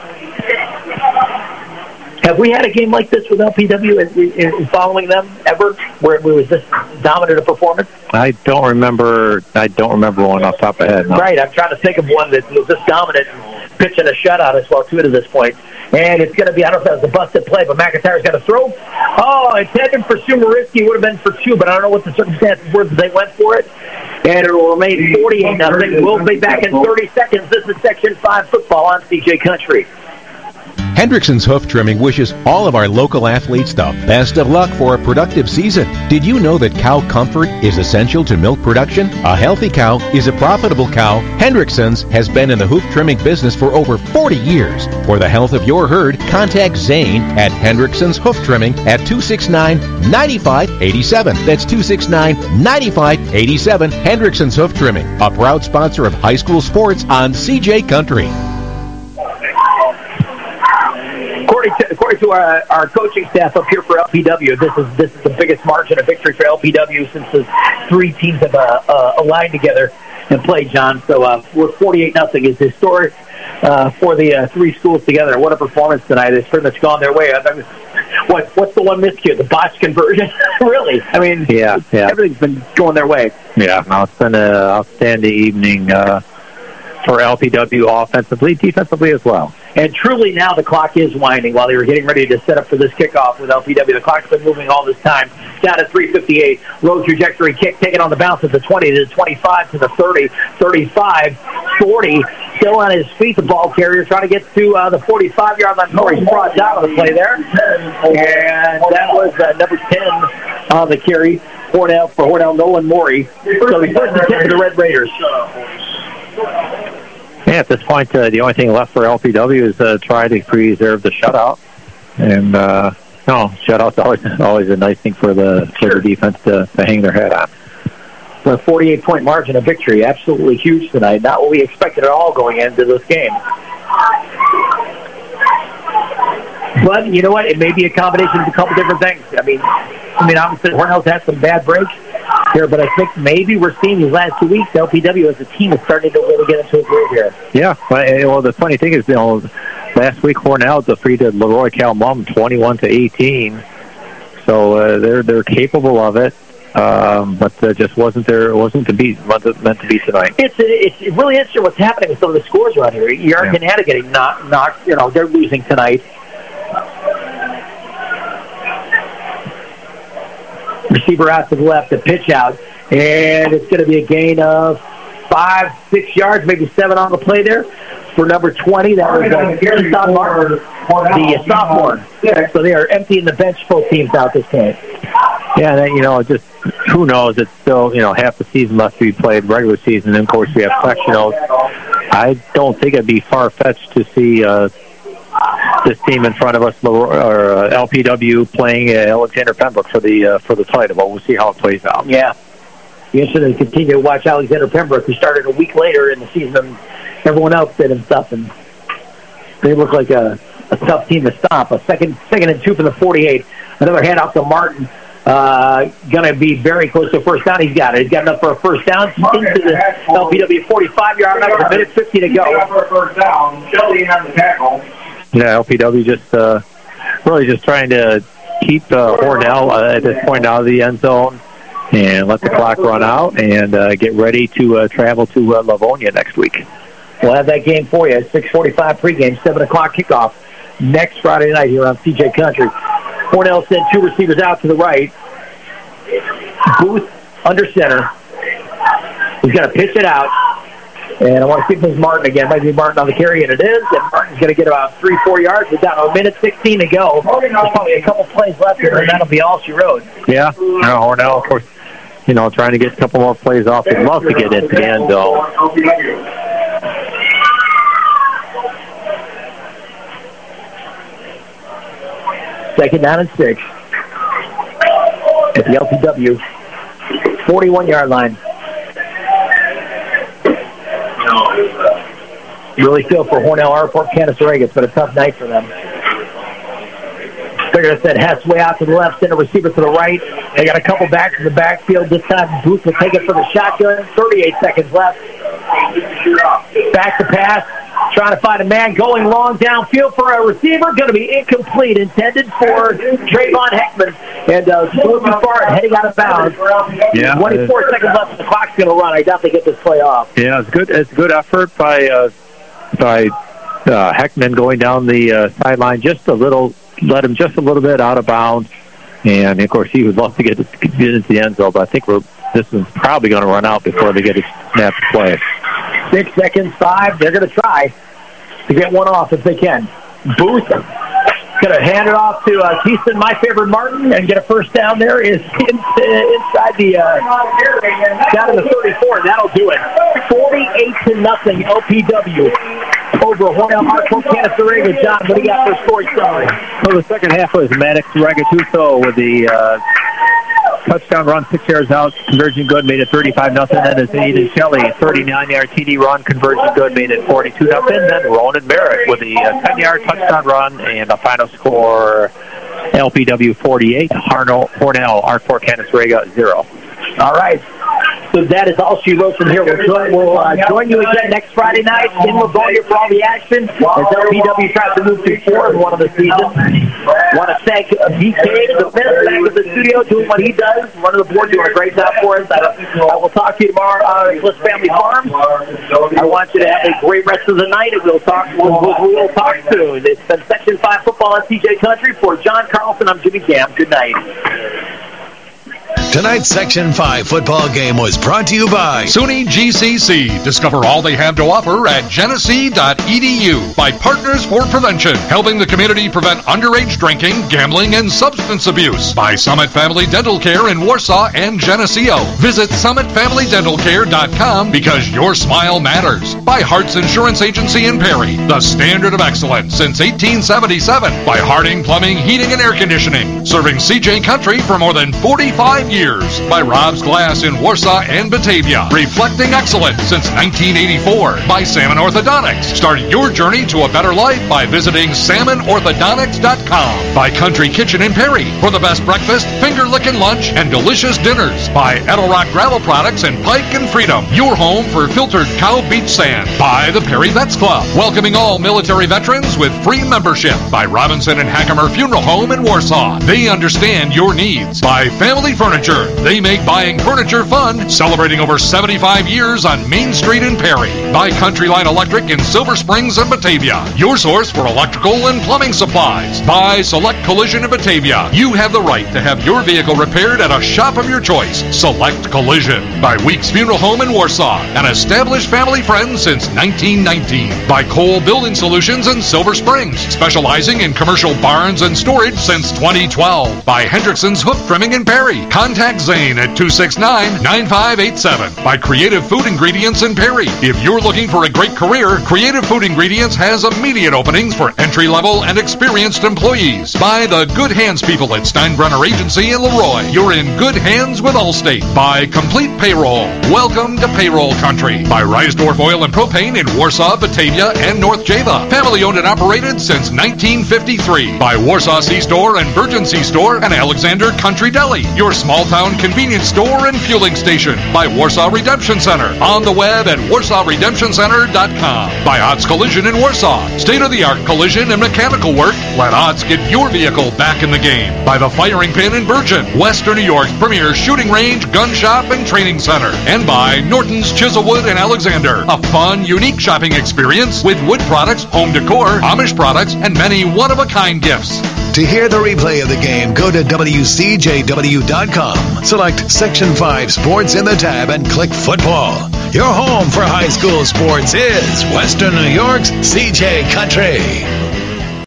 Have we had a game like this with LPW in following them ever, where it was this dominant a performance? I don't remember one off the top of my head. No. Right, I'm trying to think of one that was this dominant, pitching a shutout as well, too, to this point. And it's going to be, I don't know if that was a busted play, but McIntyre's got to throw. Oh, it's headed for Sumeriski. It would have been for 2, but I don't know what the circumstances were that they went for it. And it will remain 48-0. We'll be back in 30 seconds. This is Section 5 football on CJ Country. Hendrickson's Hoof Trimming wishes all of our local athletes the best of luck for a productive season. Did you know that cow comfort is essential to milk production? A healthy cow is a profitable cow. Hendrickson's has been in the hoof trimming business for over 40 years. For the health of your herd, contact Zane at Hendrickson's Hoof Trimming at 269-9587. That's 269-9587. Hendrickson's Hoof Trimming, a proud sponsor of high school sports on CJ Country. According to our coaching staff up here for LPW, this is the biggest margin of victory for LPW since the 3 teams have aligned together and played, John. So we're 48-0. It's historic for the 3 schools together. What a performance tonight. It's pretty much gone their way. what's the one miscue? The botch conversion? Really? I mean, yeah. Everything's been going their way. Yeah, no, it's been an outstanding evening for LPW offensively, defensively as well. And truly now the clock is winding while they were getting ready to set up for this kickoff with LPW. The clock's been moving all this time. Down at 3:58. Road trajectory kick taken on the bounce at the 20 to the 25 to the 30, 35, 40. Still on his feet, the ball carrier trying to get to the 45-yard line. Corey's brought down on the play there. And that was number 10 on the carry for Hornell, Nolan Morey. So he first and 10 to the Red Raiders. Yeah, at this point, the only thing left for LPW is try to preserve the shutout. And, shutout's always a nice thing for the defense to hang their head on. A 48-point margin of victory, absolutely huge tonight. Not what we expected at all going into this game. But you know what? It may be a combination of a couple different things. I mean, obviously Hornell's had some bad breaks here, but I think maybe we're seeing these last 2 weeks, LPW as a team is starting to really get into a groove here. Yeah, well, the funny thing is, last week Hornell defeated Leroy Calmum 21-18, so they're capable of it. But just wasn't meant to be tonight. It's really interesting what's happening with some of the scores around here. Yarkin getting knocked. They're losing tonight. Receiver out to the left, the pitch out, and it's going to be a gain of 5-6 yards, maybe 7 on the play there for number 20. That was Keyshawn Martin, the sophomore. So they are emptying the bench, both teams out this game. Yeah, and just who knows? It's still half the season left to be played, regular season, and of course we have sectionals. I don't think it'd be far-fetched to see this team in front of us, or LPW, playing Alexander Pembroke for the title. But we'll see how it plays out. Yeah, be interested to continue to watch Alexander Pembroke, who started a week later in the season than everyone else did and stuff, and they look like a tough team to stop. A second and 2 for the 48. Another handoff to Martin. Going to be very close to a first down. He's got it. He's got enough for a first down into the LPW 45-yard line with a minute 50 to go. For a first down. Shelby on the tackle. Yeah, LPW really just trying to keep Hornell at this point out of the end zone and let the clock run out and get ready to travel to Livonia next week. We'll have that game for you at 6:45 pregame, 7 o'clock kickoff next Friday night here on CJ Country. Hornell sent 2 receivers out to the right. Booth under center. He's going to pitch it out. And I want to see if it's Martin again. Might be Martin on the carry, and it is. And Martin's going to get about 3-4 yards. We're down to a minute 16 to go. There's probably a couple plays left here, and that'll be all she wrote. Yeah. Hornell, of course, trying to get a couple more plays off. They'd love to get into the end zone. Second down and 6 at the LPW 41-yard line. Really feel for Hornell, Arport, Canasteraga. It's been a tough night for them. They're going to send Hess way out to the left, send a receiver to the right. They got a couple backs in the backfield. This time Booth will take it for the shotgun. 38 seconds left. Back to pass. Trying to find a man going long downfield for a receiver. Going to be incomplete. Intended for Trayvon Heckman. And going too far and heading out of bounds. Yeah. 24 seconds left. The clock's going to run. I doubt they get this play off. Yeah, it's good. It's a good effort by Heckman going down the sideline just a little. Let him just a little bit out of bounds. And, of course, he would love to get into the end zone. But I think this one's probably going to run out before they get a snap to play. 6 seconds, 5. They're going to try to get one off if they can. Booth going to hand it off to Keyston, my favorite Martin, and get a first down there. Is inside the down to the 34. That'll do it. 48-0 LPW over Hornell, Hartford, Canasteraga. John, what do you got for score summary? So the second half was Maddox Ragatuso with the touchdown run, 6 yards out, conversion good, made it 35-0. Then it's Aiden Shelley, 39-yard TD run, conversion good, made it 42-0. Then Ronan Merritt with the 10-yard touchdown run, and the final score, LPW 48, Hornell, Art Fort Canasteraga 0. All right. So that is all she wrote from here. We'll join you again next Friday night in Livonia for all the action as LPW tries to move to 4-1 of the season. Want to thank BK, the fifth back of the studio, doing what he does, running the board, doing a great job for us. I will talk to you tomorrow on Bliss Family Farms. I want you to have a great rest of the night, and we'll talk soon. It's been Section 5 Football on CJ Country. For John Carlson, I'm Jimmy Cam. Good night. Tonight's Section 5 football game was brought to you by SUNY GCC. Discover all they have to offer at genesee.edu. By Partners for Prevention, helping the community prevent underage drinking, gambling, and substance abuse. By Summit Family Dental Care in Warsaw and Geneseo. Visit summitfamilydentalcare.com because your smile matters. By Hart's Insurance Agency in Perry, the standard of excellence since 1877. By Harding Plumbing, Heating, and Air Conditioning, serving CJ Country for more than 45 years. By Rob's Glass in Warsaw and Batavia, reflecting excellence since 1984. By Salmon Orthodontics. Start your journey to a better life by visiting salmonorthodontics.com. By Country Kitchen in Perry, for the best breakfast, finger-licking lunch, and delicious dinners. By Edelrock Gravel Products and Pike and Freedom, your home for filtered cow beach sand. By the Perry Vets Club, welcoming all military veterans with free membership. By Robinson and Hackemer Funeral Home in Warsaw, they understand your needs. By Family Furniture, they make buying furniture fun, celebrating over 75 years on Main Street in Perry. By Country Line Electric in Silver Springs and Batavia, your source for electrical and plumbing supplies. By Select Collision in Batavia, you have the right to have your vehicle repaired at a shop of your choice. Select Collision. By Weeks Funeral Home in Warsaw, an established family friend since 1919. By Cole Building Solutions in Silver Springs, specializing in commercial barns and storage since 2012. By Hendrickson's Hoof Trimming in Perry. Contact Zane at 269-9587. By Creative Food Ingredients in Perry. If you're looking for a great career, Creative Food Ingredients has immediate openings for entry-level and experienced employees. By the good hands people at Steinbrenner Agency in Leroy. You're in good hands with Allstate. By Complete Payroll. Welcome to Payroll Country. By Reisdorf Oil and Propane in Warsaw, Batavia, and North Java. Family owned and operated since 1953. By Warsaw C-Store and Virgin C-Store and Alexander Country Deli. Your small-town convenience store and fueling station. By Warsaw Redemption Center. On the web at warsawredemptioncenter.com. By Otts Collision in Warsaw. State-of-the-art collision and mechanical work. Let Otts get your vehicle back in the game. By the Firing Pin in Virgin. Western New York's premier shooting range, gun shop, and training center. And by Norton's Chiselwood in Alexander. A fun, unique shopping experience with wood products, home decor, Amish products, and many one-of-a-kind gifts. To hear the replay of the game, go to WCJW.com. Select Section 5 Sports in the tab and click Football. Your home for high school sports is Western New York's CJ Country.